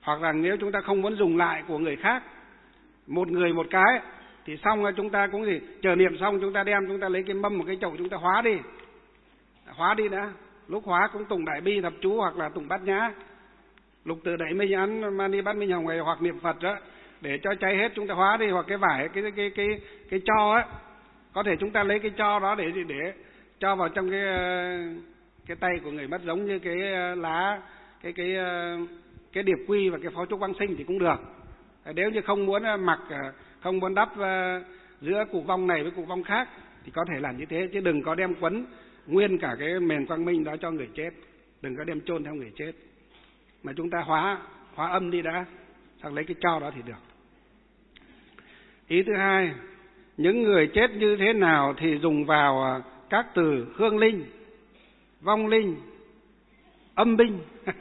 Hoặc là nếu chúng ta không muốn dùng lại của người khác, một người một cái, thì xong chúng ta cũng gì, chờ niệm xong chúng ta đem, chúng ta lấy cái mâm một cái chậu chúng ta hóa đi đã. Lúc hóa cũng tụng đại bi thập chú hoặc là tụng bát nhã, lục từ đẩy minh án mani bát minh hồng này, hoặc niệm Phật đó, để cho cháy hết chúng ta hóa đi. Hoặc cái vải cái tro á, có thể chúng ta lấy cái tro đó để cho vào trong cái tay của người mất, giống như cái lá cái điệp quy và cái pháo trúc vãng sinh thì cũng được. Nếu như không muốn mặc, không muốn đắp giữa cụ vong này với cụ vong khác thì có thể làm như thế, chứ đừng có đem quấn nguyên cả cái mền quang minh đó cho người chết, đừng có đem chôn theo người chết, mà chúng ta hóa âm đi đã, xong lấy cái tro đó thì được. Ý thứ hai, những người chết như thế nào thì dùng vào các từ hương linh, vong linh, âm binh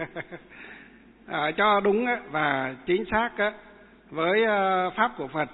cho đúng và chính xác với pháp của Phật.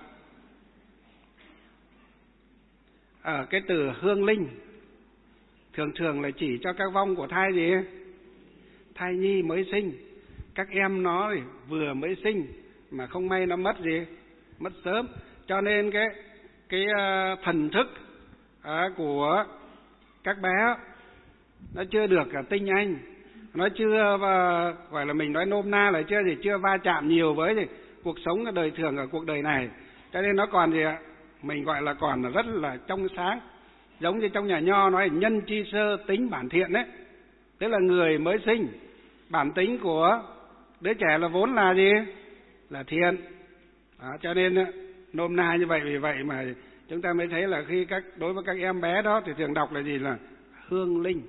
Ở cái từ hương linh thường là chỉ cho các vong của thai gì? Thai nhi mới sinh. Các em nó vừa mới sinh mà không may nó mất gì? Mất sớm. Cho nên cái thần thức của các bé nó chưa được tinh anh, nó chưa gọi là, mình nói nôm na là chưa va chạm nhiều với cuộc sống đời thường ở cuộc đời này, cho nên nó còn mình gọi là còn rất là trong sáng. Giống như trong nhà Nho nói nhân chi sơ tính bản thiện đấy, tức là người mới sinh, bản tính của đứa trẻ là vốn là gì? Là thiện. Cho nên nôm na như vậy, vì vậy mà chúng ta mới thấy là khi đối với các em bé đó thì thường đọc là gì? Là hương linh.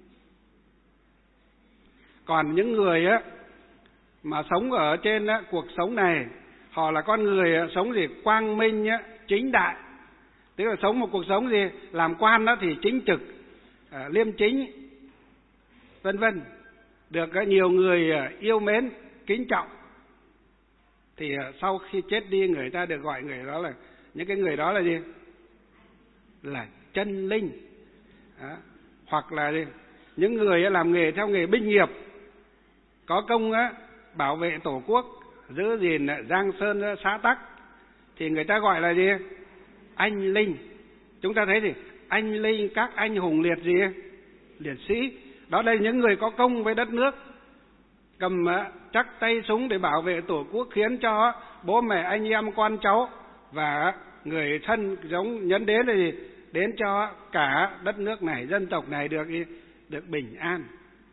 Còn những người mà sống ở trên cuộc sống này, họ là con người sống gì? Quang minh chính đại, tức là sống một cuộc sống gì? Làm quan đó thì chính trực, liêm chính, vân vân, được nhiều người yêu mến, kính trọng. Thì sau khi chết đi, người ta được gọi người đó là, những cái người đó là gì? Là chân linh. Hoặc là gì? Những người làm nghề theo nghề binh nghiệp, có công bảo vệ tổ quốc, giữ gìn giang sơn xã tắc, thì người ta gọi là gì? Anh linh. Chúng ta thấy gì? Anh linh các anh hùng liệt gì? Liệt sĩ. Đó là những người có công với đất nước, cầm chắc tay súng để bảo vệ tổ quốc, khiến cho bố mẹ anh em con cháu và người thân giống nhấn đến là gì? Đến cho cả đất nước này, dân tộc này được bình an.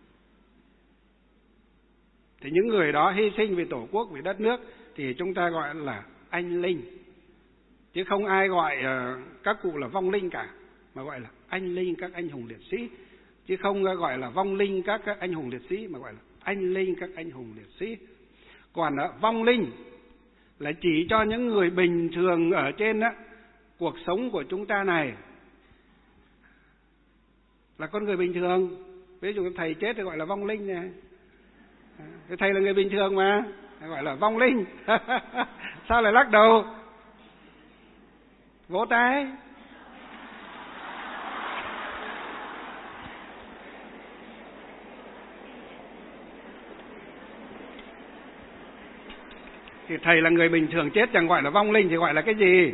Thì những người đó hy sinh vì tổ quốc, vì đất nước thì chúng ta gọi là anh linh. Chứ không ai gọi các cụ là vong linh cả, mà gọi là anh linh các anh hùng liệt sĩ. Chứ không gọi là vong linh các anh hùng liệt sĩ, mà gọi là anh linh các anh hùng liệt sĩ. Còn vong linh là chỉ cho những người bình thường ở trên cuộc sống của chúng ta này, là con người bình thường. Ví dụ thầy chết thì gọi là vong linh này. Thầy là người bình thường mà, gọi là vong linh. Sao lại lắc đầu? Vỗ tay. Thì thầy là người bình thường chết chẳng gọi là vong linh thì gọi là cái gì?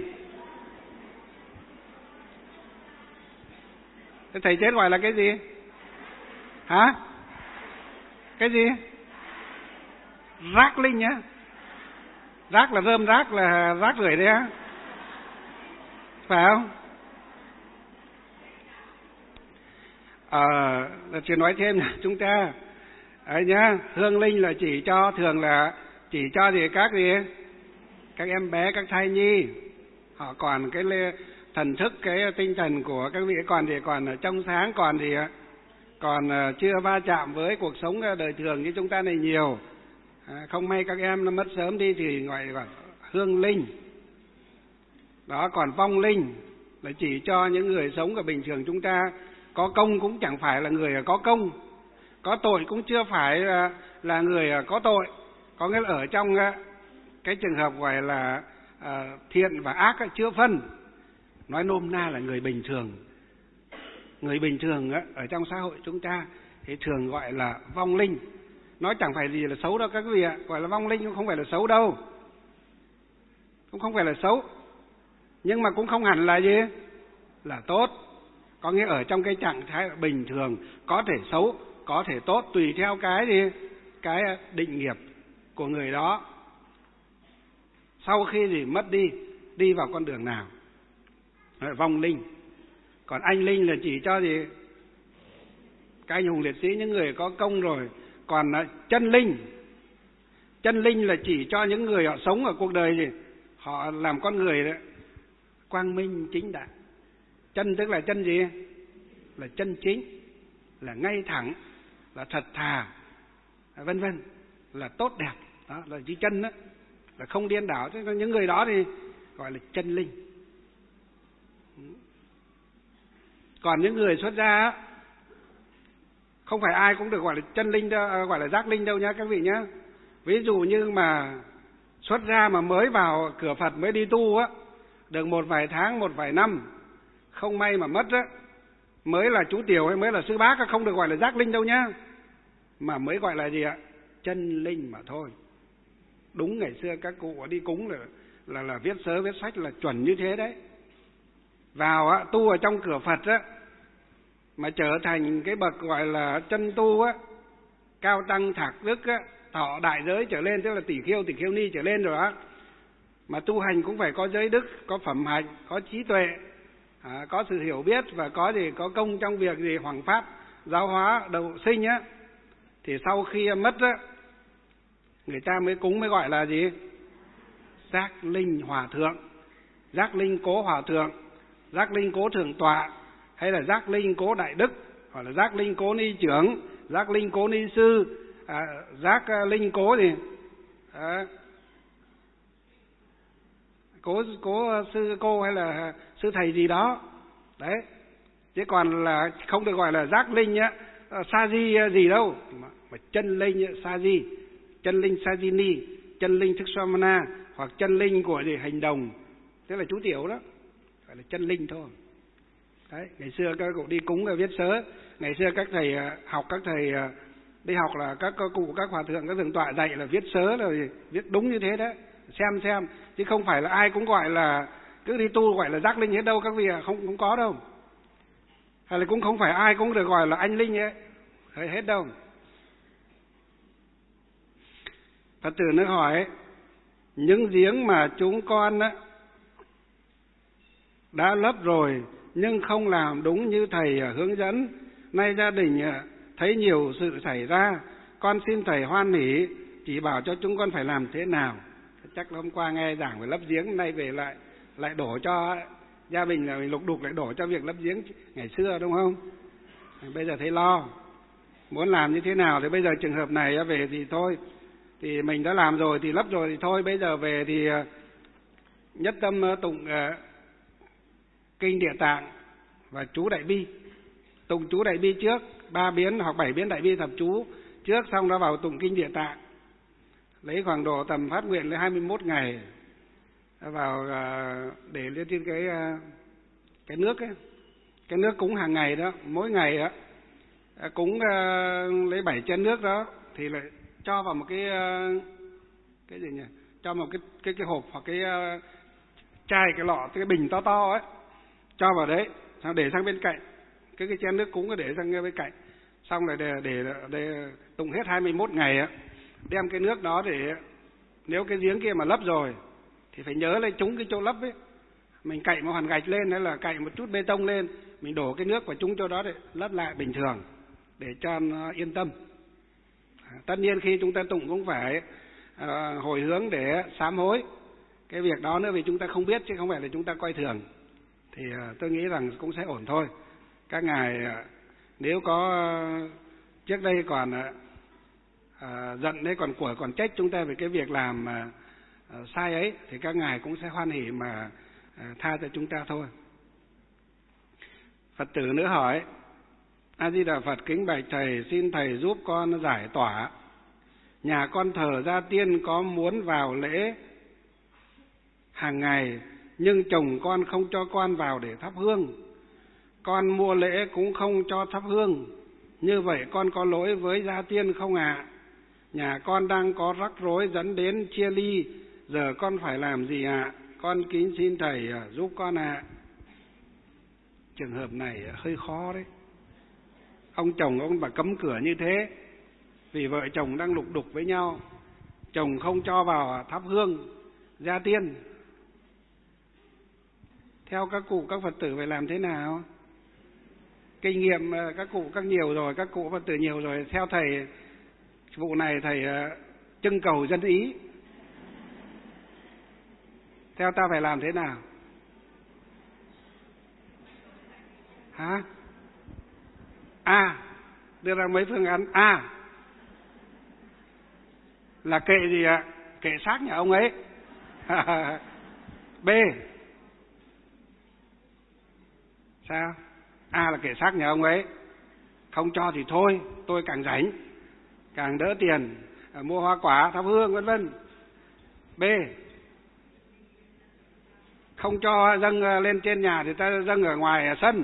Thế thầy chết gọi là cái gì? Hả? Cái gì? Rác linh nhá. Rác là rơm rác, là rác rưởi đấy á, phải không? Chỉ nói thêm chúng ta ấy nhá, hương linh là thường là chỉ cho các em bé, các thai nhi. Họ còn cái thần thức, cái tinh thần của các vị còn trong sáng, còn chưa va chạm với cuộc sống đời thường như chúng ta này nhiều. Không may các em nó mất sớm đi thì gọi là hương linh. Đó, còn vong linh là chỉ cho những người sống ở bình thường chúng ta. Có công cũng chẳng phải là người có công, có tội cũng chưa phải là người có tội. Có nghĩa là ở trong cái trường hợp gọi là thiện và ác chưa phân. Nói nôm na là người bình thường. Người bình thường ở trong xã hội chúng ta thì thường gọi là vong linh. Nó chẳng phải gì là xấu đâu các quý vị ạ. Gọi là vong linh cũng không phải là xấu đâu. Cũng không phải là xấu. Nhưng mà cũng không hẳn là gì? Là tốt. Có nghĩa ở trong cái trạng thái bình thường, có thể xấu, có thể tốt, tùy theo cái gì? Cái định nghiệp của người đó. Sau khi gì mất đi vào con đường nào? Vong linh. Còn anh linh là chỉ cho gì? Các anh hùng liệt sĩ, những người có công rồi. Còn chân linh là chỉ cho những người họ sống ở cuộc đời gì? Họ làm con người đó, quang minh chính đại. Chân tức là chân gì? Là chân chính, là ngay thẳng, là thật thà, vân vân, là tốt đẹp. Đó là chữ chân đó, là không điên đảo. Thế những người đó thì gọi là chân linh. Còn những người xuất gia không phải ai cũng được gọi là chân linh đâu, gọi là giác linh đâu nhá các vị nhá. Ví dụ như mà xuất gia mà mới vào cửa Phật, mới đi tu á, được một vài tháng, một vài năm, không may mà mất á, mới là chú tiểu hay mới là sư bác, không được gọi là giác linh đâu nhá, mà mới gọi là gì ạ? Chân linh mà thôi. Đúng ngày xưa các cụ đi cúng là viết sớ viết sách là chuẩn như thế đấy. Vào á, tu ở trong cửa Phật á, mà trở thành cái bậc gọi là chân tu á, cao tăng thạc đức á, thọ đại giới trở lên, tức là tỷ khiêu ni trở lên rồi á, mà tu hành cũng phải có giới đức, có phẩm hạnh, có trí tuệ, có sự hiểu biết và có công trong việc gì hoằng pháp, giáo hóa, đầu sinh á, thì sau khi mất á, người ta mới cúng, mới gọi là gì? Giác linh hòa thượng, giác linh cố hòa thượng, giác linh cố thượng tọa, hay là giác linh cố đại đức, hoặc là giác linh cố ni trưởng, giác linh cố ni sư, giác linh cố gì? Cố sư cô hay là sư thầy gì đó. Đấy. Chứ còn là không được gọi là giác linh á, sa di gì đâu, mà chân linh sa di, chân linh sa di ni, chân linh thức Swamana, hoặc chân linh của gì hành đồng, tức là chú tiểu đó, gọi là chân linh thôi. Đấy, ngày xưa các cụ đi cúng là viết sớ, ngày xưa các thầy học, các thầy đi học là các cụ, các hòa thượng, các thượng tọa dạy là viết sớ là viết đúng như thế đấy, xem, chứ không phải là ai cũng gọi là cứ đi tu gọi là giác linh hết đâu các vị ạ, không có đâu. Hay là cũng không phải ai cũng được gọi là anh linh ấy, hết đâu. Phật tử nó hỏi, những giếng mà chúng con đã lấp rồi nhưng không làm đúng như thầy hướng dẫn, nay gia đình thấy nhiều sự xảy ra, con xin thầy hoan hỷ chỉ bảo cho chúng con phải làm thế nào. Chắc là hôm qua nghe giảng về lấp giếng, nay về lại đổ cho gia đình là mình lục đục, lại đổ cho việc lấp giếng ngày xưa, đúng không? Bây giờ thấy lo, muốn làm như thế nào thì bây giờ trường hợp này về thì thôi, thì mình đã làm rồi thì lấp rồi thì thôi, bây giờ về thì nhất tâm tụng kinh Địa Tạng và chú Đại Bi. Tụng chú Đại Bi trước 3 biến hoặc 7 biến Đại Bi thập chú trước, xong đó vào tụng kinh Địa Tạng. Lấy khoảng độ tầm phát nguyện lấy 21 ngày vào để lên trên cái nước ấy. Cái nước cúng hàng ngày đó, mỗi ngày đó cúng lấy 7 chén nước đó thì lại cho vào một cái gì nhỉ? Cho một cái hộp hoặc cái chai, cái lọ, cái bình to ấy, cho vào đấy, xong để sang bên cạnh. Cái chén nước cúng để sang bên cạnh. Xong rồi để tụng hết 21 ngày á, đem cái nước đó để nếu cái giếng kia mà lấp rồi thì phải nhớ lấy trúng cái chỗ lấp ấy. Mình cạy một hoàn gạch lên hay là cạy một chút bê tông lên, mình đổ cái nước vào trúng chỗ đó để lấp lại bình thường để cho nó yên tâm. Tất nhiên khi chúng ta tụng cũng phải hồi hướng để sám hối cái việc đó nữa, vì chúng ta không biết chứ không phải là chúng ta coi thường. Thì tôi nghĩ rằng cũng sẽ ổn thôi. Các ngài nếu có trước đây còn giận đấy, còn của còn trách chúng ta về cái việc làm sai ấy, thì các ngài cũng sẽ hoan hỉ mà tha cho chúng ta thôi. Phật tử nữa hỏi, A Di Đà Phật, kính bạch thầy, xin thầy giúp con giải tỏa. Nhà con thờ gia tiên có muốn vào lễ hàng ngày, nhưng chồng con không cho con vào để thắp hương. Con mua lễ cũng không cho thắp hương. Như vậy con có lỗi với gia tiên không ạ? Nhà con đang có rắc rối dẫn đến chia ly, giờ con phải làm gì ạ? Con kính xin thầy giúp con ạ. Trường hợp này hơi khó đấy. Ông chồng ông bà cấm cửa như thế vì vợ chồng đang lục đục với nhau. Chồng không cho vào thắp hương gia tiên. Theo các cụ các Phật tử phải làm thế nào? Kinh nghiệm các cụ các nhiều rồi, các cụ Phật tử nhiều rồi. Theo thầy, vụ này thầy trưng cầu dân ý. Theo ta phải làm thế nào? Hả? A, đưa ra mấy phương án. A là kệ gì ạ? Kệ xác nhà ông ấy. B sao? A là kệ xác nhà ông ấy, không cho thì thôi, tôi càng rảnh, càng đỡ tiền, mua hoa quả, thắp hương vân vân. B, không cho dâng lên trên nhà thì ta dâng ở ngoài sân.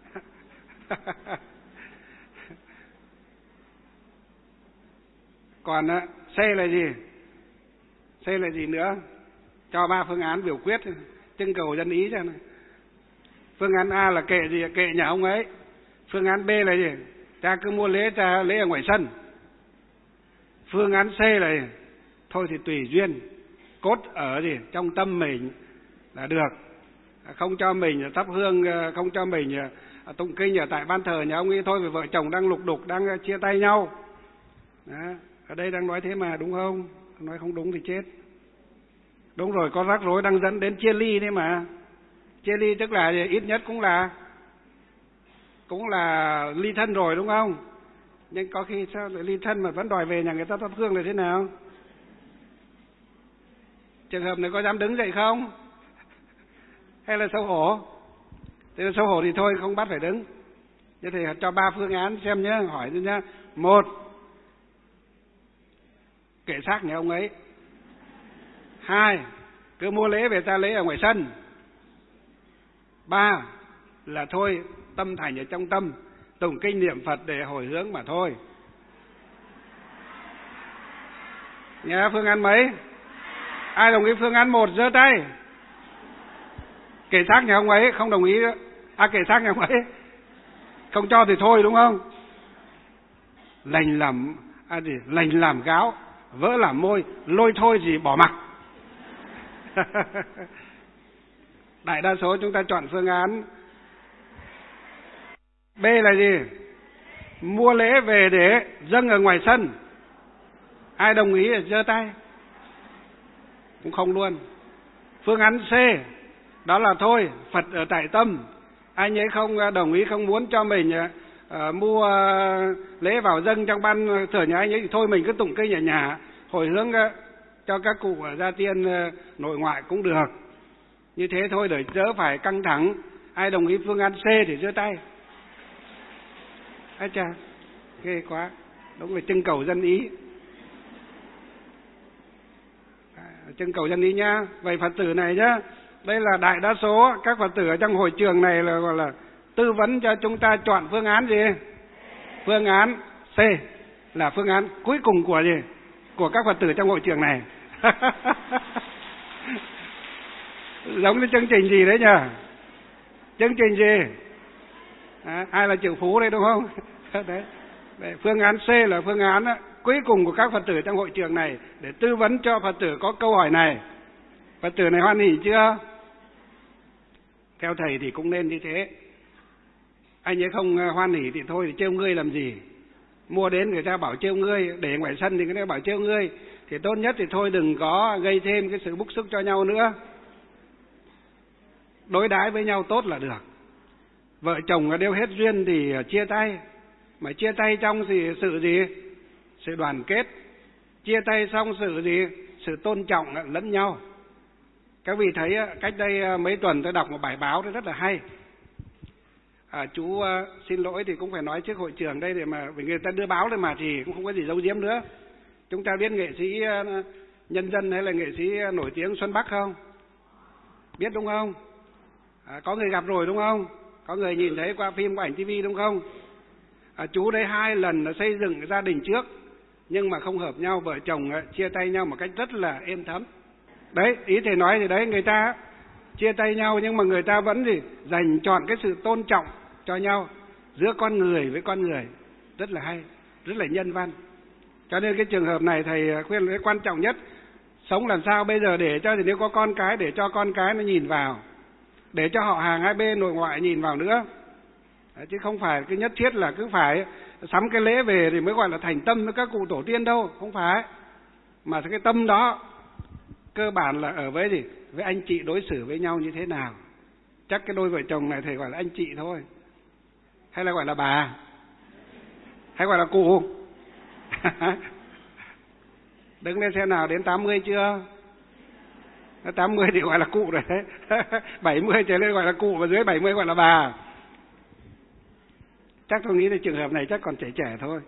Còn C là gì? C là gì nữa? Cho 3 phương án biểu quyết, trưng cầu dân ý xem này. Phương án A là kệ gì? Kệ nhà ông ấy. Phương án B là gì? Ta cứ mua lễ, ta lễ ở ngoài sân. Phương án C là gì? Thôi thì tùy duyên, cốt ở gì? Trong tâm mình là được. Không cho mình thắp hương, không cho mình tụng kinh ở tại ban thờ nhà ông ấy thôi, vì vợ chồng đang lục đục, đang chia tay nhau. Đó. Ở đây đang nói thế mà, đúng không? Nói không đúng thì chết. Đúng rồi, có rắc rối đang dẫn đến chia ly đấy mà. Chia ly tức là ít nhất cũng là ly thân rồi, đúng không? Nhưng có khi sao lại ly thân mà vẫn đòi về nhà người ta thắp hương là thế nào? Trường hợp này có dám đứng dậy không? Hay là xấu hổ? Thế là xấu hổ thì thôi, không bắt phải đứng. Như thế cho 3 phương án xem nhé, hỏi nhé. 1, kệ xác nhà ông ấy. 2, cứ mua lễ về ta lễ ở ngoài sân. 3 là thôi, tâm thành ở trong tâm, tụng kinh niệm Phật để hồi hướng mà thôi. Nghe phương án mấy? Ai đồng ý phương án 1 giơ tay. Kệ xác nhà ông ấy, không đồng ý. Kệ xác nhà ông ấy, không cho thì thôi, đúng không? Lành làm gáo, vỡ làm môi, lôi thôi gì bỏ mặc. Đại đa số chúng ta chọn phương án B là gì? Mua lễ về để dâng ở ngoài sân. Ai đồng ý giơ tay. Cũng không luôn. Phương án C, đó là thôi, Phật ở tại tâm. Anh ấy không đồng ý, không muốn cho mình mua lễ vào dâng trong ban thờ nhà anh ấy thì thôi mình cứ tụng kinh ở nhà, hồi hướng cho các cụ ở gia tiên nội ngoại cũng được. Như thế thôi để đỡ phải căng thẳng. Ai đồng ý phương án C thì giơ tay. Ái chà, ghê quá. Đúng là trưng cầu dân ý. Trưng cầu dân ý nhá. Vậy Phật tử này nhá, đây là đại đa số các Phật tử ở trong hội trường này là gọi là tư vấn cho chúng ta chọn phương án gì? Phương án C là phương án cuối cùng của gì? Của các Phật tử trong hội trường này. Giống như chương trình gì đấy nhỉ? Chương trình gì? Ai là triệu phú đây đúng không? Đấy. Phương án C là phương án cuối cùng của các Phật tử trong hội trường này để tư vấn cho Phật tử có câu hỏi này. Phật tử này hoan hỉ chưa? Theo thầy thì cũng nên như thế. Anh ấy không hoan hỉ thì thôi, thì trêu ngươi làm gì? Mua đến người ta bảo trêu ngươi, để ngoài sân thì người ta bảo trêu ngươi, thì tốt nhất thì thôi đừng có gây thêm cái sự bức xúc cho nhau nữa. Đối đãi với nhau tốt là được. Vợ chồng đều hết duyên thì chia tay. Mà chia tay trong thì sự gì? Sự đoàn kết. Chia tay xong sự gì? Sự tôn trọng lẫn nhau. Các vị thấy cách đây mấy tuần tôi đọc một bài báo rất là hay. Chú xin lỗi thì cũng phải nói trước hội trường đây để mà vì người ta đưa báo lên mà thì cũng không có gì giấu giếm nữa. Chúng ta biết nghệ sĩ nhân dân hay là nghệ sĩ nổi tiếng Xuân Bắc không? Biết đúng không? Có người gặp rồi đúng không? Có người nhìn thấy qua phim, qua ảnh TV đúng không? Chú đây 2 lần là xây dựng gia đình trước nhưng mà không hợp nhau, vợ chồng chia tay nhau một cách rất là êm thấm. Đấy, ý thầy nói thì đấy, người ta chia tay nhau nhưng mà người ta vẫn dành chọn cái sự tôn trọng cho nhau giữa con người với con người, rất là hay, rất là nhân văn. Cho nên cái trường hợp này thầy khuyên cái quan trọng nhất, sống làm sao bây giờ để cho, thì nếu có con cái, để cho con cái nó nhìn vào, để cho họ hàng hai bên nội ngoại nhìn vào nữa. Đấy, chứ không phải cái nhất thiết là cứ phải sắm cái lễ về thì mới gọi là thành tâm với các cụ tổ tiên đâu, không phải. Mà cái tâm đó cơ bản là ở với với anh chị đối xử với nhau như thế nào. Chắc cái đôi vợ chồng này thầy gọi là anh chị thôi, hay là gọi là bà, hay gọi là cụ. Đứng lên xem nào, đến 80 chưa? 80 thì gọi là cụ rồi đấy. 70 trở lên gọi là cụ, và dưới 70 gọi là bà. Chắc tôi nghĩ là trường hợp này chắc còn trẻ thôi.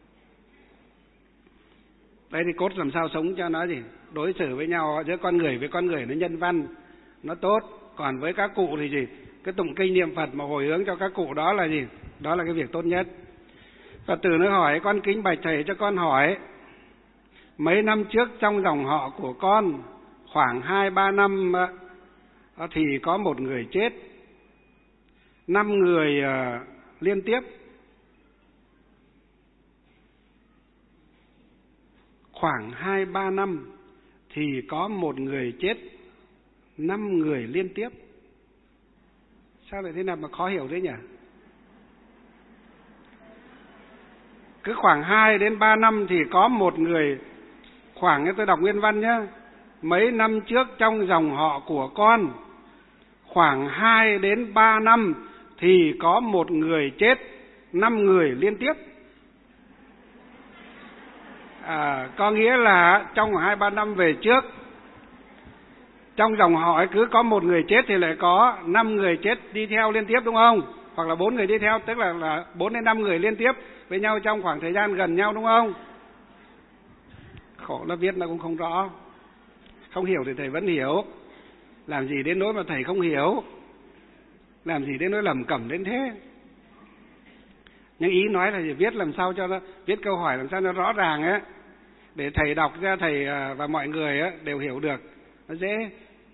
Đấy thì cốt làm sao sống cho nó đối xử với nhau giữa con người với con người nó nhân văn, nó tốt. Còn với các cụ thì cái tụng kinh niệm Phật mà hồi hướng cho các cụ đó là đó là cái việc tốt nhất. Phật tử nó hỏi: con kính bạch thầy cho con hỏi, mấy năm trước trong dòng họ của con khoảng 2-3 năm thì có một người chết, 5 người liên tiếp. Khoảng 2-3 năm thì có một người chết, 5 người liên tiếp. Sao lại thế nào mà khó hiểu thế nhỉ? Cứ khoảng 2-3 năm thì có một người, khoảng, tôi đọc nguyên văn nhé. Mấy năm trước trong dòng họ của con khoảng 2-3 năm thì có một người chết, 5 người liên tiếp. Có nghĩa là trong 2-3 năm về trước, trong dòng họ ấy cứ có một người chết thì lại có 5 người chết đi theo liên tiếp, đúng không? Hoặc là 4 người đi theo, tức là 4-5 người liên tiếp với nhau trong khoảng thời gian gần nhau, đúng không? Khổ là viết nó cũng không rõ. Không hiểu thì thầy vẫn hiểu. Làm gì đến nỗi mà thầy không hiểu, làm gì đến nỗi lẩm cẩm đến thế. Nhưng ý nói là viết làm sao cho nó, viết câu hỏi làm sao nó rõ ràng ấy, để thầy đọc ra, thầy và mọi người đều hiểu được, nó dễ.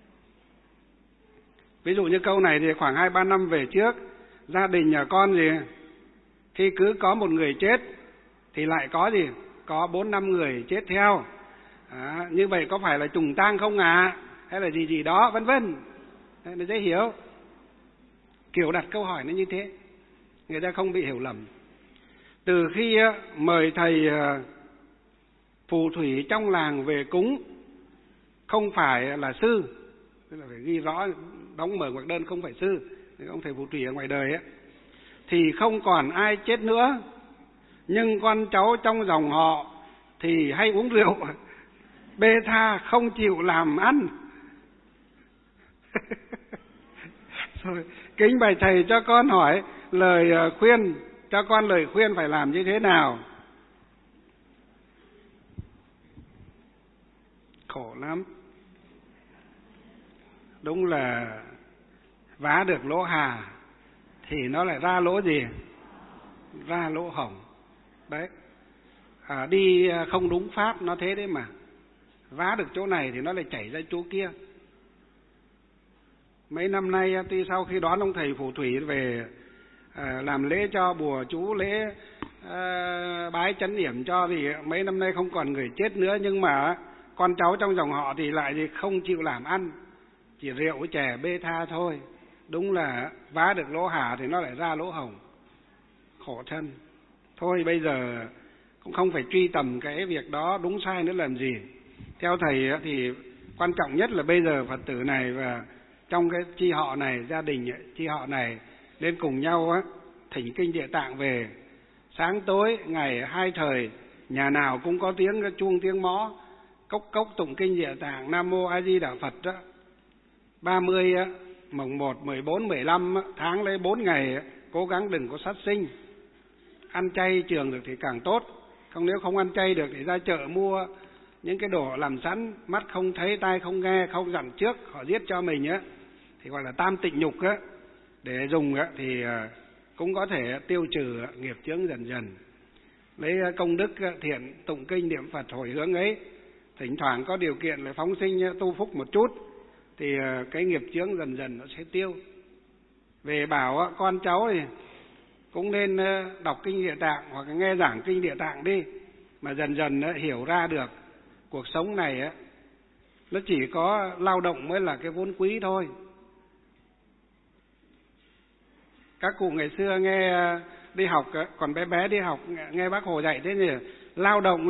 Ví dụ như câu này thì khoảng 2-3 năm về trước, gia đình nhà con khi cứ có một người chết thì lại có có 4-5 người chết theo. Như vậy có phải là trùng tang không hay là gì đó, vân vân. Nó dễ hiểu. Kiểu đặt câu hỏi nó như thế, người ta không bị hiểu lầm. Từ khi mời thầy phù thủy trong làng về cúng, không phải là sư, tức là phải ghi rõ, đóng mở ngoặc đơn không phải sư, ông thầy phù thủy ở ngoài đời thì không còn ai chết nữa. Nhưng con cháu trong dòng họ thì hay uống rượu, bê tha không chịu làm ăn. Rồi, kính bạch thầy cho con hỏi lời khuyên, cho con lời khuyên phải làm như thế nào? Khổ lắm. Đúng là vá được lỗ hà thì nó lại ra lỗ gì? Ra lỗ hổng. Đấy. Đi không đúng pháp nó thế đấy mà. Vá được chỗ này thì nó lại chảy ra chỗ kia. Mấy năm nay tuy sau khi đón ông thầy phù thủy về làm lễ cho bùa chú, lễ bái chấn yểm cho, thì mấy năm nay không còn người chết nữa, nhưng mà con cháu trong dòng họ thì lại không chịu làm ăn, chỉ rượu chè bê tha thôi. Đúng là vá được lỗ hả thì nó lại ra lỗ hổng. Khổ thân. Thôi bây giờ cũng không phải truy tầm cái việc đó đúng sai nữa làm gì. Theo thầy thì quan trọng nhất là bây giờ Phật tử này và trong cái chi họ này, gia đình chi họ này nên cùng nhau thỉnh kinh Địa Tạng về. Sáng tối ngày 2 thời, nhà nào cũng có tiếng chuông tiếng mõ, cốc cốc tụng kinh Địa Tạng, Nam Mô A Di Đà Phật đó. 30 mùng 1, 14, 15 tháng lấy 4 ngày cố gắng đừng có sát sinh. Ăn chay trường được thì càng tốt. Không, nếu không ăn chay được thì ra chợ mua những cái đồ làm sẵn, mắt không thấy, tai không nghe, không dặn trước, họ giết cho mình thì gọi là tam tịnh nhục để dùng thì cũng có thể tiêu trừ nghiệp chướng dần dần. lấy công đức thiện tụng kinh niệm Phật hồi hướng ấy, thỉnh thoảng có điều kiện lại phóng sinh tu phúc một chút, thì cái nghiệp chướng dần dần nó sẽ tiêu. Về bảo con cháu thì cũng nên đọc kinh Địa Tạng hoặc nghe giảng kinh Địa Tạng đi, mà dần dần hiểu ra được cuộc sống này nó chỉ có lao động mới là cái vốn quý thôi. Các cụ ngày xưa nghe đi học, còn bé bé đi học nghe bác Hồ dạy thế thì lao động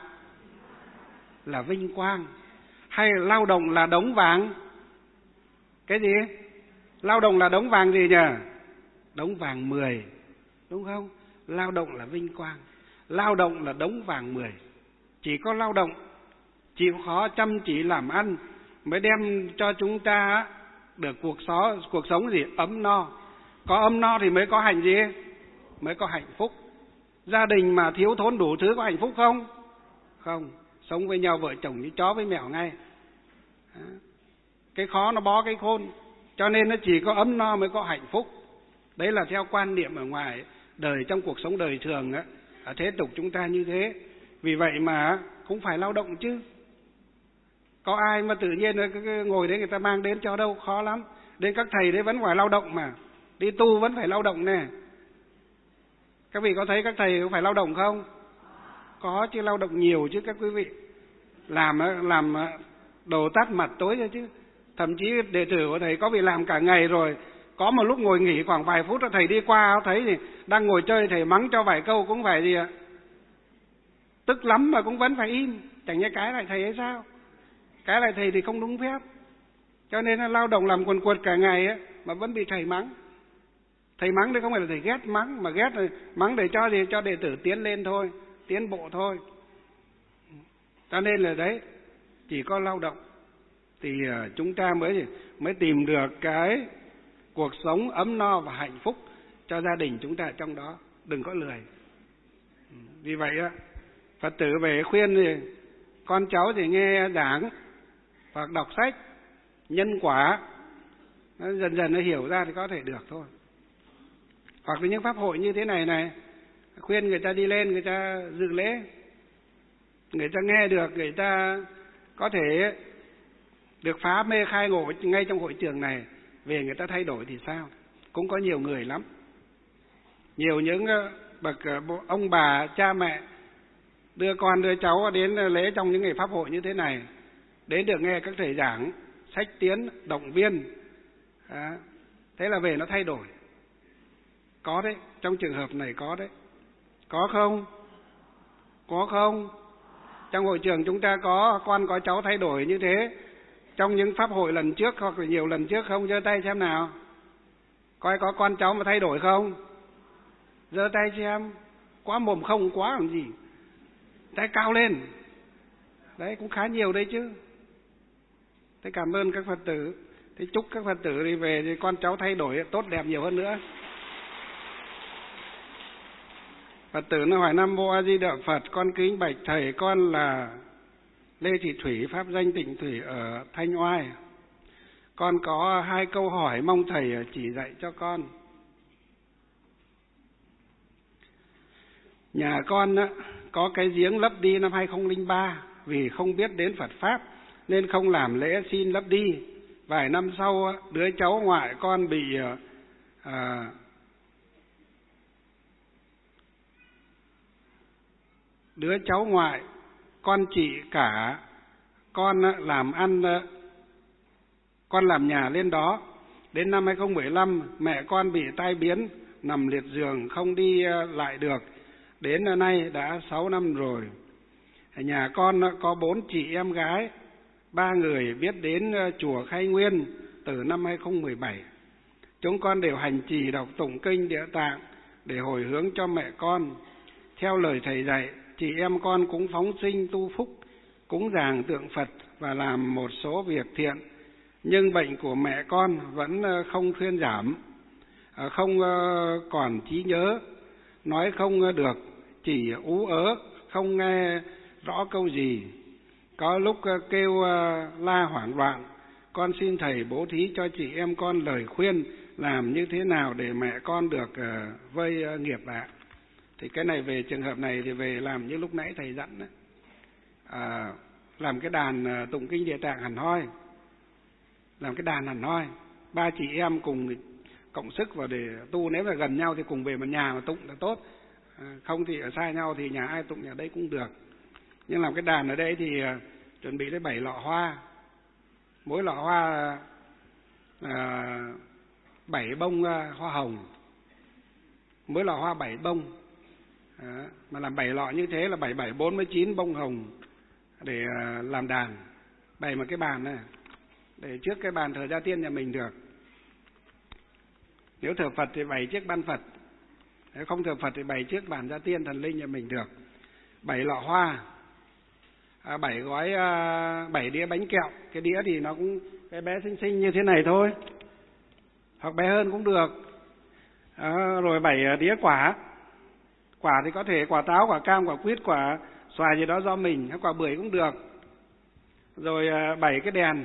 là vinh quang, hay lao động là đống vàng? Cái gì? Lao động là đống vàng gì nhỉ? Đống vàng 10, đúng không? Lao động là vinh quang, lao động là đống vàng 10. Chỉ có lao động, chịu khó chăm chỉ làm ăn mới đem cho chúng ta được cuộc sống gì? Ấm no. Có ấm no thì mới có hạnh gì? Mới có hạnh phúc. Gia đình mà thiếu thốn đủ thứ có hạnh phúc không? Không. Sống với nhau vợ chồng như chó với mèo ngay. Cái khó nó bó cái khôn. Cho nên nó chỉ có ấm no mới có hạnh phúc. Đấy là theo quan niệm ở ngoài đời, trong cuộc sống đời thường ở thế tục chúng ta như thế. Vì vậy mà cũng phải lao động chứ. Có ai mà tự nhiên ngồi đấy người ta mang đến cho đâu, khó lắm. Đến các thầy đấy vẫn phải lao động mà. Đi tu vẫn phải lao động nè. Các vị có thấy các thầy có phải lao động không? Có chứ, lao động nhiều chứ các quý vị. Làm đầu tắt mặt tối ra chứ. Thậm chí đệ tử của thầy có vị làm cả ngày rồi, có một lúc ngồi nghỉ khoảng vài phút thầy đi qua thấy thì đang ngồi chơi, thầy mắng cho vài câu cũng phải gì ạ? Tức lắm mà cũng vẫn phải im. Chẳng nhẽ cái lại thầy hay sao? Cái lại thầy thì không đúng phép. Cho nên là lao động làm quần quật cả ngày mà vẫn bị thầy mắng. Thầy mắng đấy không phải là thầy ghét mắng, mà ghét là mắng để cho gì? Cho đệ tử tiến lên thôi, tiến bộ thôi. Cho nên là đấy, chỉ có lao động thì chúng ta mới tìm được cái cuộc sống ấm no và hạnh phúc cho gia đình chúng ta trong đó. Đừng có lười. Vì vậy Phật tử về khuyên thì con cháu thì nghe giảng hoặc đọc sách nhân quả, nó dần dần nó hiểu ra thì có thể được thôi. Hoặc là những pháp hội như thế này khuyên người ta đi lên, người ta dự lễ, người ta nghe được, người ta có thể được phá mê khai ngộ ngay trong hội trường này, về người ta thay đổi thì sao? Cũng có nhiều người lắm. Nhiều những bậc ông bà, cha mẹ đưa con đưa cháu đến lễ trong những ngày pháp hội như thế này, đến được nghe các thầy giảng, sách tiến, động viên, thế là về nó thay đổi. Có đấy, trong trường hợp này có đấy. Có không? Có không? Trong hội trường chúng ta có con có cháu thay đổi như thế trong những pháp hội lần trước hoặc là nhiều lần trước không? Giơ tay xem nào. Coi có con cháu mà thay đổi không? Giơ tay xem. Quá mồm không quá làm gì. Tay cao lên. Đấy cũng khá nhiều đấy chứ. Thế cảm ơn các Phật tử. Thế chúc các Phật tử đi về thì con cháu thay đổi tốt đẹp nhiều hơn nữa. Phật tử nó hỏi: Nam Mô A Di Đà Phật, con kính bạch thầy, con là Lê Thị Thủy, pháp danh Tịnh Thủy ở Thanh Oai. Con có 2 câu hỏi mong thầy chỉ dạy cho con. Nhà con có cái giếng lấp đi năm 2003, vì không biết đến Phật Pháp nên không làm lễ xin lấp đi. Vài năm sau đứa cháu ngoại con bị đứa cháu ngoại con chị cả con làm nhà lên đó. Đến năm 2015 mẹ con bị tai biến, nằm liệt giường không đi lại được. Đến nay đã 6 năm rồi. Nhà con có 4 chị em gái, 3 người biết đến chùa Khai Nguyên từ năm 2017. Chúng con đều hành trì đọc tụng kinh Địa Tạng để hồi hướng cho mẹ con. Theo lời thầy dạy, chị em con cũng phóng sinh tu phúc, cúng dường tượng Phật và làm một số việc thiện. Nhưng bệnh của mẹ con vẫn không thuyên giảm, không còn trí nhớ, nói không được, chỉ ú ớ, không nghe rõ câu gì. Có lúc kêu la hoảng loạn. Con xin thầy bố thí cho chị em con lời khuyên làm như thế nào để mẹ con được vơi nghiệp ạ. Thì cái này về trường hợp này thì về làm như lúc nãy thầy dặn đó. Làm cái đàn tụng kinh Địa Tạng hẳn hoi, làm cái đàn hẳn hoi, 3 chị em cùng cộng sức vào để tu. Nếu mà gần nhau thì cùng về một nhà mà tụng là tốt, không thì ở xa nhau thì nhà ai tụng nhà đấy cũng được. Nhưng làm cái đàn ở đây thì chuẩn bị tới 7 lọ hoa, mỗi lọ hoa 7 bông hoa hồng, mỗi lọ hoa 7 bông. Mà làm 7 lọ như thế là 7 7 49 bông hồng để làm đàn, bày một cái bàn này để trước cái bàn thờ gia tiên nhà mình được. Nếu thờ Phật thì bày chiếc ban Phật, nếu không thờ Phật thì bày trước bàn gia tiên thần linh nhà mình được. 7 lọ hoa, 7 gói 7 đĩa bánh kẹo. Cái đĩa thì nó cũng cái bé xinh xinh như thế này thôi, hoặc bé hơn cũng được. Rồi 7 đĩa quả. Quả thì có thể quả táo, quả cam, quả quýt, quả xoài gì đó do mình, hay quả bưởi cũng được. Rồi 7 cái đèn,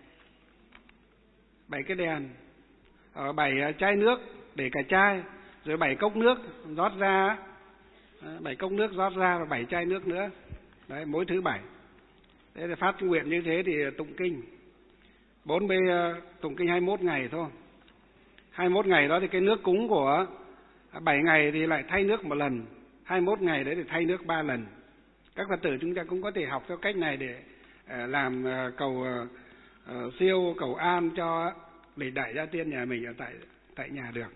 7 cái đèn, 7 chai nước để cả chai, rồi 7 cốc nước rót ra, 7 cốc nước rót ra và 7 chai nước nữa. Đấy, mỗi thứ 7. Thế thì phát nguyện như thế thì tụng kinh 40 tụng kinh 21 ngày thôi. 21 ngày đó thì cái nước cúng của 7 ngày thì lại thay nước một lần, 21 ngày đấy thì thay nước 3 lần. Các Phật tử chúng ta cũng có thể học theo cách này để làm cầu siêu, cầu an cho để đại gia tiên nhà mình ở tại nhà được.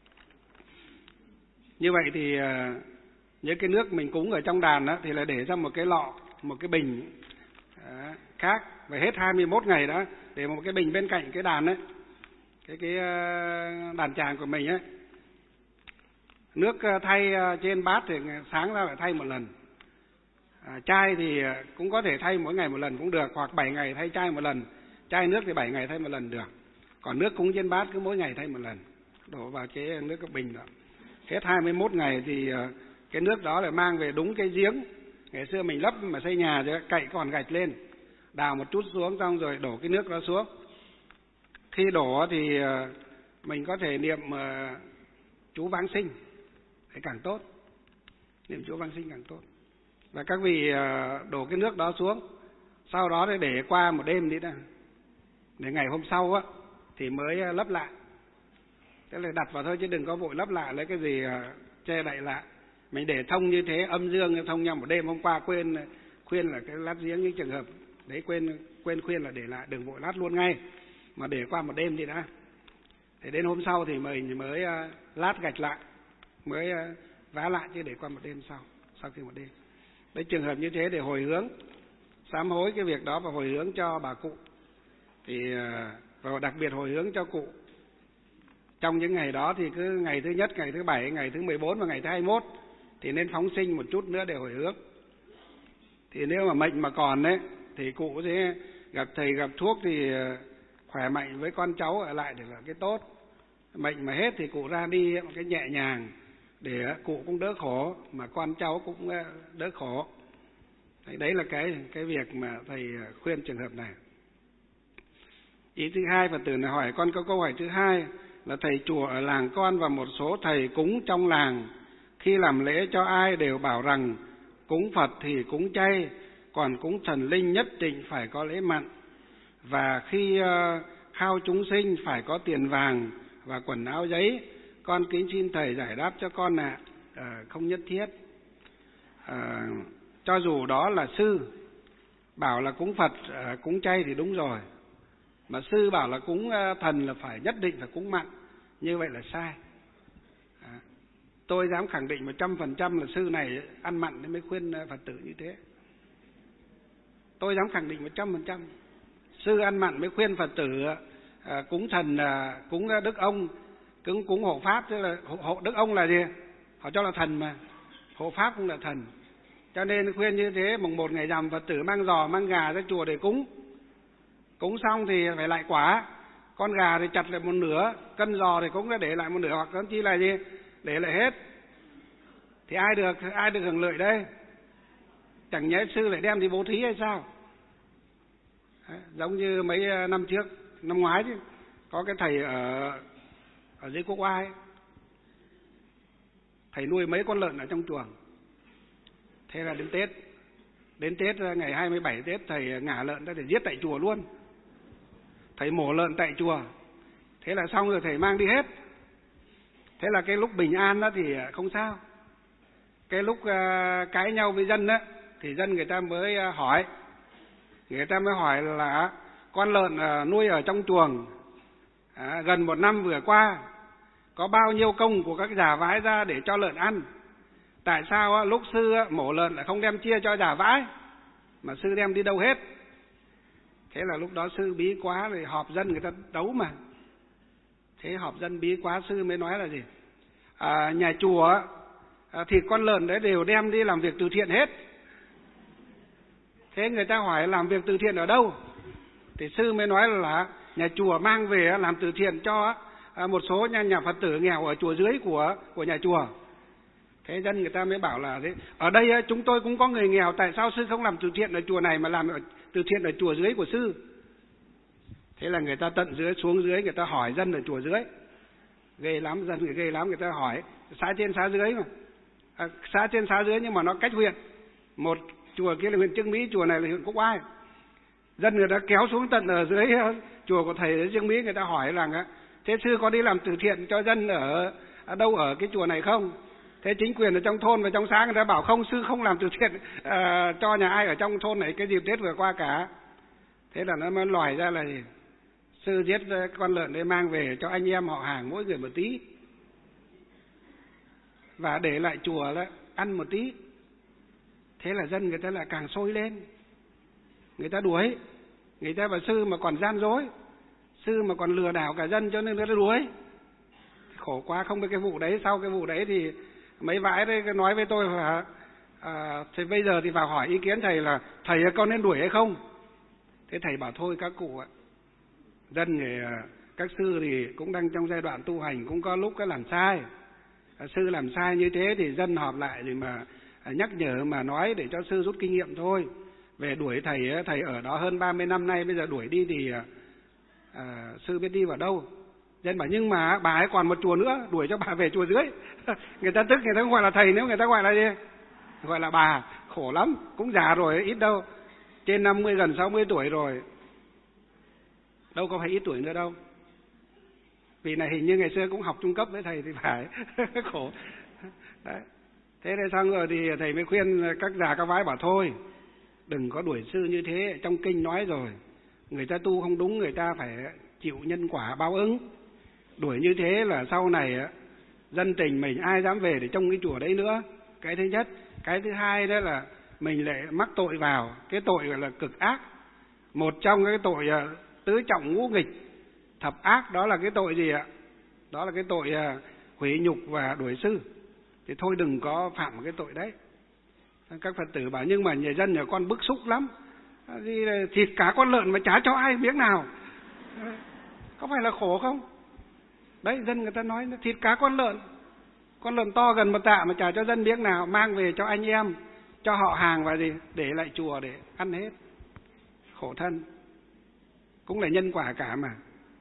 Như vậy thì những cái nước mình cúng ở trong đàn đó thì là để ra một cái lọ, một cái bình khác, và hết 21 ngày đó để một cái bình bên cạnh cái đàn ấy, cái đàn tràng của mình ấy. Nước thay trên bát thì sáng ra phải thay một lần. Chai thì cũng có thể thay mỗi ngày một lần cũng được, hoặc 7 ngày thay chai một lần. Chai nước thì 7 ngày thay một lần được. Còn nước cúng trên bát cứ mỗi ngày thay một lần, đổ vào cái nước cái bình đó. Hết 21 ngày thì cái nước đó lại mang về đúng cái giếng. Ngày xưa mình lấp mà xây nhà thì cậy còn gạch lên, đào một chút xuống xong rồi đổ cái nước đó xuống. Khi đổ thì mình có thể niệm chú vãng sinh thì càng tốt, niệm chú vãng sinh càng tốt. Và các vị đổ cái nước đó xuống, sau đó để qua một đêm đi đó, để ngày hôm sau á thì mới lấp lại. Thế là đặt vào thôi chứ đừng có vội lấp lại lấy cái gì che đậy lại. Mình để thông như thế, âm dương thông nhau một đêm. Hôm qua quên khuyên là cái lát giếng, những trường hợp đấy quên khuyên là để lại, đừng vội lát luôn ngay, mà để qua một đêm đi đã. Thế đến hôm sau thì mình mới lát gạch lại, mới vá lại, chứ để qua một đêm sau khi một đêm. Đấy, trường hợp như thế để hồi hướng, sám hối cái việc đó và hồi hướng cho bà cụ. Thì và đặc biệt hồi hướng cho cụ trong những ngày đó thì cứ ngày thứ nhất, ngày thứ 7, ngày thứ 14 và ngày thứ 21 thì nên phóng sinh một chút nữa để hồi hướng. Thì nếu mà mệnh mà còn đấy thì cụ sẽ gặp thầy gặp thuốc thì khỏe mạnh với con cháu ở lại thì là cái tốt. Mệnh mà hết thì cụ ra đi một cái nhẹ nhàng để cụ cũng đỡ khổ mà con cháu cũng đỡ khổ. Đấy là cái việc mà thầy khuyên trường hợp này. Ý thứ hai, Phật tử này hỏi con có câu hỏi thứ hai là thầy chùa ở làng con và một số thầy cúng trong làng khi làm lễ cho ai đều bảo rằng cúng Phật thì cúng chay, còn cúng thần linh nhất định phải có lễ mặn, và khi khao chúng sinh phải có tiền vàng và quần áo giấy. Con kính xin thầy giải đáp cho con ạ. Không nhất thiết. Cho dù đó là sư bảo là cúng Phật cúng chay thì đúng rồi, mà sư bảo là cúng thần là phải nhất định phải cúng mặn, như vậy là sai. Tôi dám khẳng định 100% là sư này ăn mặn nên mới khuyên Phật tử như thế. Tôi dám khẳng định 100%. Sư ăn mặn mới khuyên Phật tử cúng thần, cúng Đức Ông, cúng hộ Pháp. Tức là hộ Đức Ông là gì? Họ cho là thần mà, hộ Pháp cũng là thần. Cho nên khuyên như thế. Mùng 1 ngày rằm Phật tử mang giò mang gà ra chùa để cúng. Cúng xong thì phải lại quả. Con gà thì chặt lại một nửa, cân giò thì cũng để lại một nửa, hoặc con chi là gì? Để lại hết. Thì ai được hưởng lợi đây? Chẳng nhẽ sư lại đem đi bố thí hay sao? Đấy, giống như mấy năm trước, năm ngoái chứ, có cái thầy ở dưới Quốc Oai, thầy nuôi mấy con lợn ở trong chuồng. Thế là đến Tết ngày 27 Tết thầy ngả lợn ra để giết tại chùa luôn. Thầy mổ lợn tại chùa. Thế là xong rồi thầy mang đi hết. Thế là cái lúc bình an đó thì không sao. Cái lúc cãi nhau với dân đó thì dân người ta mới hỏi. Người ta mới hỏi là con lợn nuôi ở trong chuồng gần 1 năm vừa qua có bao nhiêu công của các già vãi ra để cho lợn ăn. Tại sao lúc sư mổ lợn lại không đem chia cho già vãi mà sư đem đi đâu hết? Thế là lúc đó sư bí quá rồi họp dân người ta đấu mà. Thế họp dân bí quá sư mới nói là gì? Nhà chùa thịt con lợn đấy đều đem đi làm việc từ thiện hết. Thế người ta hỏi làm việc từ thiện ở đâu? Thì sư mới nói là nhà chùa mang về làm từ thiện cho một số nhà Phật tử nghèo ở chùa dưới của nhà chùa. Thế dân người ta mới bảo là thế, ở đây chúng tôi cũng có người nghèo, tại sao sư không làm từ thiện ở chùa này mà làm từ thiện ở chùa dưới của sư? Thế là người ta tận dưới xuống dưới người ta hỏi dân ở chùa dưới. Ghê lắm, dân người ghê lắm, người ta hỏi xã trên xã dưới mà. Xã trên xã dưới nhưng mà nó cách huyện. Một chùa kia là huyện Chương Mỹ, chùa này là huyện Quốc Oai. Dân người ta kéo xuống tận ở dưới chùa của thầy ở Chương Mỹ, người ta hỏi rằng thế sư có đi làm từ thiện cho dân ở đâu ở cái chùa này không? Thế chính quyền ở trong thôn và trong xã người ta bảo không, sư không làm từ thiện cho nhà ai ở trong thôn này cái dịp Tết vừa qua cả. Thế là nó mới lòi ra là gì? Sư giết con lợn để mang về cho anh em họ hàng mỗi người một tí, và để lại chùa là ăn một tí. Thế là dân người ta lại càng sôi lên, người ta đuổi. Người ta bảo sư mà còn gian dối, sư mà còn lừa đảo cả dân cho nên người ta đuổi. Khổ quá. Không biết cái vụ đấy, sau cái vụ đấy thì mấy vãi đấy nói với tôi là thì bây giờ thì vào hỏi ý kiến thầy là thầy con nên đuổi hay không? Thế thầy bảo thôi các cụ ạ, dân thì các sư thì cũng đang trong giai đoạn tu hành, cũng có lúc cái làm sai. Sư làm sai như thế thì dân họp lại rồi mà nhắc nhở mà nói để cho sư rút kinh nghiệm thôi. Về đuổi thầy ở đó hơn 30 năm nay, bây giờ đuổi đi thì sư biết đi vào đâu. Dân bảo nhưng mà bà ấy còn một chùa nữa, đuổi cho bà về chùa dưới. Người ta tức, người ta không gọi là thầy nữa, người ta gọi là gì? Gọi là bà. Khổ lắm, cũng già rồi, ít đâu. Trên 50 gần 60 tuổi rồi, đâu có phải ít tuổi nữa đâu. Vì này hình như ngày xưa cũng học trung cấp với thầy thì phải. Khổ. Đấy. Thế nên xong rồi thì thầy mới khuyên các già các vái bảo thôi, đừng có đuổi sư như thế. Trong kinh nói rồi, người ta tu không đúng, người ta phải chịu nhân quả báo ứng. Đuổi như thế là sau này dân tình mình ai dám về để trông cái chùa đấy nữa. Cái thứ nhất. Cái thứ hai đó là mình lại mắc tội vào, cái tội gọi là cực ác. Một trong cái tội tứ trọng ngũ nghịch thập ác, đó là cái tội gì ạ? Đó là cái tội hủy nhục và đuổi sư. Thì thôi đừng có phạm cái tội đấy. Các Phật tử bảo nhưng mà nhà dân nhà con bức xúc lắm, thịt cả con lợn mà chả cho ai miếng nào, có phải là khổ không? Đấy, dân người ta nói thịt cá con lợn to gần 1 tạ mà chả cho dân miếng nào, mang về cho anh em, cho họ hàng và gì để lại chùa để ăn hết. Khổ thân. Cũng là nhân quả cả mà.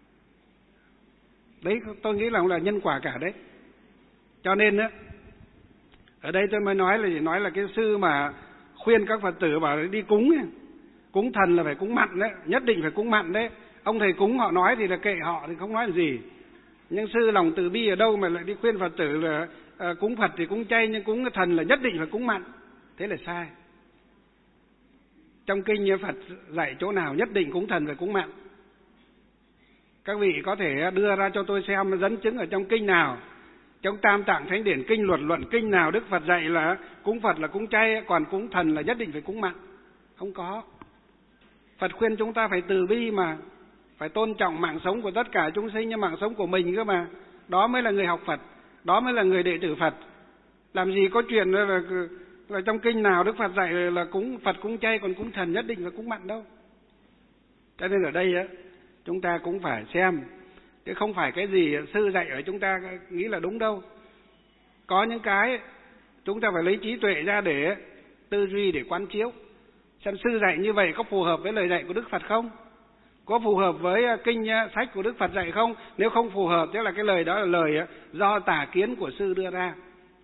Đấy, tôi nghĩ là nhân quả cả đấy. Cho nên á, ở đây tôi mới nói là cái sư mà khuyên các Phật tử bảo đi cúng ấy, cúng thần là phải cúng mặn đấy, nhất định phải cúng mặn đấy. Ông thầy cúng họ nói thì là kệ họ, thì không nói làm gì. Nhưng sư lòng từ bi ở đâu mà lại đi khuyên Phật tử là cúng Phật thì cúng chay, nhưng cúng thần là nhất định phải cúng mặn. Thế là sai. Trong kinh Phật dạy chỗ nào nhất định cúng thần phải cúng mặn? Các vị có thể đưa ra cho tôi xem dẫn chứng ở trong kinh nào, trong Tam Tạng Thánh Điển Kinh, luận kinh nào Đức Phật dạy là cúng Phật là cúng chay, còn cúng thần là nhất định phải cúng mặn? Không có. Phật khuyên chúng ta phải từ bi mà, phải tôn trọng mạng sống của tất cả chúng sinh như mạng sống của mình cơ mà. Đó mới là người học Phật, đó mới là người đệ tử Phật. Làm gì có chuyện là trong kinh nào Đức Phật dạy là cúng Phật cúng chay, còn cúng thần nhất định phải cúng mặn đâu. Cho nên ở đây chúng ta cũng phải xem, chứ không phải cái gì sư dạy ở chúng ta nghĩ là đúng đâu. Có những cái chúng ta phải lấy trí tuệ ra để tư duy, để quán chiếu, xem sư dạy như vậy có phù hợp với lời dạy của Đức Phật không, có phù hợp với kinh sách của Đức Phật dạy không. Nếu không phù hợp, tức là cái lời đó là lời do tà kiến của sư đưa ra.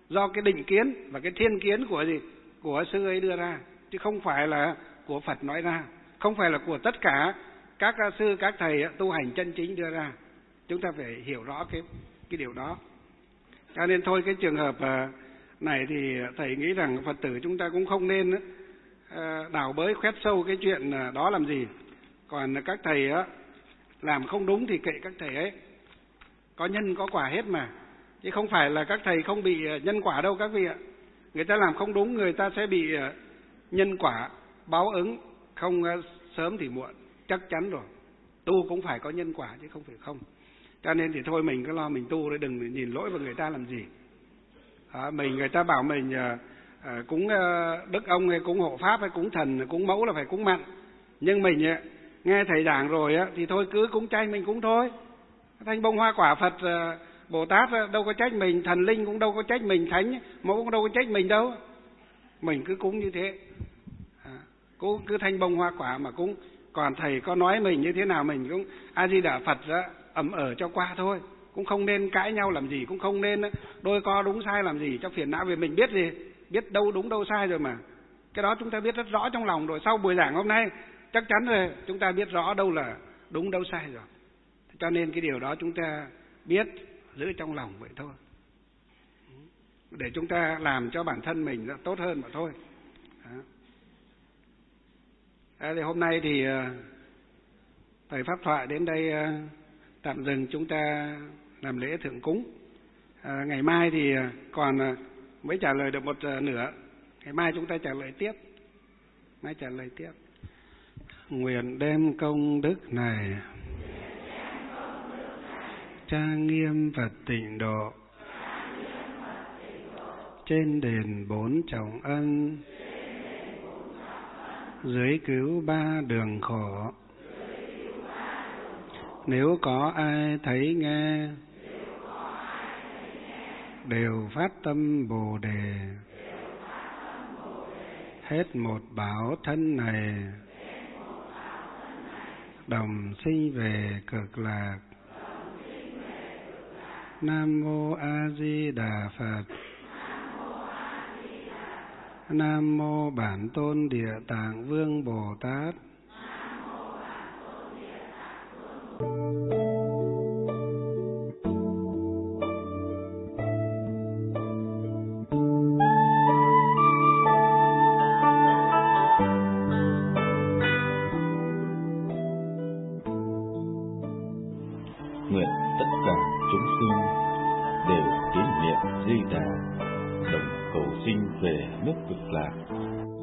do cái định kiến và cái thiên kiến của gì? Của sư ấy đưa ra, chứ không phải là của Phật nói ra, không phải là của tất cả các sư, các thầy tu hành chân chính đưa ra. Chúng ta phải hiểu rõ cái điều đó. Cho nên thôi, cái trường hợp này thì thầy nghĩ rằng Phật tử chúng ta cũng không nên đào bới khoét sâu cái chuyện đó làm gì. Còn các thầy làm không đúng thì kệ các thầy ấy, có nhân có quả hết mà, chứ không phải là các thầy không bị nhân quả đâu các vị ạ. Người ta làm không đúng, người ta sẽ bị nhân quả báo ứng, không sớm thì muộn, chắc chắn rồi. Tu cũng phải có nhân quả chứ không phải không. Cho nên thì thôi mình cứ lo mình tu, đừng nhìn lỗi vào người ta làm gì. Người ta bảo mình cúng đức ông hay cúng hộ pháp hay cúng thần, cúng mẫu là phải cúng mặn. Nhưng mình nghe thầy giảng rồi thì thôi cứ cúng chay mình cúng thôi. Thanh bông hoa quả Phật Bồ Tát đâu có trách mình, thần linh cũng đâu có trách mình, thánh mẫu cũng đâu có trách mình đâu. Mình cứ cúng như thế, cứ thanh bông hoa quả mà cúng. Còn thầy có nói mình như thế nào mình cũng A Di Đà Phật ẩm ở cho qua thôi. Cũng không nên cãi nhau làm gì, cũng không nên đôi co đúng sai làm gì cho phiền não. Vì mình biết gì, biết đâu đúng đâu sai rồi mà. Cái đó chúng ta biết rất rõ trong lòng rồi. Sau buổi giảng hôm nay chắc chắn rồi, chúng ta biết rõ đâu là đúng đâu sai rồi. Cho nên cái điều đó chúng ta biết, giữ trong lòng vậy thôi, để chúng ta làm cho bản thân mình tốt hơn mà thôi. Thì hôm nay thì thầy pháp thoại đến đây tạm dừng, chúng ta làm lễ thượng cúng. Ngày mai thì còn mới trả lời được một nửa, ngày mai chúng ta trả lời tiếp. Nguyện đem công đức này trang nghiêm Phật tịnh độ, trên đền bốn trọng ân, dưới cứu ba đường khổ. Nếu có ai thấy nghe, đều phát tâm Bồ Đề, hết một báo thân này, đồng sinh về cực lạc. Nam mô A Di Đà Phật. Nam mô Bản Tôn Địa Tạng Vương Bồ Tát. Nguyện tất cả chúng sinh đều tín niệm Di Đà, đồng cầu sinh về nước Cực Lạc.